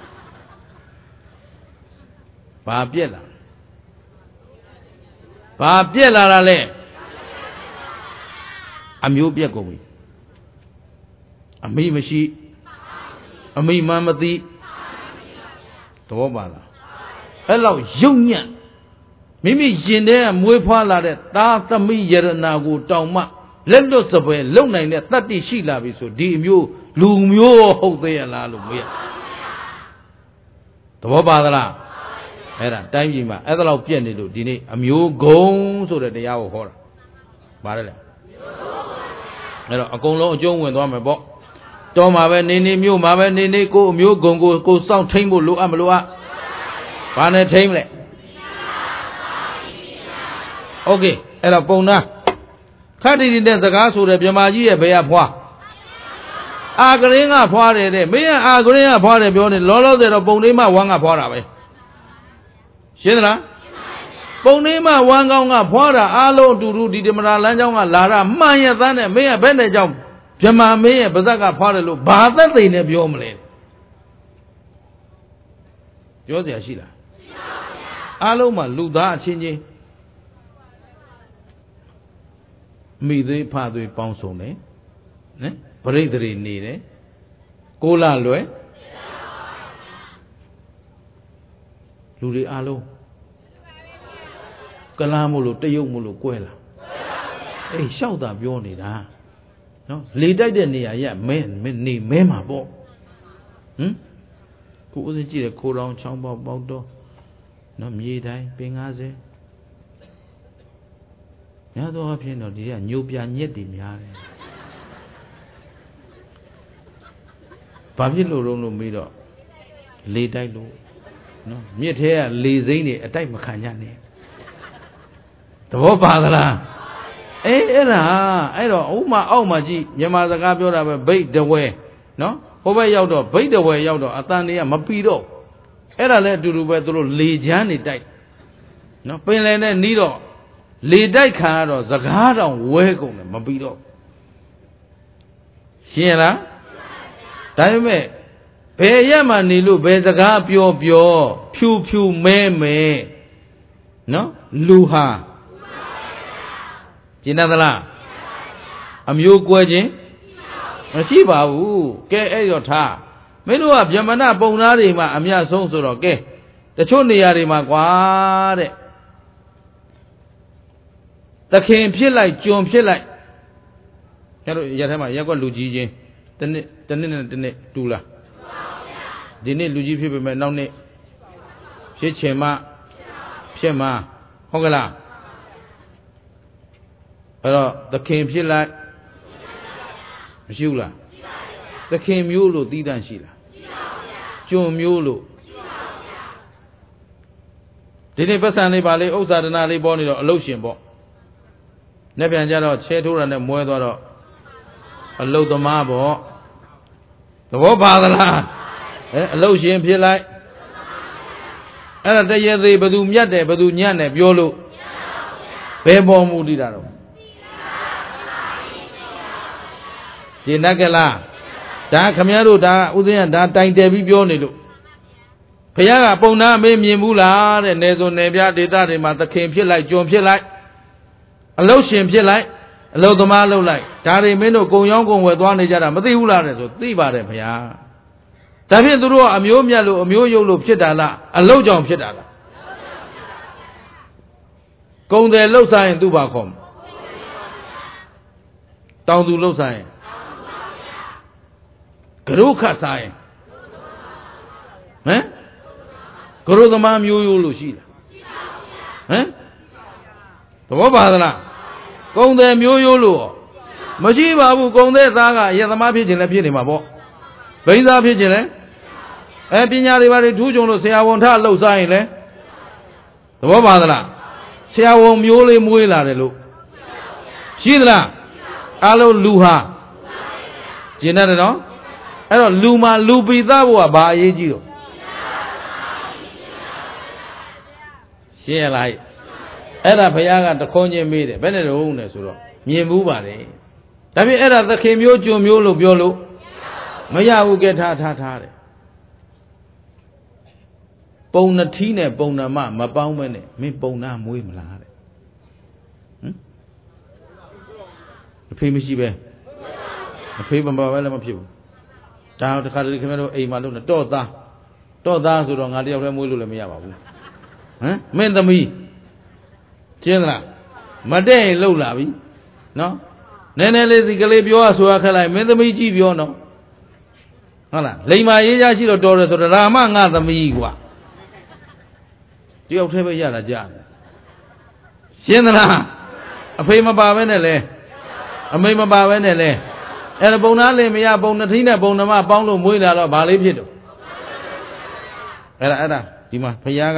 ဘာပြက်လာဘာပြက်လာတာလဲအမျိုးပြက်ကုန်ပြီအမိမရှိအမိမှမသိသဘောပါလားအဲ့လောက်ယုံညံ့မိမိရင်ထဲကမွေးဖွားလာတဲ့သားသမီးယရနာကိုတောင်မှလက်လွတ်စပွဲလုံနိုင်တဲ့တတ္တိရှိလာပြီဆိုဒီအမျိုးလူမျိုးဟုတ်သေးရလားလို့မေးရသဘောပါသလားအဲ့ဒါတိုင်းပြည်မှာအဲ့ဒါလောက်ပြက်နေလို့ဒီနေ့အမျိုးဂုံဆိုတဲ့တရားကိုဟောတာပါတယ်လေအဲ့တော့အကုန်လုံးအကျုံးဝင်သွားမယ်ပေါ့တော်မှာပဲနေနေမြို့မှာပဲနေနေကိုအမျိုးဂုံကိုစောင့်ထိန်ဖို့လိုအပ်မလိုအပ်ဘာနဲ့ထိန်မလဲโอเคအဲ့တော့ပုံနာခတ်တီတီတဲ့စကားဆိုတဲ့မြမကြီးရဲ့ဘယ်ကဖွာအာကရင်းကဖွာတယ်တဲ့မင်းကအာကရင်းကဖွာတယ်ပြောနေလောလောဆယ်တော့ပုံလေးမဝမ်းကဖွာတာပဲရှင်းသလားပုံလေးမဝမ်းကောင်းကဖွာတာအားလုံးအတူတူဒီဓမ္မရာလမ်းကြောင်းကလာတာမှန်ရသန်းနဲ့မင်းကဘယ်နဲ့ကြောင့်မြမမင်းရဲ့ပါဇက်ကဖွာတယ်လို့ဘာသက်သိနဲ့ပြောမလဲပြောเสียရှိလားအားလုံးမှာလူသားအချင်းချင်းမိသေးဖသွေးပေါင်းစုံတယ်နော်ပရိသေတွေနေတယ်ကိုလလွယ်လူတွေအားလုံးကလားမို့လို့တရုတ်မို့လို့ကွဲလာအေးလျှောက်တာပြောနေတာနော်လေတိုက်တဲ့နေရာရမဲနေမဲမှာပေါ့ဟမ်ကိုဦးစင်းကြည့်တယ်ခိုးတောင်ချောင်းပေါက်ပေါက်တော့နော်မြေတိုင်းပင်90များသောအားဖြင့်တော့ဒီကညိုပြညက်တွေများတယ်ဘာဖြစ်လို့လို့မေးတော့လေတိုက်လို့နော်မြစ်ထဲကလေစိမ့်တွေအတိုက်မခံကြနဲ့သဘောပါသလားအေးအဲ့တော့ဥမာအောက်မှာကြည့်မြန်မာစကားပြောတာပဲဘိတ်တဝဲနော်ဟိုဘက်ရောက်တော့ဘိတ်တဝဲရောက်တော့အတန်တွေကမပီတော့အဲ့ဒါလည်းအတူတူပဲသူတို့လေချမ်းတွေတိုက်နော်ပင်လယ်နဲ့နီးတော့လေတိုက်ခံရတော့စကားတောင်ဝဲကုန်တယ်မပြီးတော့ရှင်းလားဒါပေမဲ့ဘယ်ရက်မှနေလို့ဘယ်စကားပြောဖြူဖြူမဲနော်လူဟာကျင်သလားအမျိုးကွဲခြင်းမရှိပါဘူးကဲအဲ့တော့ထားမင်းတို့ကဗြဟ္မဏပုံသားတွေမှာအမြတ်ဆုံးဆိုတော့ကဲတချို့နေရာတွေမှာကွာတဲ့သခင်ဖြစ်လိုက်ကျွန်ဖြစ်လိုက်ကျတို့ရထဲမှာရက်ကွက်လူကြီးချင်းတနေ့နဲ့တနေ့တူလားဒီနေ့လူကြီးဖြစ်ပေမဲ့နောက်နေ့ဖြစ်ချင်မှဖြစ်မှာဟုတ်ကလားအဲ့တော့သခင်ဖြစ်လိုက်မရှိဘူးလားသခင်မျိုးလို့သီးတန့်ရှိလားကျွန်မျိုးလို့ဒီနေ့ပတ်စံလေးပါလေဥစ္စာဒနာလေးပေါ်နေတော့အလုတ်ရှင်ပေါ့လက်ပြန်ကြတော့ချဲထိုးတာနဲ့မွဲသွားတော့အလုတ်သမားပေါ့သဘောပါသလားအလုတ်ရှင်ဖြစ်လိုက်အဲ့ဒါတရသေးဘသူမြတ်တယ်ဘသူညံ့တယ်ပြောလို့ဘယ်ပေါ်မူတည်တာတော့ဒီနက်ကလားဒါခမည်းတော်ဒါဥစဉ်ကဒါတိုင်တယ်ပြီးပြောနေလို့ဘုရားကပုံနာမေးမြင်ဘူးလားတဲ့နေစုံနေပြဒေသတွေမှာသခင်ဖြစ်လိုက်ကျွန်ဖြစ်လိုက်အလုတ်ရှင်ဖြစ်လိုက်အလုတ်သမားလုပ်လိုက်ဒါတွေမင်းတို့ကုံရောင်းကုံဝယ်သွားနေကြတာမသိဘူးလားတဲ့ဆိုသိပါတယ်ဘုရားဒါဖြင့်သူတို့ကအမျိုးမြတ်လို့အမျိုးယုတ်လို့ဖြစ်တာလားအလုတ်ကြောင့်ဖြစ်တာလားကုံတယ်လှုပ်ဆိုင်ရင်သူ့ဘာခေါ်မလဲတောင်သူလှုပ်ဆိုင်ရင်ကရုခတ်ဆိုင်ရင်ဟမ်ကရုသမားမျိုးရိုးလို့ရှိတာဟမ်သဘောပါသလားကုံတယ်မျိုးရိုးလို့မရှိပါဘူးကုံတဲ့သားကအယက်သမားဖြစ်ခြင်းလည်းဖြစ်နေမှာပေါ့ဘိန်းသားဖြစ်ခြင်းလည်းပညာတွေဘာတွေထူးချွန်လို့ဆရာဝန်ထလှုပ်ဆိုင်ရင်လည်းသဘောပါသလားဆရာဝန်မျိုးလေးမွေးလာတယ်လို့ရှိသလားအားလုံးလူဟာကျင်တယ်နော်အဲ့တော့လူမှာလူပိသဘုရားဘာအရေးကြီးတော့ရှင်းရလားအဲ့ဒါဘုရားကတခွန်းချင်းမေးတယ်ဘယ်နဲ့တော့လဲဆိုတော့မြင်ဘူးပါလေဒါဖြင့်အဲ့ဒါသခင်မျိုးကျွမျိုးလို့ပြောလို့မရဘူးကဲထားတယ်ပုံနှထီးနဲ့ပုံနှမမပေါင်းမဲနဲ့မင်းပုံနာမွေးမလားတဲ့ဟမ်အဖေမရှိပဲအဖေမပါပဲလည်းမဖြစ်ဘူးဒါတခါတလေခင်ဗျားတို့အိမ်မှာလို့တော့သားဆိုတော့ငါတယောက်တည်းမွေးလို့လည်းမရပါဘူးဟမ်မင်းသမီးကျင်းလားမတဲ့ရင်လှုပ်လာပြီနော်နည်းနည်းလေးစီကလေးပြောဆိုရခက်လိုက်မင်းသမီးကြည့်ပြောနော်ဟုတ်လားလိမ္မာရေးကြရှိတော့တော်တယ်ဆိုတော့ဒါမှငါသမီးကွာတယောက်တည်းပဲရတာကြားတယ်ရှင်းသလားအဖေမပါပဲနဲ့လေအမေမပါပဲနဲ့လေအဲ့ဒါပုံသားလေးမရပုံနှထီးနဲ့ပုံနှမပေါင်းလို့မွေးလာတော့ဘာလေးဖြစ်တော့အဲ့ဒါဒီမှာဘုရား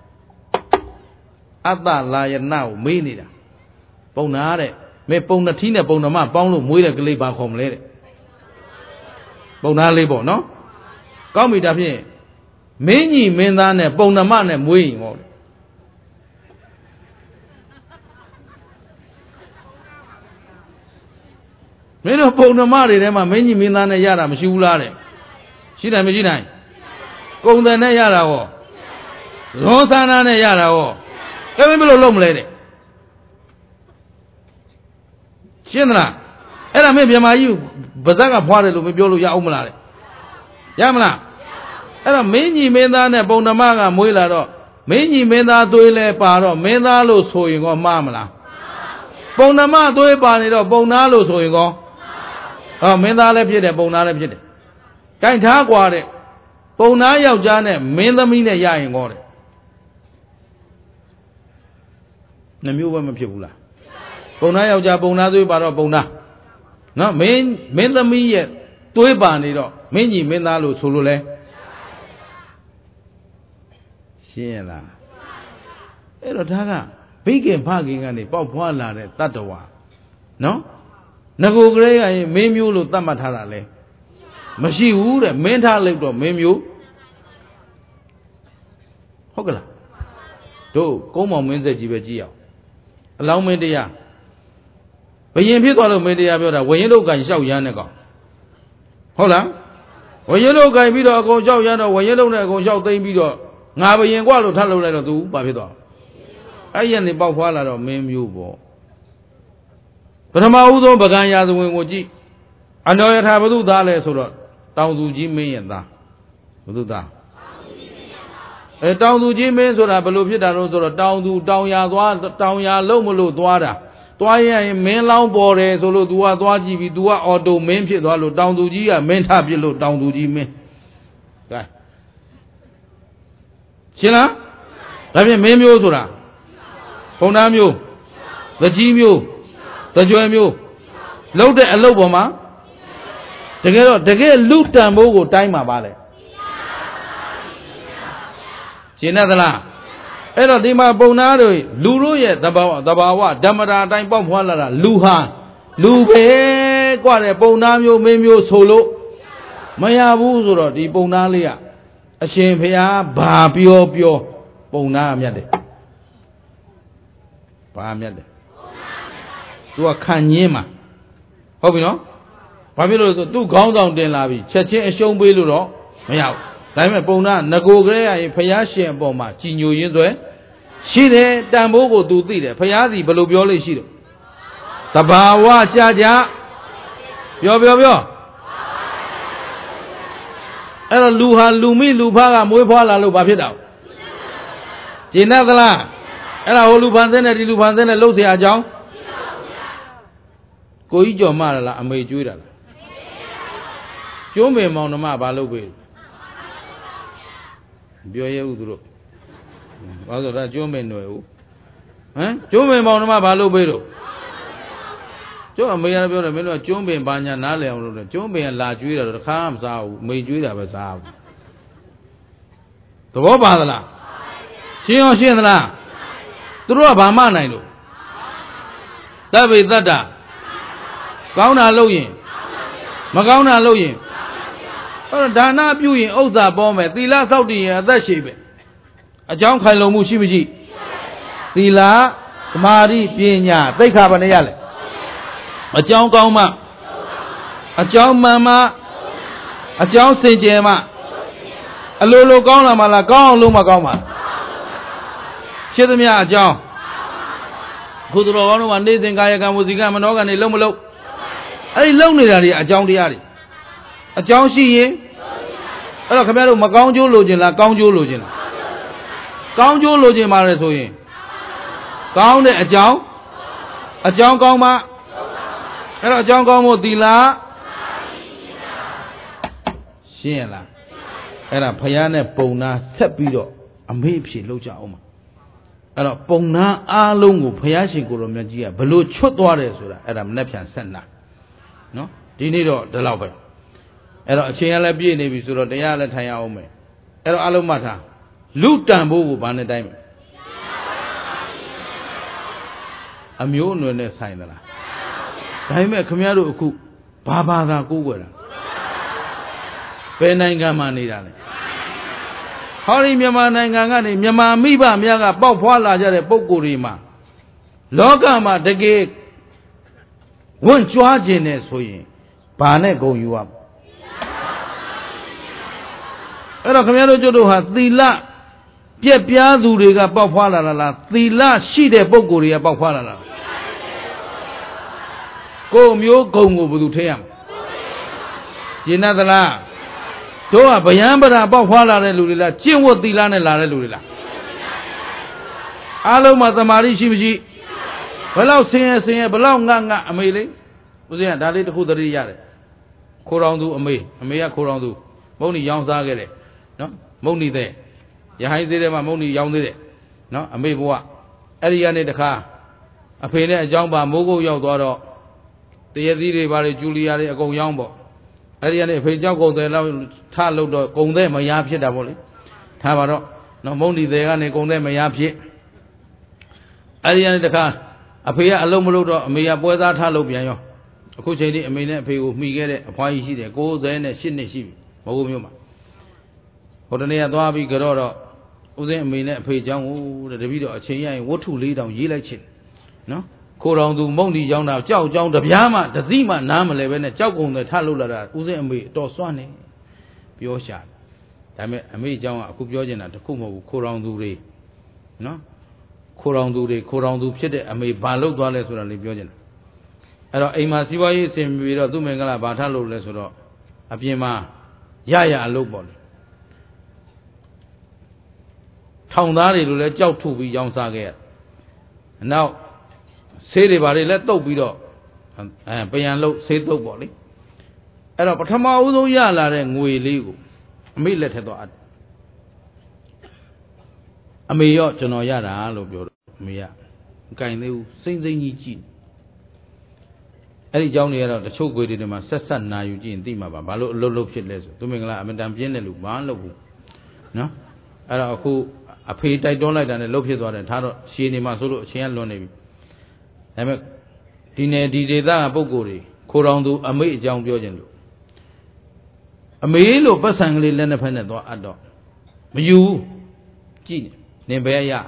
ကအတ္တလာယနာကိုမေးနေတာပုံနာတဲ့မေပုံနှထီးနဲ့ပုံနှမပေါင်းလို့မွေးတဲ့ကလေးဘာခေါ်မလဲတဲ့ပုံသားလေးပေါ့နော်ကောင်းပြီဒါဖြင့်မင်းကြီးမင်းသားနဲ့ပုံနှမနဲ့မွေးရင်ဟောမင်းတို့ပုံနှမတွေထဲမှာမင်းကြီးမင်းသားနဲ့ရတာမရှိဘူးလားတဲ့ရှိတယ်မရှိနိုင်ကုံတယ်နဲ့ရတာဟောဇောသနာနဲ့ရတာဟောအဲ့မင်းဘယ်လိုလုပ်မလဲတဲ့ရှင်းသလားအဲ့ဒါမင်းမြမကြီးဗဇက်ကဖွားတယ်လို့မပြောလို့ရအောင်မလားတဲ့ရမလားအဲ့တော့မင်းကြီးမင်းသားနဲ့ပုံနှမကမွေးလာတော့မင်းကြီးမင်းသားသွေးလဲပါတော့မင်းသားလို့ဆိုရင်ကောမှားမလားပုံနှမသွေးပါနေတော့ပုံသားလို့ဆိုရင်ကောမင်းသားလည်းဖြစ်တယ်ပုံသားလည်းဖြစ်တယ်ကြိုင်ထားกว่าတဲ့ပုံသားယောက်ျားနဲ့မင်းသမီးနဲ့ရရင်ကောတဲ့နှမျိုးပဲမဖြစ်ဘူးလားပုံသားယောက်ျားပုံသားသွေးပါတော့ပုံသားနော်မင်းသမီးရဲ့သွေးပါနေတော့မင်းကြီးမင်းသားလို့ဆိုလို့လဲရှင်းရလားအဲ့တော့ဒါကဘိခင်ဖခင်ကနေပေါက်ဖွာလာတဲ့တတ္တဝါနော်ငကိုကလေးကရင်မင်းမျိုးလို့သတ်မှတ်ထားတာလဲမရှိဘူးတဲ့မင်းထားလိုက်တော့မင်းမျိုးဟုတ်ကလားတို့ကုန်းမောင်မင်းဆက်ကြီးပဲကြည့်အောင်အလောင်းမင်းတရားဘယင်ဖြစ်သွားလို့မင်းတရားပြောတာဝရင်တို့ကလျှောက်ရမ်းတဲ့ကောင်ဟုတ်လားဝရင်တို့ကင်ပြီးတော့အကုန်လျှောက်ရမ်းတော့ဝရင်တို့နဲ့အကုန်လျှောက်သိမ်းပြီးတော့ငါဘယင်กว่าလို့ထပ်လုပ်လိုက်တော့သူဘာဖြစ်သွားအဲ့ရနေပေါက်ဖွာလာတော့မင်းမျိုးပေါ့ပထမဦးဆုံးပကံရာဇဝင်ကိုကြည့်အနောယထာဘုသူသားလဲဆိုတော့တောင်သူကြီးမင်းရဲ့သားဘုသူသားတောင်သူကြီးမင်းဆိုတာဘယ်လိုဖြစ်တာလို့ဆိုတော့တောင်သူတောင်ယာသွားတောင်ယာလုံးမလို့သွားတာသွားရင်မင်းလောင်းပေါ်တယ်ဆိုလို့ तू ကသွားကြည့်ပြီး तू ကအော်တိုမင်းဖြစ်သွားလို့တောင်သူကြီးကမင်းထပြစ်လို့တောင်သူကြီးမင်းကဲရှင်းလားဒါဖြင့်မင်းမျိုးဆိုတာဘုံသားမျိုးသကြီးမျိုးသကြွယ်မျိုးလှုပ်တဲ့အလုပ်ပေါ်မှာတကယ်လူတန်ဖို့ကိုတိုင်းမှာပါလေရှင်းသလားအဲ့တော့ဒီမှာပုံနာတို့လူတို့ရဲ့သဘာဝဓမ္မတာအတိုင်းပေါက်ဖွာလာတာလူဟာလူပဲกว่าတဲ့ပုံနာမျိုးမင်းမျိုးဆိုလို့မရဘူးဆိုတော့ဒီပုံနာလေးကအရှင်ဘုရားဘာပြောပုံနာအမြတ်တယ်ဘာအမြတ်တယ်သူကခံညင်းမှာဟုတ်ပြီနော်ဘာဖြစ်လို့လဲဆိုသူခေါင်းဆောင်တင်လာပြီချက်ချင်းအရှုံးပေးလို့တော့မရဘူးဒါပေမဲ့ပုံနာငကိုကလေးရရင်ဘုရားရှင်အပေါ်မှာကြည်ညိုရင်းစွဲရှိတယ်တန်ဖိုးကိုသူသိတယ်ဘုရားစီဘယ်လိုပြောလို့ရှိတယ်သဘာဝကြပြောအဲ့တော့လူဟာလူမိလူဖားကမွေးဖွားလာလို့ဘာဖြစ်တာကျင်တတ်သလားအဲ့ဒါဟိုလူဖန်ဆင်းတဲ့ဒီလူဖန်ဆင်းတဲ့လှုပ်เสียအကြောင်းကိုကြီးကြော်မလားအမေကျွေးတာလားကျုံးပင်မောင်နှမဘာလုပ်ပေးပြောရဲဦးသူတို့ဘာလို့ဒါကျုံးပင်ຫນွယ်ဦးဟမ်ကျုံးပင်မောင်နှမဘာလုပ်ပေးတော့ကျုံးအမေရပြောတယ်မင်းတို့ကကျုံးပင်ဘာညာနားလည်အောင်လုပ်တယ်ကျုံးပင်ကလာကျွေးတာတော့တခါမှမစားဘူးမိန်ကျွေးတာပဲစားဘူးသဘောပါသလားရှင်းအောင်ရှင်းသလားသူတို့ကဘာမှနိုင်လို့သဗ္ဗေတ္တကောင်းတာလုပ်ရင်မကောင်းတာလုပ်ရင်အဲ့တော့ဒါနပြုရင်ဥစ္စာပေါ်မယ်သီလစောင့်တည်ရင်အသက်ရှည်ပဲအကြောင်းခိုင်လုံမှုရှိမရှိသီလသမာဓိပညာသိက္ခာဘယ်နှရလဲအကြောင်းကောင်းမှအကြောင်းမှန်မှအကြောင်းစင်ကြယ်မှအလိုလိုကောင်းလာမှလားကောင်းအောင်လုပ်မှကောင်းမှာဖြစ်သမျှအကြောင်းခုသူတော်ကောင်းတို့ကနေစဉ်ကာယကံဝစီကံမနောကံနေလုံးမလုံးအဲ့ဒီလုံးနေတာတွေအကြောင်းတရားတွေအကြောင်းရှိရင်အဲ့တော့ခင်ဗျားတို့မကောင်းကျိုးလိုချင်လားကောင်းကျိုးလိုချင်လားကောင်းကျိုးလိုချင်ပါလေဆိုရင်ကောင်းတဲ့အကြောင်းကောင်းမှအဲ့တော့အကြောင်းကောင်းဖို့သီလရှင်းရလားအဲ့ဒါဖယားနဲ့ပုံနာဆက်ပြီးတော့အမေ့ဖြစ်လောက်ကြအောင်ပါအဲ့တော့ပုံနာအားလုံးကိုဖယားရှင်ကိုရောမြတ်ကြီးကဘလို့ချွတ်သွားတယ်ဆိုတာအဲ့ဒါမနှက်ဖြန်ဆက်နာနော်ဒီနေ့တော့ဒီလောက်ပဲအဲ့တော့အချိန်ကလည်းပြည့်နေပြီဆိုတော့တရားလည်းထိုင်ရအောင်မယ်အဲ့တော့အလုံးမှတ်ထားလူတန်ဖို့ကိုဘာနဲ့တိုင်းမလဲအမျိုးအနွယ်နဲ့ဆိုင်သလားဒါပေမဲ့ခင်ဗျားတို့အခုဘာဘာသာကိုးကွယ်တာဘယ်နိုင်ငံမှာနေတာလဲဟောဒီမြန်မာနိုင်ငံကနေမြန်မာမိဘများကပေါက်ဖွာလာကြတဲ့ပုံကိုယ်တွေမှာလောကမှာတကယ်ဝန့်ကြွားခြင်းနဲ့ဆိုရင်ဘာနဲ့ဂုဏ်ယူရမလဲအဲ့တော့ခင်ဗျားတို့တို့ဟာသီလပြက်ပြားသူတွေကပေါက်ဖွာလာလားသီလရှိတဲ့ပုံကိုယ်တွေကပေါက်ဖွာလာလားကိုမျိုးဂုံကိုဘယ်သူထိရမလဲရှင်းသလားတို့ကဗျံပရာပေါက်ဖွာလာတဲ့လူတွေလားကျင့်ဝတ်သီလနဲ့လာတဲ့လူတွေလားအားလုံးမှာသမာဓိရှိမရှိဘယ်လောက်ဆင်းရဲဘယ်လောက်ငတ်အမေလေးဦးဇင်းကဒါလေးတစ်ခုသတိရတယ်ခိုးတော်သူအမေကခိုးတော်သူမုံနီရောင်းစားခဲ့တယ်နော်မုံနီတဲ့ရဟိုင်းသေးတယ်မှာမုံနီရောင်းသေးတယ်နော်အမေဘဝအဲ့ဒီကနေတခါအဖေနဲ့အကြောင်းပါမိုးကုတ်ရောက်သွားတော့တရသီးတွေဘာတွေဂျူလီယာတွေအကုန်ရောင်းပေါ့အဲ့ဒီကနေအဖေကြောက်ကုန်တယ်လောက်ထလို့တော့ကုန်တဲ့မရဖြစ်တာပေါ့လေထားပါတော့နော်မုံနီတဲ့ကနေကုန်တဲ့မရဖြစ်အဲ့ဒီကနေတခါအဖေကအလုံးမလို့တော့အမေကပွဲသားထလို့ပြန်ရောအခုချိန်ထိအမေနဲ့အဖေကိုမှီခဲ့တဲ့အဖွားကြီးရှိတယ်98နှစ်ရှိပြီမဟုတ်မျိုးမှာဟိုတနေ့ကသွားပြီးကြတော့ဦးစင်းအမေနဲ့အဖေเจ้าကိုတပည့်တော်အချိန်ရရင်ဝတ္ထု၄တောင်ရေးလိုက်ချင်နော်ခိုးတော်သူမုံဒီကြောင်းတာကြောက်ကြောင်းတပြားမှတစည်းမှနားမလဲပဲနဲ့ကြောက်ကုန်တယ်ထလို့လာတာဦးစင်းအမေတော်စွမ်းနေပြောရှာဒါပေမဲ့အမေเจ้าကအခုပြောချင်တာတခုမဟုတ်ဘူးခိုးတော်သူတွေနော်ခိုးတော်သူဖြစ်တဲ့အမေဘာလုပ်သွားလဲဆိုတာလေးပြောချင်တာအဲ့တော့အိမ်မှာစီးပွားရေးအဆင်ပြေတော့သူ့မင်္ဂလာဘာထလို့လဲဆိုတော့အပြင်မှာရအလုပ်ပေါ့လေထောင်သားတွေလိုလဲကြောက်ထုတ်ပြီးရောင်းစားခဲ့ရနောက်ဆေးတွေဘာတွေလဲတုပ်ပြီးတော့ပယံလုတ်ဆေးတုပ်ပေါ့လေအဲ့တော့ပထမဦးဆုံးရလာတဲ့ငွေလေးကိုအမေလက်ထက်တော့အမေရောကျွန်တော်ရတာလို့ပြောတော့အမေကမကင်သေးဘူးစိမ့်ကြီးကြည့်အဲ့ဒီเจ้าတွေကတော့တချို့ခွေတွေမှာဆက်နာယူကြည့်ရင်သိမှာပါဘာလို့အလုတ်ဖြစ်လဲဆိုသူမင်္ဂလာအမတန်ပြင်းတဲ့လူဘာလုပ်ဘူးနော်အဲ့တော့အခုအဖေတိုက်တွန်းလိုက်တာနဲ့လှုပ်ဖြစ်သွားတယ်ထားတော့ရှည်နေမှာဆိုလို့အချိန်ကလွန်နေပြီဒါပေမဲ့ဒီနယ်ဒီဒေသကပုံကိုယ်တွေခိုးတော်သူအမေအကြောင်းပြောခြင်းလို့အမေလို့ပတ်စံကလေးလက်နှစ်ဖက်နဲ့သွားအပ်တော့မယူကြည့်နေဘယ်ရ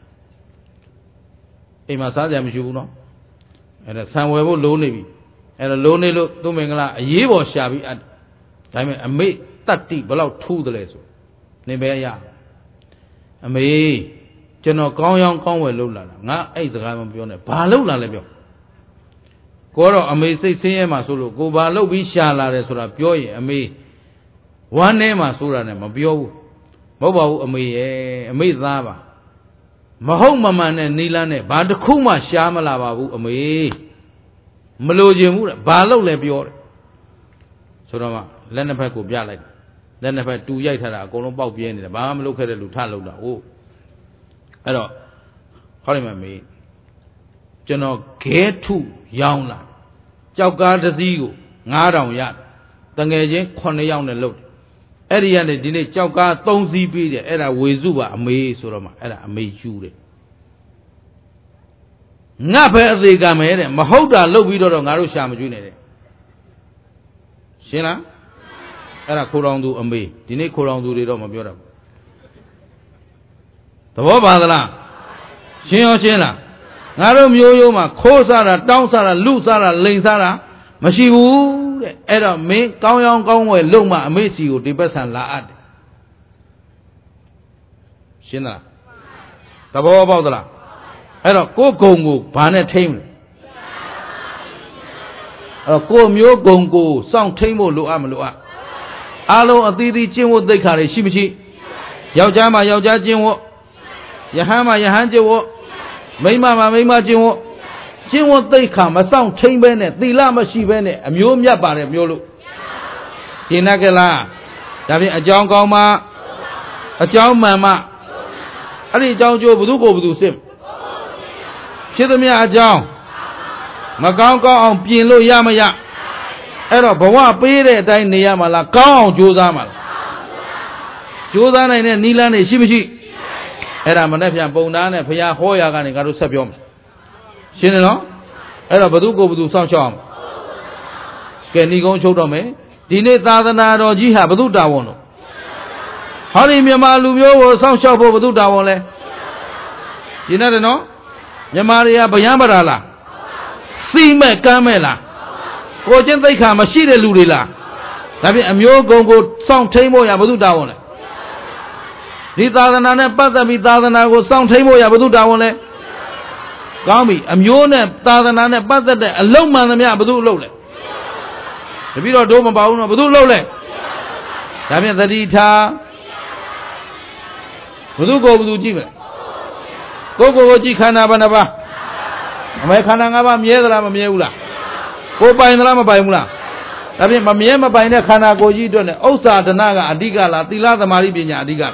အိမ်မှာစားကြမရှိဘူးနော်အဲ့ဒါဆံဝယ်ဖို့လိုနေပြီအဲ့တော့လိုနေလို့သူ့မင်္ဂလာအရေးပေါ်ရှာပြီးအပ်ဒါပေမဲ့အမေတတ္တိဘယ်လောက်ထူးတယ်လဲဆိုနေဘယ်ရအမေကျွန်တော်ကောင်းရောင်းကောင်းဝယ်လုပ်လာတာငါအဲ့စကားမပြောနဲ့ဘာလုပ်လာလဲပြောကိုတော့အမေစိတ်ဆင်းရဲမှာဆိုလို့ကိုဘာလုပ်ပြီးရှာလာတယ်ဆိုတာပြောရင်အမေဝမ်းထဲမှာဆိုတာနဲ့မပြောဘူးမဟုတ်ပါဘူးအမေရဲ့အမေသားပါမဟုတ်မမှန်တဲ့နီလန်းနဲ့ဘာတစ်ခုမှရှားမလာပါဘူးအမေမလိုချင်ဘူးတဲ့ဘာလုပ်လဲပြောတယ်ဆိုတော့မှလက်နှစ်ဖက်ကိုပြလိုက်လက်နှစ်ဖက်တူရိုက်ထားတာအကုန်လုံးပေါက်ပြဲနေတယ်ဘာမှမလုပ်ခဲ့တဲ့လူထလုပ်တာဟုတ်အဲ့တော့ဟောဒီမှာမေးကျွန်တော်ခဲထုရောင်းလာကြောက်ကားတစ်စီးကို9000ရတငယ်ချင်း9ယောက်နဲ့လုပ်တယ်အဲ့ဒီကနေဒီနေ့ကြောက်ကား3စီးပြီးတယ်အဲ့ဒါဝေစုပါအမေဆိုတော့မှအဲ့ဒါအမေယူတယ် ngã phải ở đây cả mấy đấy mà hậu đã lâu bị đó ngã rồi sao mà chui này đấy xin lắm cái là khô rong du âm bì thì này khô rong du đi đâu mà biết đâu đó bao giờ là xin là ngã rồi miêu mà khô sa là đau sa là lũ sa là linh sa là mà xí u đấy ấy đó mấy cao người lâu mà mấy xí u thì bắt sang lạ xin là đó bao giờ là ấy đó cô cùng ngủ bán này thêm cô miêu cùng ngủ xong thêm một lụa mà lụa alo ở tí tí chiên vô đây khá đấy xí bì xí yào cha mà yào cha chiên vô yà hán chiên vô mấy mà chiên vô đây khá mà xong thêm bên này tí la mà xí bên này miêu miết bà này miêu lụ chỉ nà cái là đặc biệt ở trong con mà ở trong mà ở đây trong chỗ bù du xem chết tôi ở trong mà con ôngပြင်lôi ya mà ya ấy đó bảoว่าပေးတဲ့တိုင်းနေရမှာလားကောင်းအောင်ကြိုးစားမှာလားကြိုးစားနိုင်တဲ့နီလန်းနေရှိမရှိအဲ့ဒါမနေ့ပြန်ပုံသားနဲ့ဖရာဟောရာကနေငါတို့ဆက်ပြောမယ်ရှင်းတယ်နော်အဲ့တော့ဘသူကိုဘသူစောင့်ရှောက်အောင်ကဲဏီကုန်းချုပ်တော့မယ်ဒီနေ့သာသနာတော်ကြီးဟာဘသူတာဝန်လို့ဟောဒီမြန်မာလူမျိုးကိုစောင့်ရှောက်ဖို့ဘသူတာဝန်လဲရှင်းတယ်နော်မြန်မာတွေကဗျမ်းပရာလားစီမဲ့ကမ်းမဲ့လားကိုချင်းသိက္ခာမရှိတဲ့လူတွေလားဒါဖြင့်အမျိုးကုံကိုစောင့်ထိန်ဖို့ရဘုသူတာဝန်လဲဒီသာသနာနဲ့ပတ်သက်ပြီးသာသနာကိုစောင့်ထိန်ဖို့ရဘုသူတာဝန်လဲကောင်းပြီအမျိုးနဲ့သာသနာနဲ့ပတ်သက်တဲ့အလုံးမှန်သမျှဘုသူအလုပ်လဲတပည့်တော်တို့မပါဘူးနော်ဘုသူအလုပ်လဲဒါဖြင့်သတိထားဘုသူကိုဘုသူကြည့်မယ်ကိုကြည့်ခန္ဓာဘယ်နှပါးအမေခန္ဓာ၅ပါးမြဲသလားမမြဲဘူးလားကိုပိုင်သလားမပိုင်ဘူးလားဒါဖြင့်မမြဲမပိုင်တဲ့ခန္ဓာကိုယ်ကြီးအတွက်နဲ့ဥစ္စာဒနာကအဓိကလားသီလသမာဓိပညာအဓိက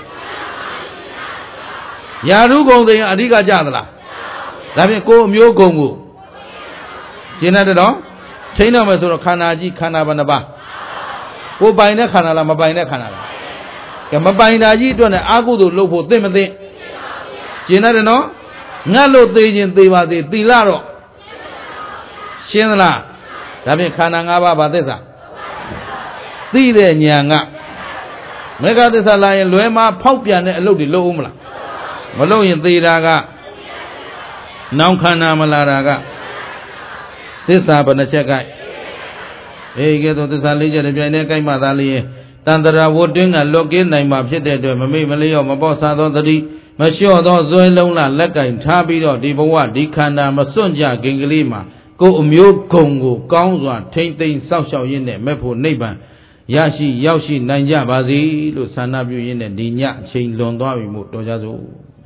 ယာရုဂုံသိရင်အဓိကကြသလားဒါဖြင့်ကိုအမျိုးဂုံကိုရှင်းတယ်တော့ထိန်းတော့မယ်ဆိုတော့ခန္ဓာကြီးခန္ဓာဘယ်နှပါးကိုပိုင်တဲ့ခန္ဓာလားမပိုင်တဲ့ခန္ဓာလားကဲမပိုင်တာကြီးအတွက်နဲ့အာဟုသို့လှုပ်ဖို့သိမသိရှင်းတယ်နော်ငတ်လို့သိခြင်းသိပါသေးသီလတော့ရှင်းသလားဒါဖြင့်ခန္ဓာ၅ပါးဗာသစ္စာသိတဲ့ဉာဏ်ကမေဃသစ္စာလာရင်လွယ်မှာဖောက်ပြန်တဲ့အလုပ်တွေလုပ်ဦးမလားမလုပ်ရင်သေတာကနောင်ခန္ဓာမလာတာကသစ္စာဘယ်နှချက်ကဲကဲတော့သစ္စာ၄ချက်ပြိုင်တဲ့ကိုက်မှသာလျင်တန်တရာဝတ်တွင်းကလွတ်ကင်းနိုင်မှာဖြစ်တဲ့အတွက်မမေ့မလျော့မပေါ့ဆာသောတတိမလျှော့သောဇွဲလုံးလာလက်ကင်ထားပြီးတော့ဒီဘဝဒီခန္ဓာမစွန့်ကြခင်ကလေးမှာကိုအမျိုးဂုံကိုကောင်းစွာထိမ့်သိမ်းစောင့်ရှောက်ရင်းနဲ့မဲ့ဖို့နိဗ္ဗာန်ရရှိရောက်ရှိနိုင်ကြပါစေလို့ဆန္ဒပြုရင်းနဲ့ဒီညအချိန်လွန်သွားပြီမို့တော်ကြစို့